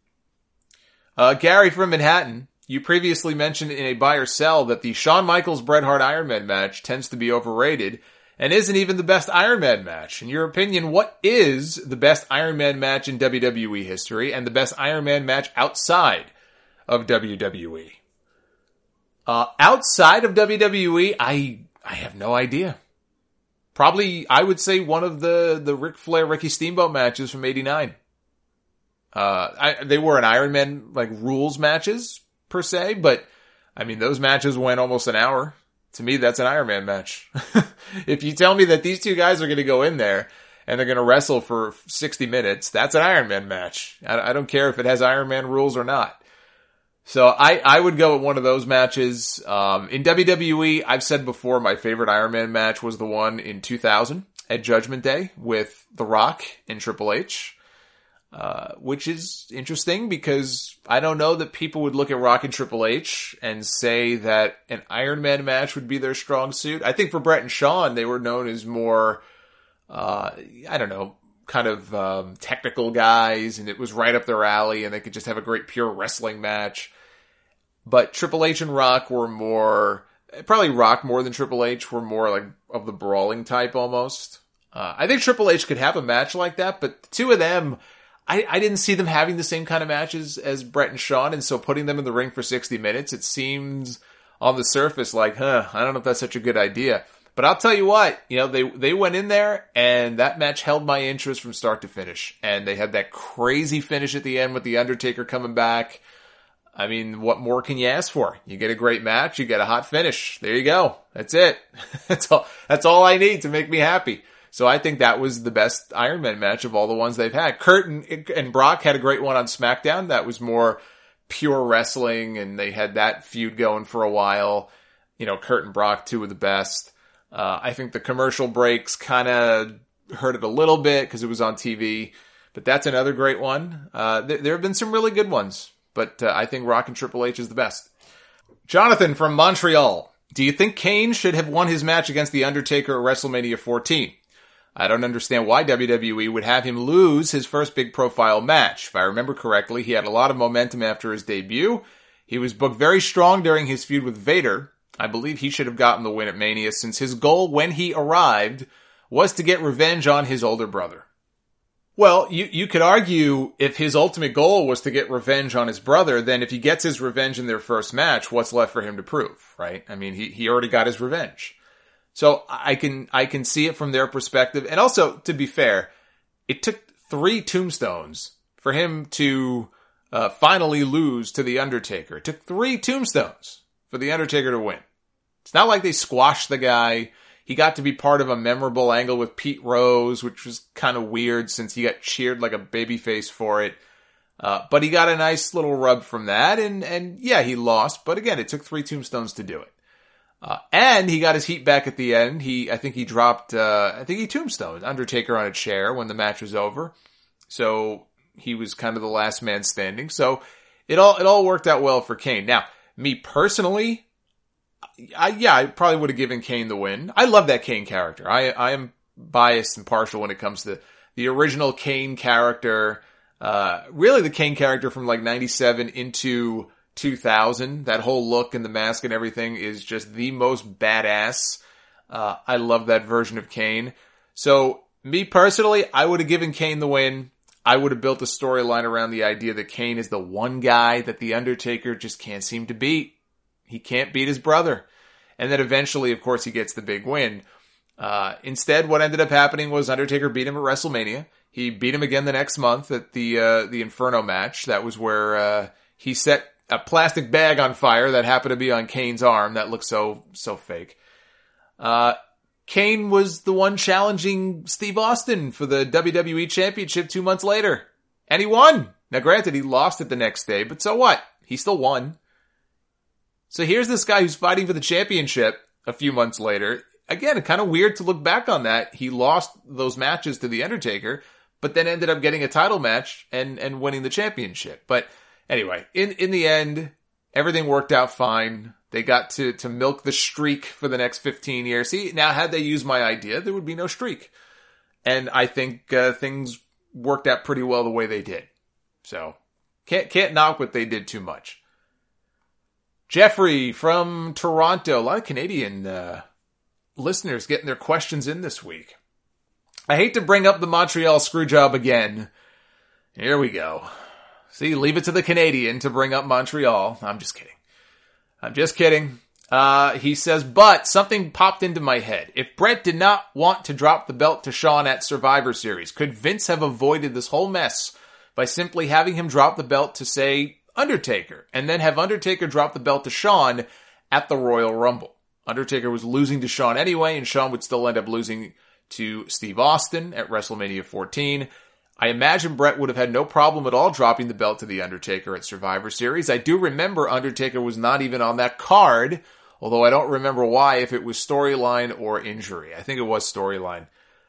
Gary from Manhattan, you previously mentioned in a buy or sell that the Shawn Michaels Bret Hart Iron Man match tends to be overrated and isn't even the best Iron Man match. In your opinion, what is the best Iron Man match in WWE history and the best Iron Man match outside of WWE? Outside of WWE, I have no idea. Probably, I would say one of the Ric Flair, Ricky Steamboat matches from '89. They were an Iron Man, rules matches, per se, but, those matches went almost an hour. To me, that's an Iron Man match. If you tell me that these two guys are going to go in there and they're going to wrestle for 60 minutes, that's an Iron Man match. I don't care if it has Iron Man rules or not. So I would go with one of those matches. In WWE, I've said before, my favorite Iron Man match was the one in 2000 at Judgment Day with The Rock and Triple H. Which is interesting, because I don't know that people would look at Rock and Triple H and say that an Iron Man match would be their strong suit. I think for Bret and Shawn, they were known as more, technical guys, and it was right up their alley, and they could just have a great pure wrestling match. But Triple H and Rock were more, probably Rock more than Triple H, were more of the brawling type almost. I think Triple H could have a match like that, but the two of them, I didn't see them having the same kind of matches as Bret and Shawn, and so putting them in the ring for 60 minutes, it seems on the surface I don't know if that's such a good idea. But I'll tell you what, they went in there, and that match held my interest from start to finish. And they had that crazy finish at the end with The Undertaker coming back. What more can you ask for? You get a great match, you get a hot finish. There you go. That's it. That's all I need to make me happy. So I think that was the best Iron Man match of all the ones they've had. Kurt and Brock had a great one on SmackDown. That was more pure wrestling, and they had that feud going for a while. Kurt and Brock, two of the best. I think the commercial breaks kind of hurt it a little bit because it was on TV, but that's another great one. There have been some really good ones, but I think Rock and Triple H is the best. Jonathan from Montreal. Do you think Kane should have won his match against The Undertaker at WrestleMania 14? I don't understand why WWE would have him lose his first big profile match. If I remember correctly, he had a lot of momentum after his debut. He was booked very strong during his feud with Vader. I believe he should have gotten the win at Mania, since his goal when he arrived was to get revenge on his older brother. Well, you could argue if his ultimate goal was to get revenge on his brother, then if he gets his revenge in their first match, what's left for him to prove, right? I mean, he already got his revenge. So I can see it from their perspective. And also, to be fair, it took 3 tombstones for him to finally lose to The Undertaker. It took 3 tombstones for The Undertaker to win. It's not like they squashed the guy. He got to be part of a memorable angle with Pete Rose, which was kind of weird since he got cheered like a babyface for it. But he got a nice little rub from that, and yeah, he lost. But again, it took 3 tombstones to do it. And he got his heat back at the end. I think he tombstoned Undertaker on a chair when the match was over. So he was kind of the last man standing. So it all worked out well for Kane. Now, me personally, I probably would have given Kane the win. I love that Kane character. I am biased and partial when it comes to the original Kane character. Really the Kane character from like 97 into 2000. That whole look and the mask and everything is just the most badass. I love that version of Kane. So me personally, I would have given Kane the win. I would have built a storyline around the idea that Kane is the one guy that The Undertaker just can't seem to beat. He can't beat his brother. And then eventually, of course, he gets the big win. Instead, what ended up happening was Undertaker beat him at WrestleMania. He beat him again the next month at the Inferno match. That was where he set a plastic bag on fire that happened to be on Kane's arm. That looked so fake. Kane was the one challenging Steve Austin for the WWE Championship 2 months later. And he won. Now, granted, he lost it the next day, but so what? He still won. So here's this guy who's fighting for the championship a few months later. Again, kind of weird to look back on that. He lost those matches to The Undertaker, but then ended up getting a title match and winning the championship. But anyway, in the end, everything worked out fine. They got to milk the streak for the next 15 years. See, now had they used my idea, there would be no streak. And I think things worked out pretty well the way they did. So can't knock what they did too much. Jeffrey from Toronto. A lot of Canadian listeners getting their questions in this week. I hate to bring up the Montreal screwjob again. Here we go. See, leave it to the Canadian to bring up Montreal. I'm just kidding. He says, but something popped into my head. If Bret did not want to drop the belt to Shawn at Survivor Series, could Vince have avoided this whole mess by simply having him drop the belt to, say, Undertaker, and then have Undertaker drop the belt to Shawn at the Royal Rumble? Undertaker was losing to Shawn anyway, and Shawn would still end up losing to Steve Austin at WrestleMania 14. I imagine Bret would have had no problem at all dropping the belt to The Undertaker at Survivor Series. I do remember Undertaker was not even on that card, although I don't remember why, if it was storyline or injury. I think it was storyline.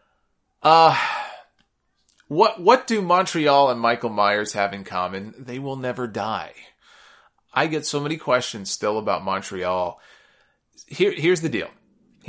What do Montreal and Michael Myers have in common? They will never die. I get so many questions still about Montreal. Here's the deal.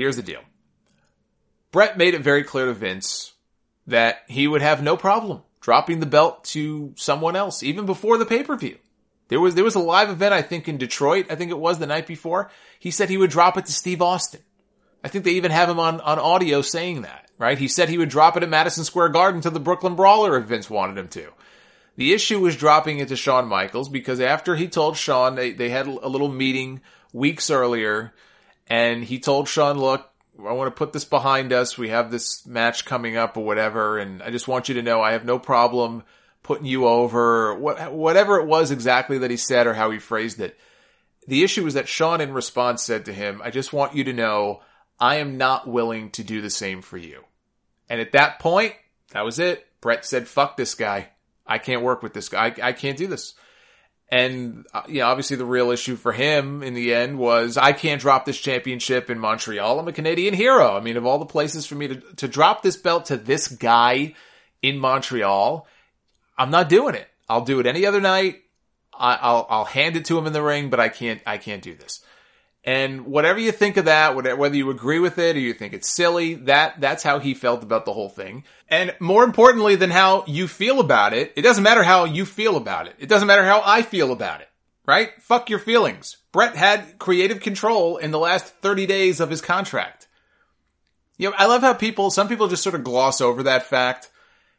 Bret made it very clear to Vince that he would have no problem dropping the belt to someone else, even before the pay-per-view. There was a live event, I think, in Detroit. I think it was the night before. He said he would drop it to Steve Austin. I think they even have him on audio saying that, right? He said he would drop it at Madison Square Garden to the Brooklyn Brawler if Vince wanted him to. The issue was dropping it to Shawn Michaels because after he told Shawn, they had a little meeting weeks earlier, and he told Shawn, look, I want to put this behind us. We have this match coming up or whatever, and I just want you to know I have no problem putting you over, whatever it was exactly that he said or how he phrased it. The issue was that Shawn in response said to him, I just want you to know I am not willing to do the same for you. And at that point, that was it. Bret said, fuck this guy. I can't work with this guy. I can't do this. And, obviously the real issue for him in the end was, I can't drop this championship in Montreal. I'm a Canadian hero. I mean, of all the places for me to drop this belt to this guy in Montreal, I'm not doing it. I'll do it any other night. I'll hand it to him in the ring, but I can't do this. And whatever you think of that, whether you agree with it or you think it's silly, that's how he felt about the whole thing. And more importantly than how you feel about it, it doesn't matter how you feel about it. It doesn't matter how I feel about it, right? Fuck your feelings. Bret had creative control in the last 30 days of his contract. I love how some people just sort of gloss over that fact.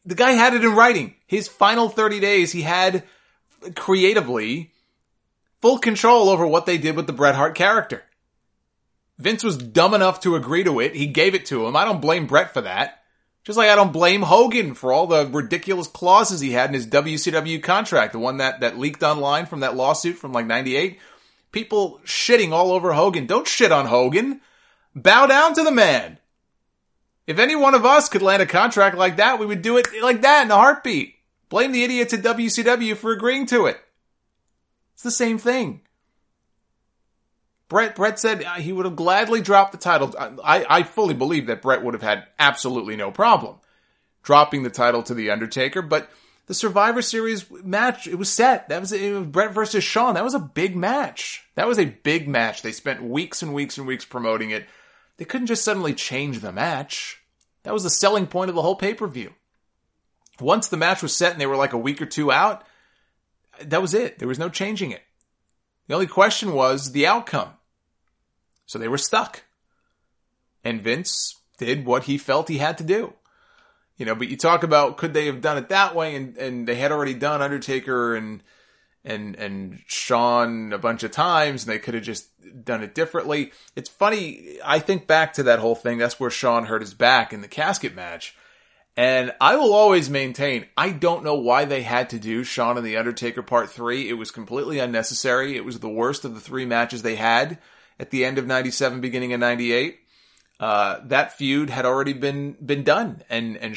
the guy had it in writing. His final 30 days, he had creatively full control over what they did with the Bret Hart character. Vince was dumb enough to agree to it. He gave it to him. I don't blame Bret for that. Just like I don't blame Hogan for all the ridiculous clauses he had in his WCW contract, the one that leaked online from that lawsuit from like 98. People shitting all over Hogan. Don't shit on Hogan. Bow down to the man. If any one of us could land a contract like that, we would do it like that in a heartbeat. Blame the idiots at WCW for agreeing to it. It's the same thing. Bret said he would have gladly dropped the title. I fully believe that Bret would have had absolutely no problem dropping the title to The Undertaker, but the Survivor Series match, it was set. It was Bret versus Shawn. That was a big match. They spent weeks and weeks and weeks promoting it. They couldn't just suddenly change the match. That was the selling point of the whole pay-per-view. Once the match was set and they were like a week or two out, that was it. There was no changing it. The only question was the outcome. So they were stuck. And Vince did what he felt he had to do. You know, but you talk about could they have done it that way, and they had already done Undertaker and Shawn a bunch of times, and they could have just done it differently. It's funny, I think back to that whole thing. That's where Shawn hurt his back in the casket match. And I will always maintain, I don't know why they had to do Shawn and the Undertaker Part 3. It was completely unnecessary. It was the worst of the 3 matches they had at the end of 97, beginning of 98. That feud had already been done. And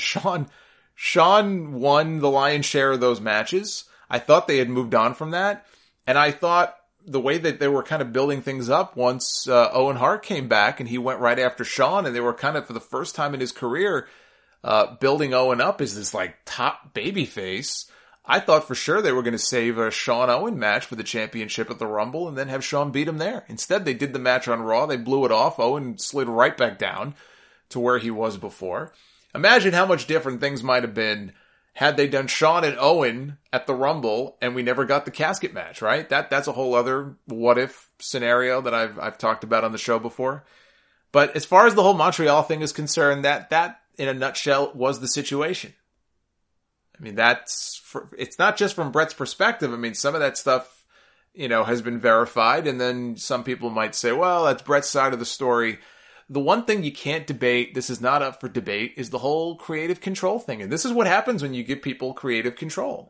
Shawn won the lion's share of those matches. I thought they had moved on from that. And I thought the way that they were kind of building things up once Owen Hart came back and he went right after Shawn, and they were kind of, for the first time in his career, building Owen up as this like top babyface. I thought for sure they were going to save a Shawn Owen match for the championship at the Rumble and then have Shawn beat him there. Instead, they did the match on Raw. They blew it off. Owen slid right back down to where he was before. Imagine how much different things might have been had they done Shawn and Owen at the Rumble and we never got the casket match, right? That's a whole other what if scenario that I've talked about on the show before. But as far as the whole Montreal thing is concerned, that in a nutshell was the situation. I mean, it's not just from Bret's perspective. I mean, some of that stuff, you know, has been verified, and then some people might say, well, that's Bret's side of the story. The one thing you can't debate, this is not up for debate, is the whole creative control thing. And this is what happens when you give people creative control.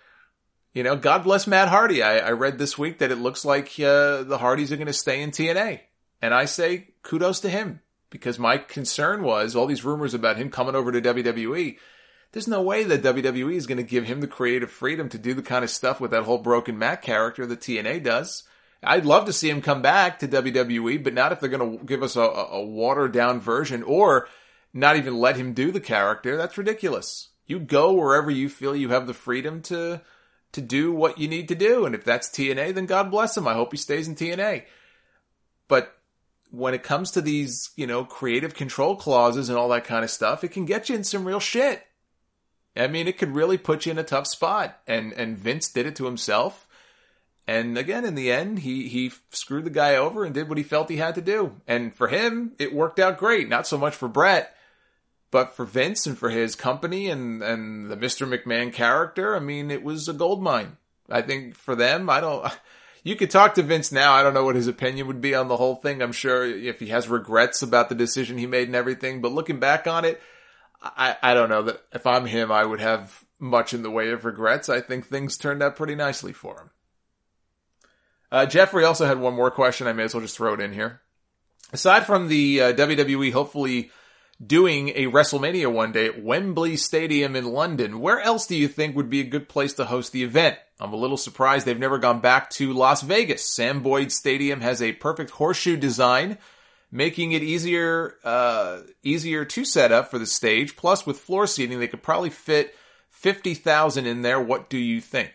You know, God bless Matt Hardy. I read this week that it looks like the Hardys are going to stay in TNA. And I say kudos to him, because my concern was all these rumors about him coming over to WWE. There's no way that WWE is going to give him the creative freedom to do the kind of stuff with that whole Broken Matt character that TNA does. I'd love to see him come back to WWE, but not if they're going to give us a watered-down version or not even let him do the character. That's ridiculous. You go wherever you feel you have the freedom to do what you need to do. And if that's TNA, then God bless him. I hope he stays in TNA. But when it comes to these, you know, creative control clauses and all that kind of stuff, it can get you in some real shit. I mean, it could really put you in a tough spot. And Vince did it to himself. And again, in the end, he screwed the guy over and did what he felt he had to do. And for him, it worked out great. Not so much for Bret, but for Vince and for his company and the Mr. McMahon character, I mean, it was a goldmine. I think for them, you could talk to Vince now. I don't know what his opinion would be on the whole thing. I'm sure if he has regrets about the decision he made and everything, but looking back on it, I don't know that if I'm him, I would have much in the way of regrets. I think things turned out pretty nicely for him. Jeffrey also had one more question. I may as well just throw it in here. Aside from the WWE hopefully doing a WrestleMania one day at Wembley Stadium in London, where else do you think would be a good place to host the event? I'm a little surprised they've never gone back to Las Vegas. Sam Boyd Stadium has a perfect horseshoe design, making it easier to set up for the stage. Plus, with floor seating, they could probably fit 50,000 in there. What do you think?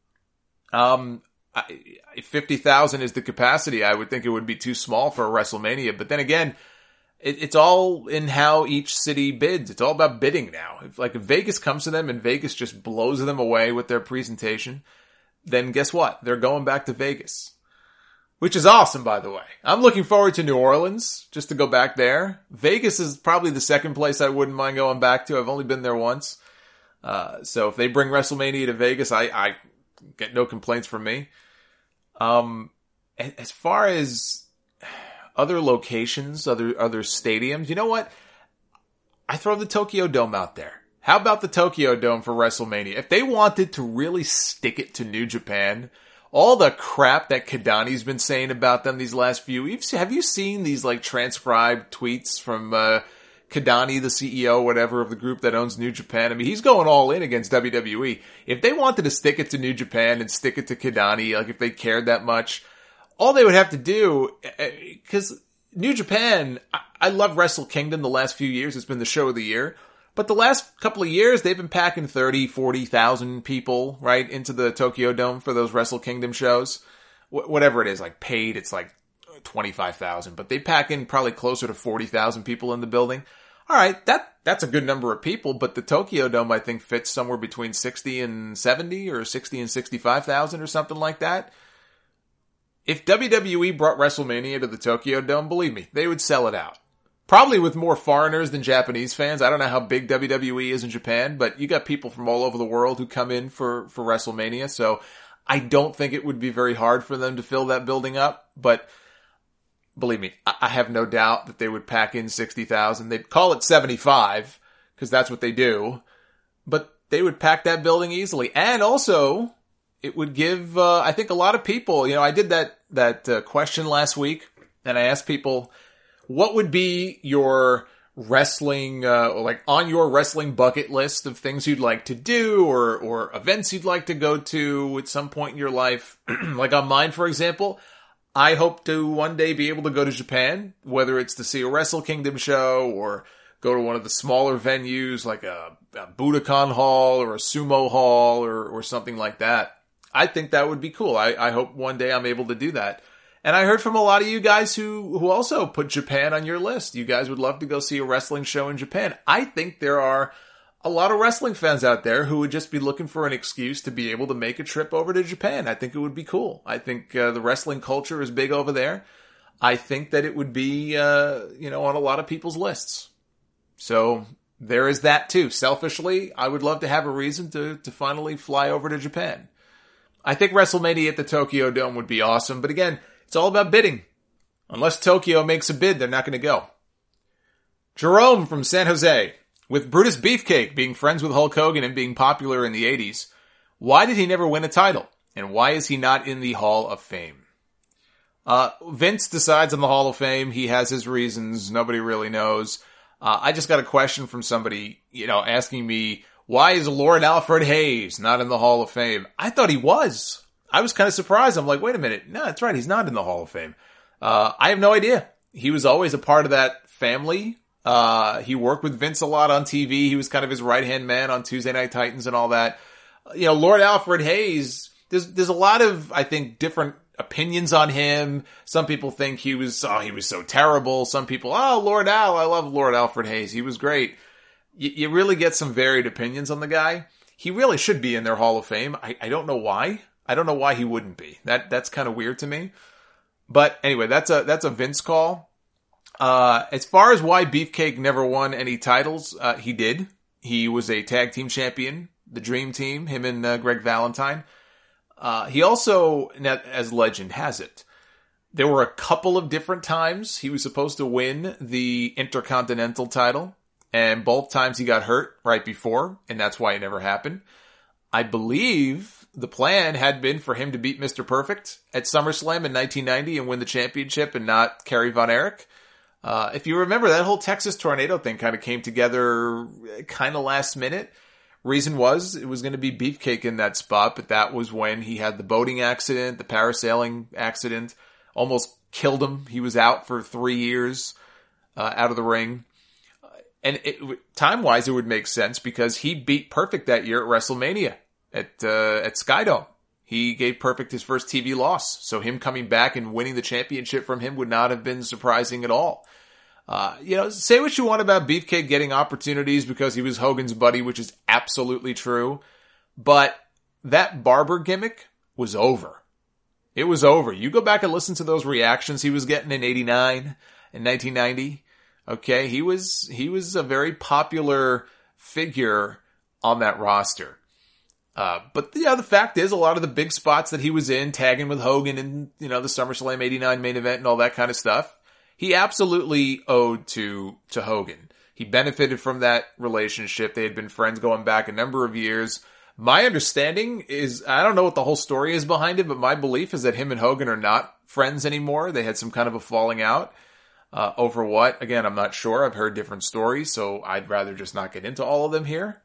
If 50,000 is the capacity, I would think it would be too small for a WrestleMania. But then again, it's all in how each city bids. It's all about bidding now. If Vegas comes to them and Vegas just blows them away with their presentation, then guess what? They're going back to Vegas. Which is awesome, by the way. I'm looking forward to New Orleans, just to go back there. Vegas is probably the second place I wouldn't mind going back to. I've only been there once. So if they bring WrestleMania to Vegas, I get no complaints from me. As far as other locations, other stadiums, you know what? I throw the Tokyo Dome out there. How about the Tokyo Dome for WrestleMania? If they wanted to really stick it to New Japan, all the crap that Kidani's been saying about them these last few weeks, have you seen these like transcribed tweets from Kidani, the CEO, whatever, of the group that owns New Japan? I mean, he's going all in against WWE. If they wanted to stick it to New Japan and stick it to Kidani, like if they cared that much, all they would have to do, because New Japan, I love Wrestle Kingdom the last few years. It's been the show of the year. But the last couple of years, they've been packing 30, 40,000 people, right, into the Tokyo Dome for those Wrestle Kingdom shows. Whatever it is, like paid, it's like 25,000. But they pack in probably closer to 40,000 people in the building. All right, that's a good number of people, but the Tokyo Dome, I think, fits somewhere between 60 and 70 or 60 and 65,000 or something like that. If WWE brought WrestleMania to the Tokyo Dome, believe me, they would sell it out. Probably with more foreigners than Japanese fans. I don't know how big WWE is in Japan, but you got people from all over the world who come in for WrestleMania, so I don't think it would be very hard for them to fill that building up, but believe me, I have no doubt that they would pack in 60,000. They'd call it 75, because that's what they do, but they would pack that building easily. And also, it would give, I think, a lot of people, I did that question last week, and I asked people, what would be your wrestling, like on your wrestling bucket list of things you'd like to do or events you'd like to go to at some point in your life? Like on mine, for example, I hope to one day be able to go to Japan, whether it's to see a Wrestle Kingdom show or go to one of the smaller venues like a Budokan Hall or a Sumo Hall or something like that. I think that would be cool. I hope one day I'm able to do that. And I heard from a lot of you guys who also put Japan on your list. You guys would love to go see a wrestling show in Japan. I think there are a lot of wrestling fans out there who would just be looking for an excuse to be able to make a trip over to Japan. I think it would be cool. I think the wrestling culture is big over there. I think that it would be, on a lot of people's lists. So there is that too. Selfishly, I would love to have a reason to finally fly over to Japan. I think WrestleMania at the Tokyo Dome would be awesome. But again, it's all about bidding. Unless Tokyo makes a bid, they're not going to go. Jerome from San Jose. With Brutus Beefcake being friends with Hulk Hogan and being popular in the 80s, why did he never win a title? And why is he not in the Hall of Fame? Vince decides on the Hall of Fame. He has his reasons. Nobody really knows. I just got a question from somebody, asking me, why is Lord Alfred Hayes not in the Hall of Fame? I thought he was. I was kind of surprised. I'm like, wait a minute. No, that's right. He's not in the Hall of Fame. I have no idea. He was always a part of that family. He worked with Vince a lot on TV. He was kind of his right-hand man on Tuesday Night Titans and all that. Lord Alfred Hayes, there's a lot of, I think, different opinions on him. Some people think he was so terrible. Some people, Lord Al, I love Lord Alfred Hayes. He was great. You really get some varied opinions on the guy. He really should be in their Hall of Fame. I don't know why. I don't know why he wouldn't be. That's kind of weird to me. But anyway, that's a Vince call. As far as why Beefcake never won any titles, he did. He was a tag team champion, the Dream Team, him and Greg Valentine. He also, as legend has it, there were a couple of different times he was supposed to win the Intercontinental title, and both times he got hurt right before, and that's why it never happened. I believe the plan had been for him to beat Mr. Perfect at SummerSlam in 1990 and win the championship and not Kerry Von Erich. If you remember, that whole Texas Tornado thing kind of came together kind of last minute. Reason was it was going to be Beefcake in that spot, but that was when he had the boating accident, the parasailing accident, almost killed him. He was out for 3 years out of the ring. And time-wise, it would make sense because he beat Perfect that year at WrestleMania at Skydome. He gave Perfect his first TV loss. So him coming back and winning the championship from him would not have been surprising at all. Say what you want about Beefcake getting opportunities because he was Hogan's buddy, which is absolutely true. But that barber gimmick was over. It was over. You go back and listen to those reactions he was getting in 89 and 1990. Okay, he was a very popular figure on that roster. But yeah, the fact is a lot of the big spots that he was in, tagging with Hogan in, the SummerSlam 89 main event and all that kind of stuff, he absolutely owed to Hogan. He benefited from that relationship. They had been friends going back a number of years. My understanding is, I don't know what the whole story is behind it, but my belief is that him and Hogan are not friends anymore. They had some kind of a falling out. Over what? Again, I'm not sure. I've heard different stories, so I'd rather just not get into all of them here.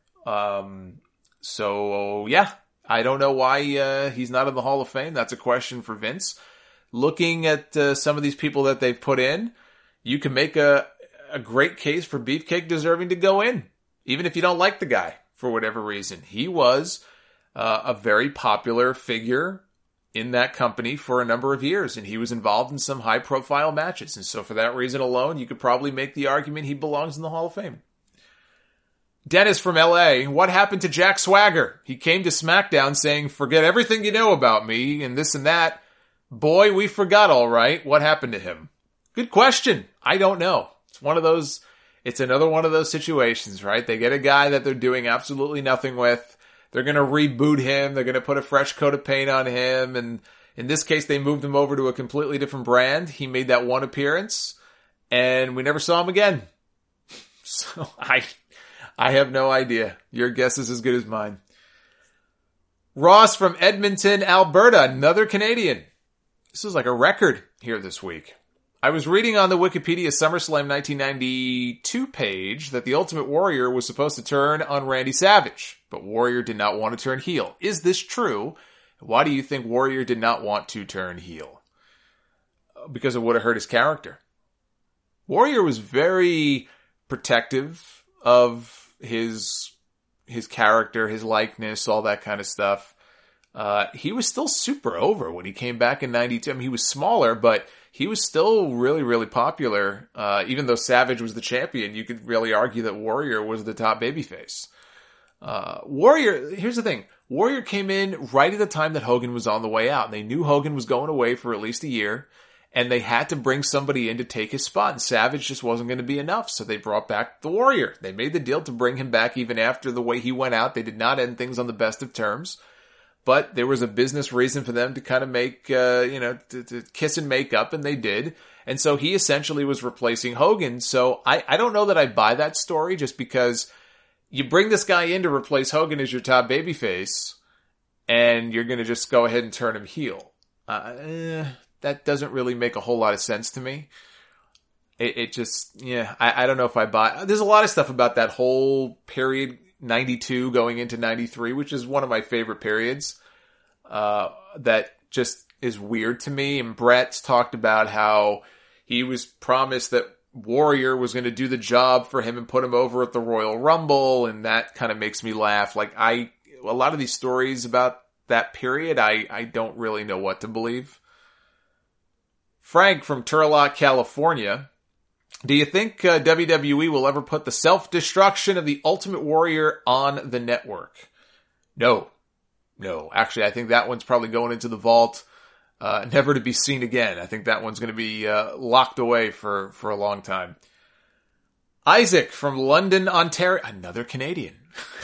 So yeah, I don't know why he's not in the Hall of Fame. That's a question for Vince. Looking at some of these people that they've put in, you can make a great case for Beefcake deserving to go in, even if you don't like the guy for whatever reason. He was a very popular figure in that company for a number of years, and he was involved in some high-profile matches. And so for that reason alone, you could probably make the argument he belongs in the Hall of Fame. Dennis from LA, what happened to Jack Swagger? He came to SmackDown saying, forget everything you know about me and this and that. Boy, we forgot all right. What happened to him? Good question. I don't know. It's another one of those situations, right? They get a guy that they're doing absolutely nothing with. They're going to reboot him. They're going to put a fresh coat of paint on him. And in this case, they moved him over to a completely different brand. He made that one appearance and we never saw him again. So I have no idea. Your guess is as good as mine. Ross from Edmonton, Alberta, another Canadian. This is like a record here this week. I was reading on the Wikipedia SummerSlam 1992 page that the Ultimate Warrior was supposed to turn on Randy Savage, but Warrior did not want to turn heel. Is this true? Why do you think Warrior did not want to turn heel? Because it would have hurt his character. Warrior was very protective of his character, his likeness, all that kind of stuff. He was still super over when he came back in 92. I mean, he was smaller, but he was still really, really popular. Even though Savage was the champion, you could really argue that Warrior was the top babyface. Warrior, here's the thing. Warrior came in right at the time that Hogan was on the way out. They knew Hogan was going away for at least a year, and they had to bring somebody in to take his spot, and Savage just wasn't going to be enough, so they brought back the Warrior. They made the deal to bring him back even after the way he went out. They did not end things on the best of terms, but there was a business reason for them to kind of make, to kiss and make up, and they did. And so he essentially was replacing Hogan. So I don't know that I buy that story, just because you bring this guy in to replace Hogan as your top babyface, and you're going to just go ahead and turn him heel. That doesn't really make a whole lot of sense to me. I don't know if I buy. There's a lot of stuff about that whole period, 92 going into 93, which is one of my favorite periods, that just is weird to me. And Brett's talked about how he was promised that Warrior was going to do the job for him and put him over at the Royal Rumble, and that kind of makes me laugh. A lot of these stories about that period, I don't really know what to believe. Frank from Turlock, California. Do you think WWE will ever put the self-destruction of the Ultimate Warrior on the network? No. Actually, I think that one's probably going into the vault, never to be seen again. I think that one's going to be locked away for a long time. Isaac from London, Ontario. Another Canadian.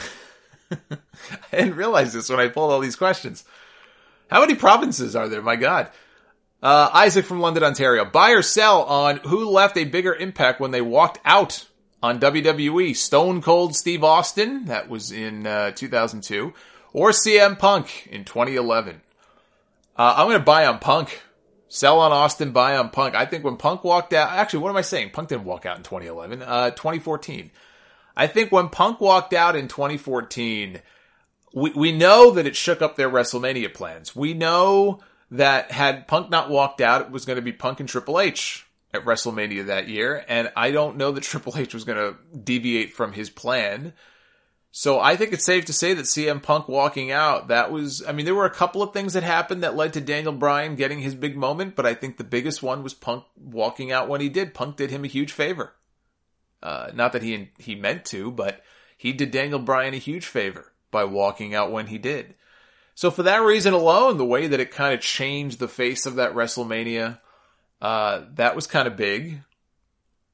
I didn't realize this when I pulled all these questions. How many provinces are there? My God. Isaac from London, Ontario. Buy or sell on who left a bigger impact when they walked out on WWE? Stone Cold Steve Austin, that was in 2002, or CM Punk in 2011. I'm going to buy on Punk. Sell on Austin, buy on Punk. I think when Punk walked out, actually, what am I saying? Punk didn't walk out in 2011, 2014. I think when Punk walked out in 2014, we know that it shook up their WrestleMania plans. We know that had Punk not walked out, it was going to be Punk and Triple H at WrestleMania that year, and I don't know that Triple H was going to deviate from his plan. So I think it's safe to say that CM Punk walking out, there were a couple of things that happened that led to Daniel Bryan getting his big moment, but I think the biggest one was Punk walking out when he did. Punk did him a huge favor. Not that he meant to, but he did Daniel Bryan a huge favor by walking out when he did. So for that reason alone, the way that it kind of changed the face of that WrestleMania, that was kind of big.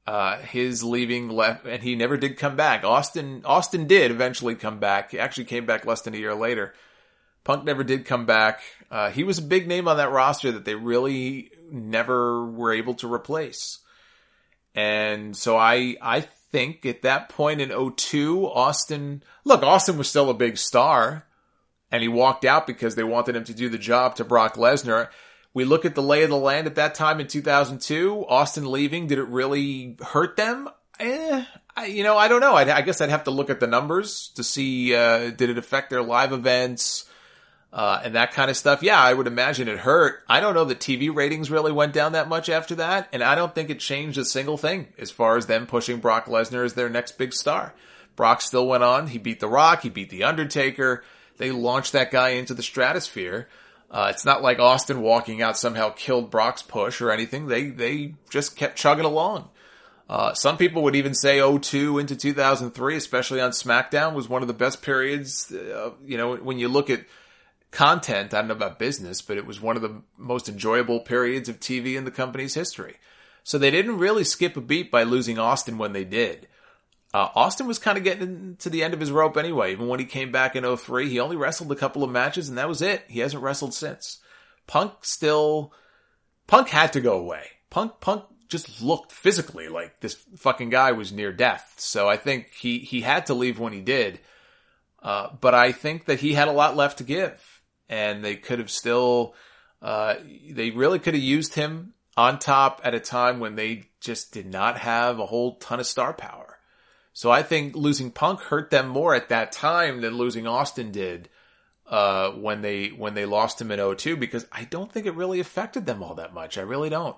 his leaving left, and he never did come back. Austin did eventually come back. He actually came back less than a year later. Punk never did come back. He was a big name on that roster that they really never were able to replace. And so I think at that point in 2002, Austin was still a big star, and he walked out because they wanted him to do the job to Brock Lesnar. We look at the lay of the land at that time in 2002, Austin leaving, did it really hurt them? I don't know. I guess I'd have to look at the numbers to see, did it affect their live events, and that kind of stuff. Yeah, I would imagine it hurt. I don't know that TV ratings really went down that much after that, and I don't think it changed a single thing as far as them pushing Brock Lesnar as their next big star. Brock still went on. He beat The Rock. He beat The Undertaker. They launched that guy into the stratosphere. It's not like Austin walking out somehow killed Brock's push or anything. They just kept chugging along. Some people would even say 2002 into 2003, especially on SmackDown, was one of the best periods. When you look at content, I don't know about business, but it was one of the most enjoyable periods of TV in the company's history. So they didn't really skip a beat by losing Austin when they did. Austin was kind of getting to the end of his rope anyway. Even when he came back in 2003, he only wrestled a couple of matches and that was it. He hasn't wrestled since. Punk had to go away. Punk just looked physically like this fucking guy was near death. So I think he had to leave when he did. But I think that he had a lot left to give. And they could have still, they really could have used him on top at a time when they just did not have a whole ton of star power. So I think losing Punk hurt them more at that time than losing Austin did, when they lost him in 2002, because I don't think it really affected them all that much. I really don't.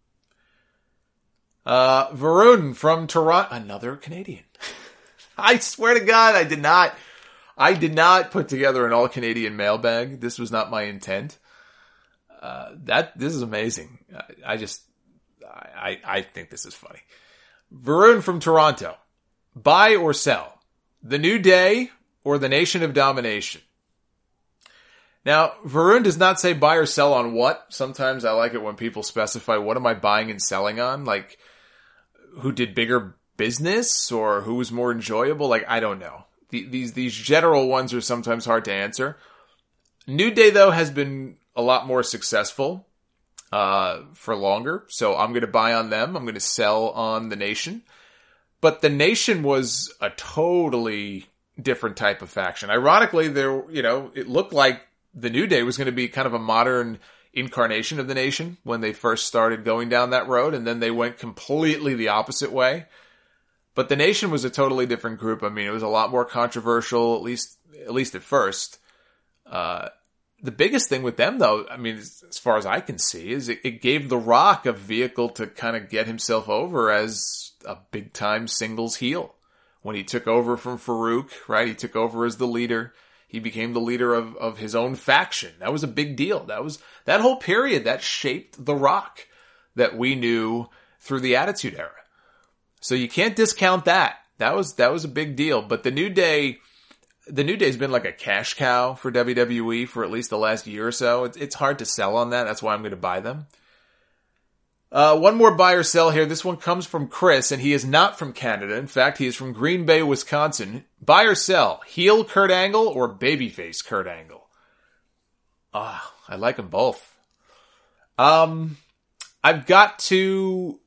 Varun from Toronto, another Canadian. I swear to God, I did not put together an all-Canadian mailbag. This was not my intent. This is amazing. I think this is funny. Varun from Toronto. Buy or sell? The New Day or the Nation of Domination? Now, Varun does not say buy or sell on what. Sometimes I like it when people specify what am I buying and selling on? Like, who did bigger business or who was more enjoyable? Like, I don't know. These general ones are sometimes hard to answer. New Day, though, has been a lot more successful for longer. So I'm going to buy on them. I'm going to sell on the Nation. But the Nation was a totally different type of faction. Ironically, it looked like the New Day was going to be kind of a modern incarnation of the Nation when they first started going down that road, and then they went completely the opposite way. But the Nation was a totally different group. I mean, it was a lot more controversial, at least at first. The biggest thing with them, though, I mean, as far as I can see, is it gave The Rock a vehicle to kind of get himself over as a big-time singles heel. When he took over from Farouk, right? He took over as the leader. He became the leader of his own faction. That was a big deal. That whole period, that shaped The Rock that we knew through the Attitude Era. So you can't discount that. That was a big deal. But the New Day's been like a cash cow for WWE for at least the last year or so. It's hard to sell on that. That's why I'm going to buy them. One more buy or sell here. This one comes from Chris, and he is not from Canada. In fact, he is from Green Bay, Wisconsin. Buy or sell, heel Kurt Angle or babyface Kurt Angle? I like them both. I've got to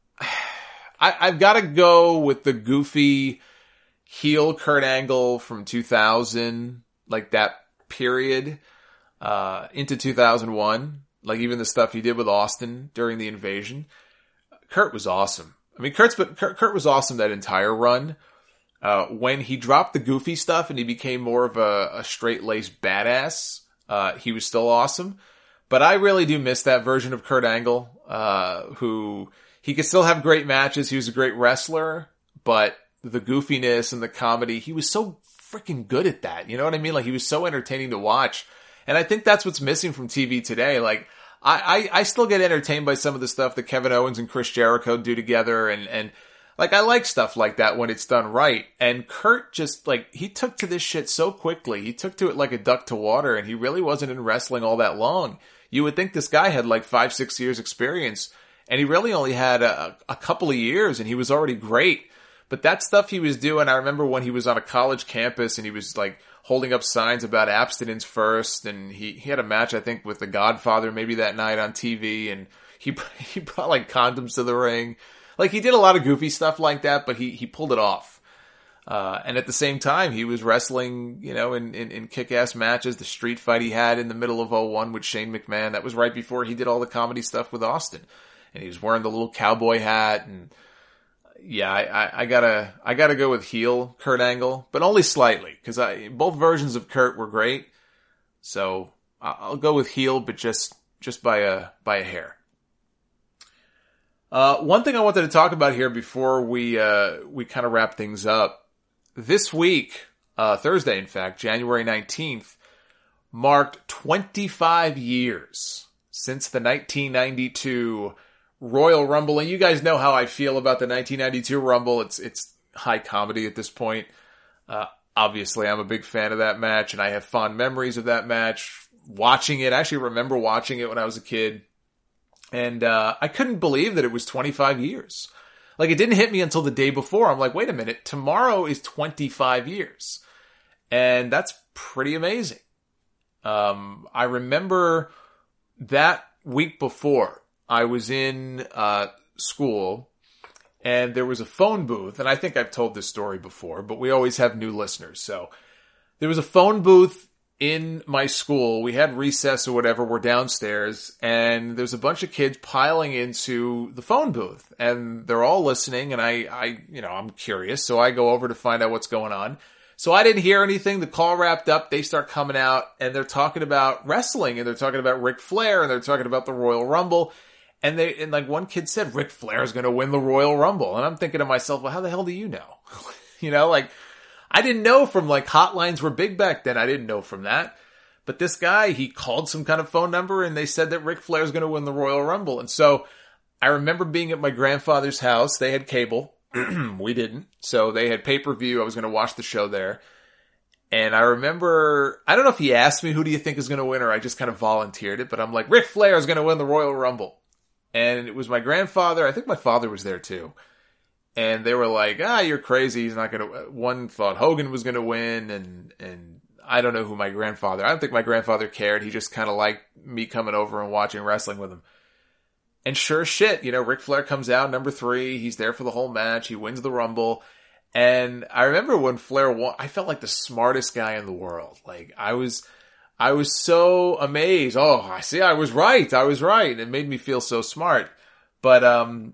go with the goofy heel Kurt Angle from 2000, like that period, into 2001. Like even the stuff he did with Austin during the invasion. Kurt was awesome. I mean, Kurt was awesome that entire run. When he dropped the goofy stuff and he became more of a straight-laced badass, he was still awesome. But I really do miss that version of Kurt Angle, who he could still have great matches. He was a great wrestler, but the goofiness and the comedy, he was so freaking good at that. You know what I mean? Like he was so entertaining to watch. And I think that's what's missing from TV today. Like, I still get entertained by some of the stuff that Kevin Owens and Chris Jericho do together. And like, I like stuff like that when it's done right. And Kurt just, like, he took to this shit so quickly. He took to it like a duck to water, and he really wasn't in wrestling all that long. You would think this guy had like 5-6 years experience. And he really only had a couple of years, and he was already great. But that stuff he was doing, I remember when he was on a college campus and he was like holding up signs about abstinence first, and he had a match, I think, with The Godfather maybe that night on TV, and he brought like condoms to the ring. Like, he did a lot of goofy stuff like that, but he pulled it off. And at the same time, he was wrestling, you know, in kick-ass matches. The street fight he had in the middle of 01 with Shane McMahon, that was right before he did all the comedy stuff with Austin. And he was wearing the little cowboy hat, and yeah, I gotta go with heel Kurt Angle, but only slightly, because both versions of Kurt were great. So I'll go with heel, but just by a hair. One thing I wanted to talk about here before we kind of wrap things up. This week, Thursday, in fact, January 19th, marked 25 years since the 1992 Royal Rumble. And you guys know how I feel about the 1992 Rumble. It's high comedy at this point. Obviously, I'm a big fan of that match, and I have fond memories of that match. Watching it, I actually remember watching it when I was a kid. And I couldn't believe that it was 25 years. Like, it didn't hit me until the day before. I'm like, wait a minute, tomorrow is 25 years. And that's pretty amazing. I remember that week before, I was in school, and there was a phone booth, and I think I've told this story before, but we always have new listeners. So there was a phone booth in my school. We had recess or whatever. We're downstairs, and there's a bunch of kids piling into the phone booth, and they're all listening, and I'm curious, so I go over to find out what's going on. So I didn't hear anything. The call wrapped up. They start coming out, and they're talking about wrestling, and they're talking about Ric Flair, and they're talking about the Royal Rumble. And like one kid said, Ric Flair is going to win the Royal Rumble. And I'm thinking to myself, well, how the hell do you know? You know, like, I didn't know from like hotlines were big back then. I didn't know from that. But this guy, he called some kind of phone number, and they said that Ric Flair is going to win the Royal Rumble. And so I remember being at my grandfather's house. They had cable. We didn't. So they had pay-per-view. I was going to watch the show there. And I remember, I don't know if he asked me, who do you think is going to win, or I just kind of volunteered it. But I'm like, Ric Flair is going to win the Royal Rumble. And it was my grandfather. I think my father was there too. And they were like, you're crazy. He's not going to, one thought Hogan was going to win. And I don't know who my grandfather, I don't think my grandfather cared. He just kind of liked me coming over and watching wrestling with him. And sure as shit, you know, Ric Flair comes out, number 3. He's there for the whole match. He wins the Rumble. And I remember when Flair won, I felt like the smartest guy in the world. Like, I was so amazed. Oh, I see, I was right. It made me feel so smart. But,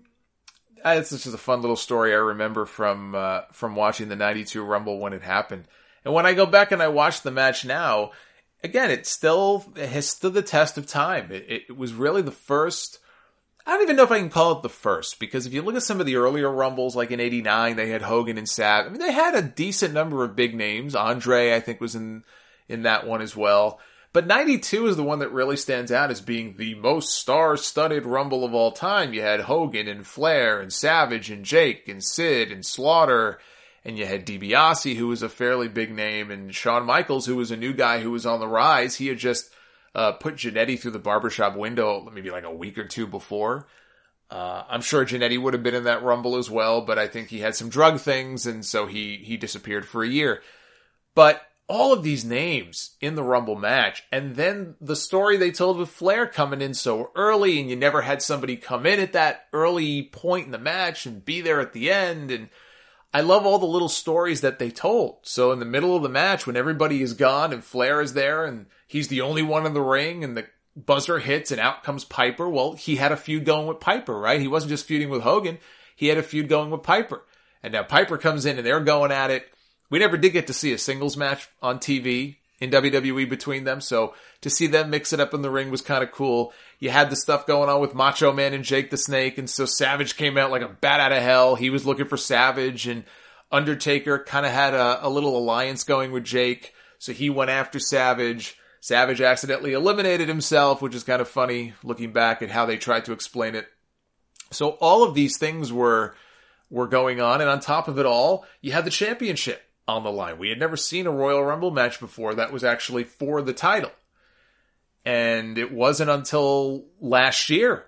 it's just a fun little story I remember from watching the 92 Rumble when it happened. And when I go back and I watch the match now, again, it has stood the test of time. It was really the first, I don't even know if I can call it the first, because if you look at some of the earlier Rumbles, like in 89, they had Hogan and Savage. I mean, they had a decent number of big names. Andre, I think, was in that one as well. But 92 is the one that really stands out as being the most star-studded Rumble of all time. You had Hogan and Flair and Savage and Jake and Sid and Slaughter, and you had DiBiase, who was a fairly big name, and Shawn Michaels, who was a new guy who was on the rise. He had just put Jannetty through the barbershop window maybe like a week or two before. I'm sure Jannetty would have been in that Rumble as well, but I think he had some drug things, and so he disappeared for a year. But all of these names in the Rumble match, and then the story they told with Flair coming in so early, and you never had somebody come in at that early point in the match and be there at the end, and I love all the little stories that they told. So in the middle of the match, when everybody is gone and Flair is there and he's the only one in the ring and the buzzer hits and out comes Piper, well, he had a feud going with Piper, right? He wasn't just feuding with Hogan. He had a feud going with Piper. And now Piper comes in and they're going at it. We never did get to see a singles match on TV in WWE between them, so to see them mix it up in the ring was kind of cool. You had the stuff going on with Macho Man and Jake the Snake, and so Savage came out like a bat out of hell. He was looking for Savage, and Undertaker kind of had a little alliance going with Jake, so he went after Savage. Savage accidentally eliminated himself, which is kind of funny looking back at how they tried to explain it. So all of these things were going on, and on top of it all, you had the championship on the line. We had never seen a Royal Rumble match before that was actually for the title. And it wasn't until last year,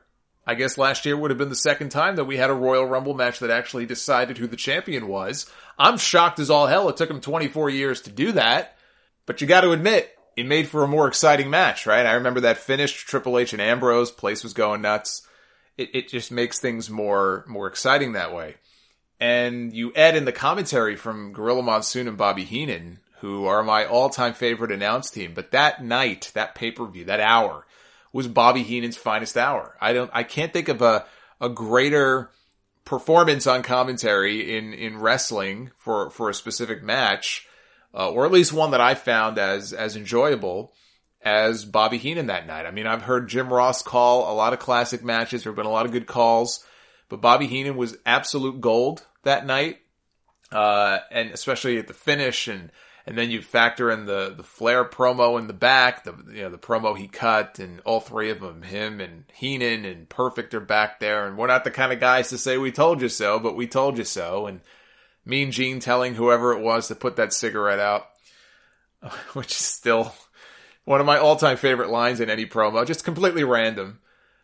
I guess last year would have been the second time that we had a Royal Rumble match that actually decided who the champion was. I'm shocked as all hell it took him 24 years to do that. But you got to admit, it made for a more exciting match, right? I remember that finish, Triple H and Ambrose, place was going nuts. It just makes things more exciting that way. And you add in the commentary from Gorilla Monsoon and Bobby Heenan, who are my all-time favorite announce team. But that night, that pay-per-view, that hour, was Bobby Heenan's finest hour. I can't think of a greater performance on commentary in wrestling for a specific match, or at least one that I found as enjoyable as Bobby Heenan that night. I mean, I've heard Jim Ross call a lot of classic matches. There have been a lot of good calls, but Bobby Heenan was absolute gold that night. And especially at the finish, and then you factor in the Flair promo in the back, the promo he cut, and all three of them, him and Heenan and Perfect are back there, and we're not the kind of guys to say we told you so, but we told you so, and Mean Gene telling whoever it was to put that cigarette out, which is still one of my all-time favorite lines in any promo, just completely random.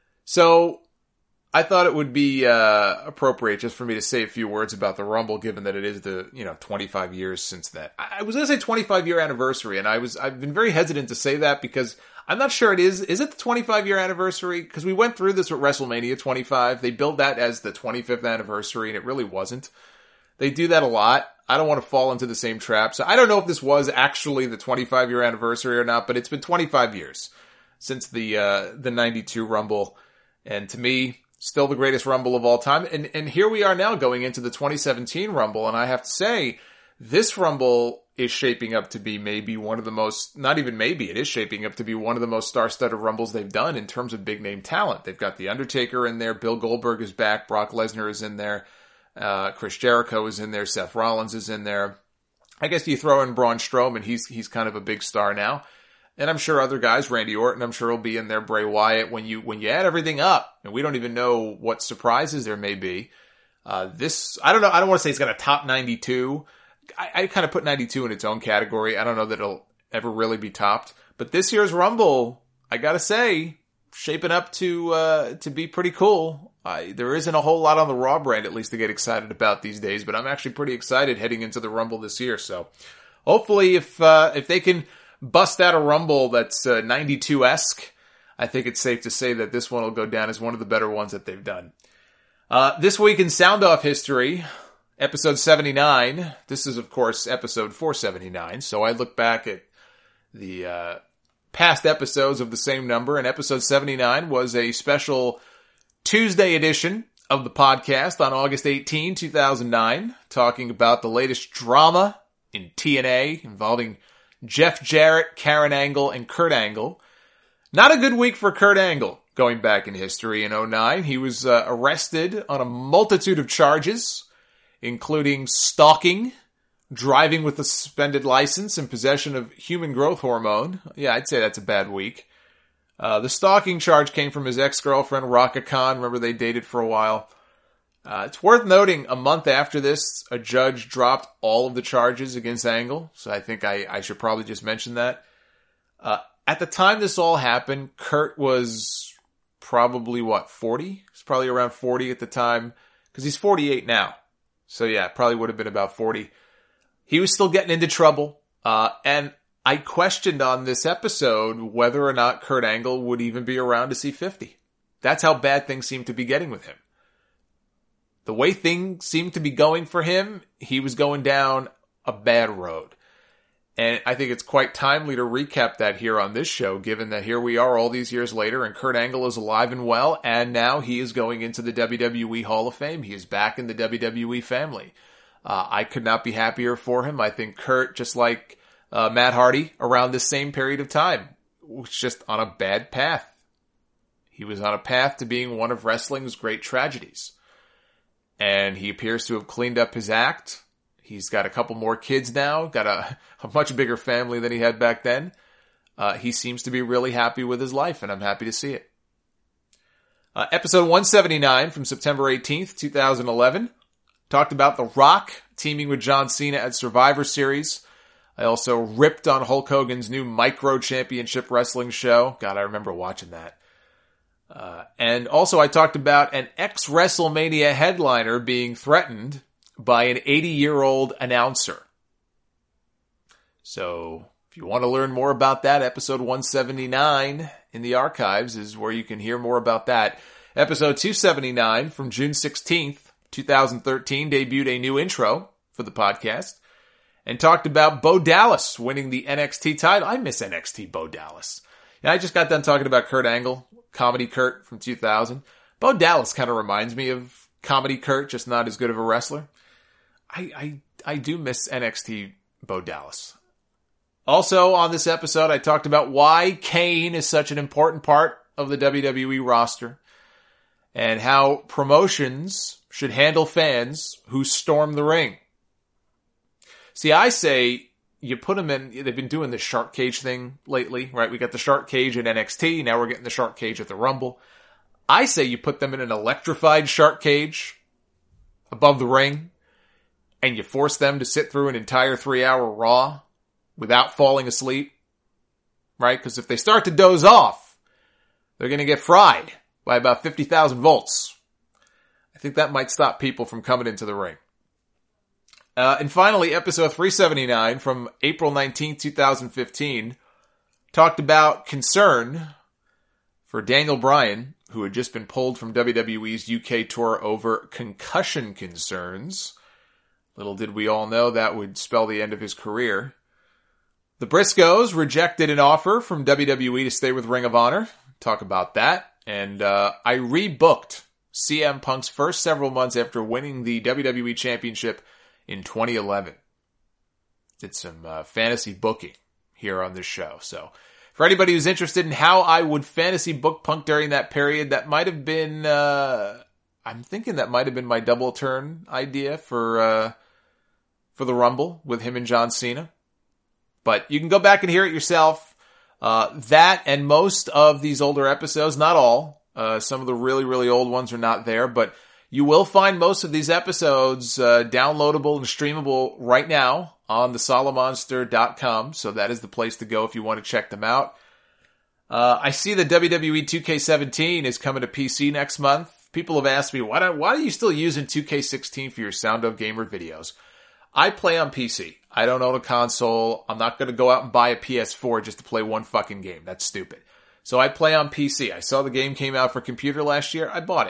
So I thought it would be appropriate just for me to say a few words about the Rumble, given that it is the 25 years since that. I was going to say 25-year anniversary, and I've been very hesitant to say that because I'm not sure it is. Is it the 25-year anniversary? Because we went through this with WrestleMania 25. They billed that as the 25th anniversary, and it really wasn't. They do that a lot. I don't want to fall into the same trap. So I don't know if this was actually the 25-year anniversary or not, but it's been 25 years since the 92 Rumble. And to me, still the greatest Rumble of all time. And here we are now going into the 2017 Rumble. And I have to say, this Rumble is shaping up to be maybe one of the most, not even maybe, it is shaping up to be one of the most star-studded Rumbles they've done in terms of big-name talent. They've got The Undertaker in there. Bill Goldberg is back. Brock Lesnar is in there. Chris Jericho is in there. Seth Rollins is in there. I guess you throw in Braun Strowman. He's kind of a big star now. And I'm sure other guys, Randy Orton, I'm sure will be in there. Bray Wyatt. When you add everything up, and we don't even know what surprises there may be. This, I don't know. I don't want to say it's got a top 92. I kind of put 92 in its own category. I don't know that it'll ever really be topped. But this year's Rumble, I gotta say, shaping up to be pretty cool. There isn't a whole lot on the Raw brand, at least, to get excited about these days, but I'm actually pretty excited heading into the Rumble this year. So hopefully if they can bust out a Rumble that's 92-esque, I think it's safe to say that this one will go down as one of the better ones that they've done. This week in Sound Off history, episode 79. This is, of course, episode 479. So I look back at the past episodes of the same number, and episode 79 was a special Tuesday edition of the podcast on August 18, 2009, talking about the latest drama in TNA involving Jeff Jarrett, Karen Angle, and Kurt Angle. Not a good week for Kurt Angle going back in history in 2009. He was arrested on a multitude of charges, including stalking, driving with a suspended license, and possession of human growth hormone. Yeah, I'd say that's a bad week. The stalking charge came from his ex-girlfriend, Raka Khan. Remember, they dated for a while. It's worth noting, a month after this, a judge dropped all of the charges against Angle. So I think I should probably just mention that. At the time this all happened, Kurt was probably, 40? He's probably around 40 at the time, because he's 48 now. So yeah, probably would have been about 40. He was still getting into trouble. And I questioned on this episode whether or not Kurt Angle would even be around to see 50. That's how bad things seem to be getting with him. The way things seem to be going for him, he was going down a bad road. And I think it's quite timely to recap that here on this show, given that here we are all these years later, and Kurt Angle is alive and well, and now he is going into the WWE Hall of Fame. He is back in the WWE family. I could not be happier for him. I think Kurt, just like Matt Hardy, around this same period of time, was just on a bad path. He was on a path to being one of wrestling's great tragedies. And he appears to have cleaned up his act. He's got a couple more kids now, got a much bigger family than he had back then. He seems to be really happy with his life, and I'm happy to see it. Episode 179 from September 18th, 2011. Talked about The Rock teaming with John Cena at Survivor Series. I also ripped on Hulk Hogan's new Micro Championship Wrestling show. God, I remember watching that. And also I talked about an ex-WrestleMania headliner being threatened by an 80-year-old announcer. So if you want to learn more about that, episode 179 in the archives is where you can hear more about that. Episode 279 from June 16th, 2013 debuted a new intro for the podcast and talked about Bo Dallas winning the NXT title. I miss NXT Bo Dallas. And I just got done talking about Kurt Angle, Comedy Kurt from 2000. Bo Dallas kind of reminds me of Comedy Kurt, just not as good of a wrestler. I do miss NXT Bo Dallas. Also on this episode, I talked about why Kane is such an important part of the WWE roster and how promotions should handle fans who storm the ring. See, I say you put them in, they've been doing this shark cage thing lately, right? We got the shark cage at NXT, now we're getting the shark cage at the Rumble. I say you put them in an electrified shark cage above the ring and you force them to sit through an entire 3-hour Raw without falling asleep, right? Because if they start to doze off, they're going to get fried by about 50,000 volts. I think that might stop people from coming into the ring. And finally, episode 379 from April 19, 2015, talked about concern for Daniel Bryan, who had just been pulled from WWE's UK tour over concussion concerns. Little did we all know that would spell the end of his career. The Briscoes rejected an offer from WWE to stay with Ring of Honor. Talk about that. And I rebooked CM Punk's first several months after winning the WWE Championship in 2011. Did some fantasy booking here on this show. So for anybody who's interested in how I would fantasy book Punk during that period, that might have been, I'm thinking that might have been my double turn idea for the Rumble with him and John Cena. But you can go back and hear it yourself. That and most of these older episodes, not all, some of the really, really old ones are not there, but you will find most of these episodes downloadable and streamable right now on the Solomonster.com. So that is the place to go if you want to check them out. I see that WWE 2K17 is coming to PC next month. People have asked me, why are you still using 2K16 for your Sound of Gamer videos? I play on PC. I don't own a console. I'm not going to go out and buy a PS4 just to play one fucking game. That's stupid. So I play on PC. I saw the game came out for computer last year. I bought it.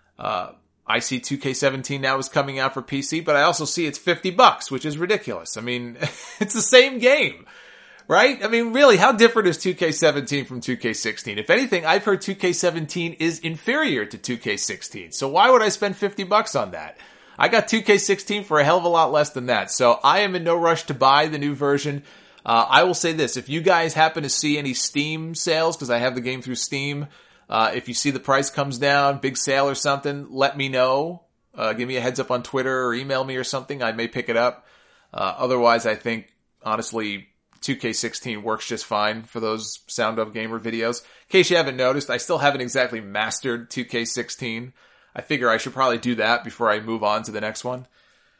I see 2K17 now is coming out for PC, but I also see it's $50, which is ridiculous. I mean, it's the same game, right? I mean, really, how different is 2K17 from 2K16? If anything, I've heard 2K17 is inferior to 2K16. So why would I spend $50 on that? I got 2K16 for a hell of a lot less than that. So I am in no rush to buy the new version. I will say this, if you guys happen to see any Steam sales, because I have the game through Steam, if you see the price comes down, big sale or something, let me know. Give me a heads up on Twitter or email me or something. I may pick it up. Otherwise, I think, honestly, 2K16 works just fine for those Sound of Gamer videos. In case you haven't noticed, I still haven't exactly mastered 2K16. I figure I should probably do that before I move on to the next one.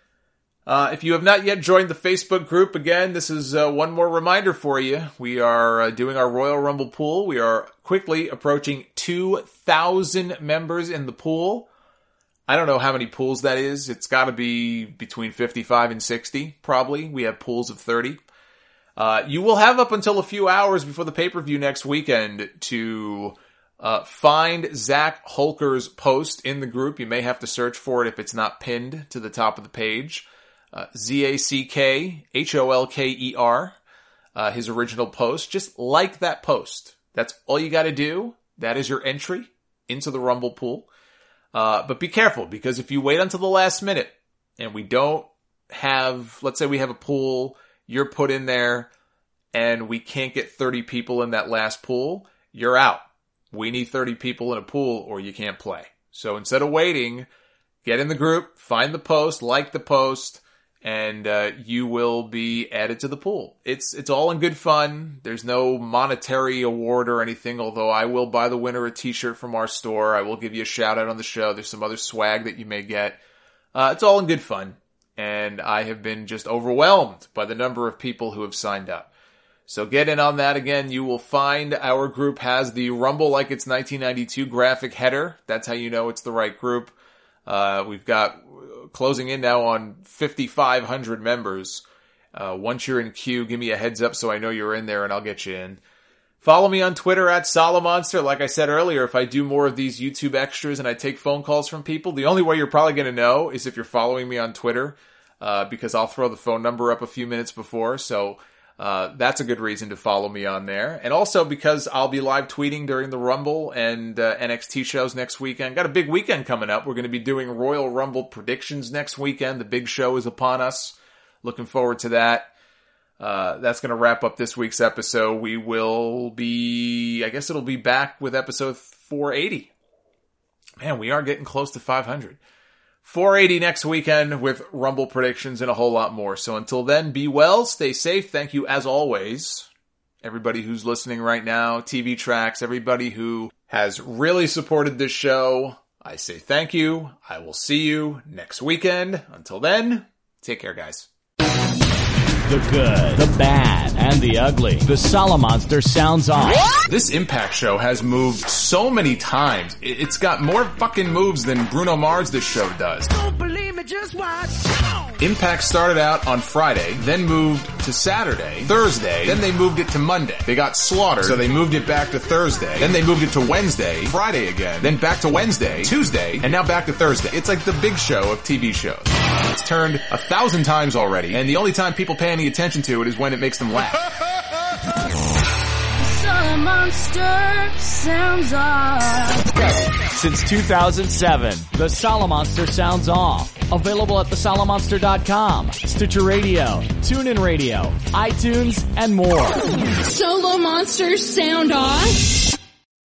If you have not yet joined the Facebook group, again, this is one more reminder for you. We are doing our Royal Rumble pool. We are quickly approaching 2,000 members in the pool. I don't know how many pools that is. It's got to be between 55 and 60, probably. We have pools of 30. You will have up until a few hours before the pay-per-view next weekend to find Zach Holker's post in the group. You may have to search for it if it's not pinned to the top of the page. ZackHolker, his original post. Just like that post. That's all you got to do. That is your entry into the Rumble pool. But be careful, because if you wait until the last minute and we don't have, let's say we have a pool, you're put in there and we can't get 30 people in that last pool, you're out. We need 30 people in a pool or you can't play. So instead of waiting, get in the group, find the post, like the post, and you will be added to the pool. It's all in good fun. There's no monetary award or anything, although I will buy the winner a t-shirt from our store. I will give you a shout out on the show. There's some other swag that you may get. It's all in good fun. And I have been just overwhelmed by the number of people who have signed up. So get in on that. Again, you will find our group has the Rumble Like It's 1992 graphic header. That's how you know it's the right group. We've got closing in now on 5,500 members. Once you're in queue, give me a heads up so I know you're in there and I'll get you in. Follow me on Twitter at Solomonster. Like I said earlier, if I do more of these YouTube extras and I take phone calls from people, the only way you're probably going to know is if you're following me on Twitter, because I'll throw the phone number up a few minutes before. So that's a good reason to follow me on there. And also because I'll be live tweeting during the Rumble and NXT shows next weekend. Got a big weekend coming up. We're going to be doing Royal Rumble predictions next weekend. The big show is upon us. Looking forward to that. That's going to wrap up this week's episode. We will be, I guess it'll be back with episode 480. Man, we are getting close to 500. 480 next weekend with Rumble predictions and a whole lot more. So until then, be well, stay safe. Thank you as always. Everybody who's listening right now, TV Tracks, everybody who has really supported this show, I say thank you. I will see you next weekend. Until then, take care, guys. The good, the bad, and the ugly. The Solomonster sounds off. This Impact show has moved so many times. It's got more fucking moves than Bruno Mars this show does. Don't believe me, just watch. Impact started out on Friday, then moved to Saturday, Thursday, then they moved it to Monday. They got slaughtered, so they moved it back to Thursday, then they moved it to Wednesday, Friday again, then back to Wednesday, Tuesday, and now back to Thursday. It's like the big show of TV shows. It's turned 1,000 times already, and the only time people pay any attention to it is when it makes them laugh. Solomonster sounds off. Since 2007, the Solomonster sounds off. Available at thesolomonster.com, Stitcher Radio, TuneIn Radio, iTunes, and more. Solomonster sound off?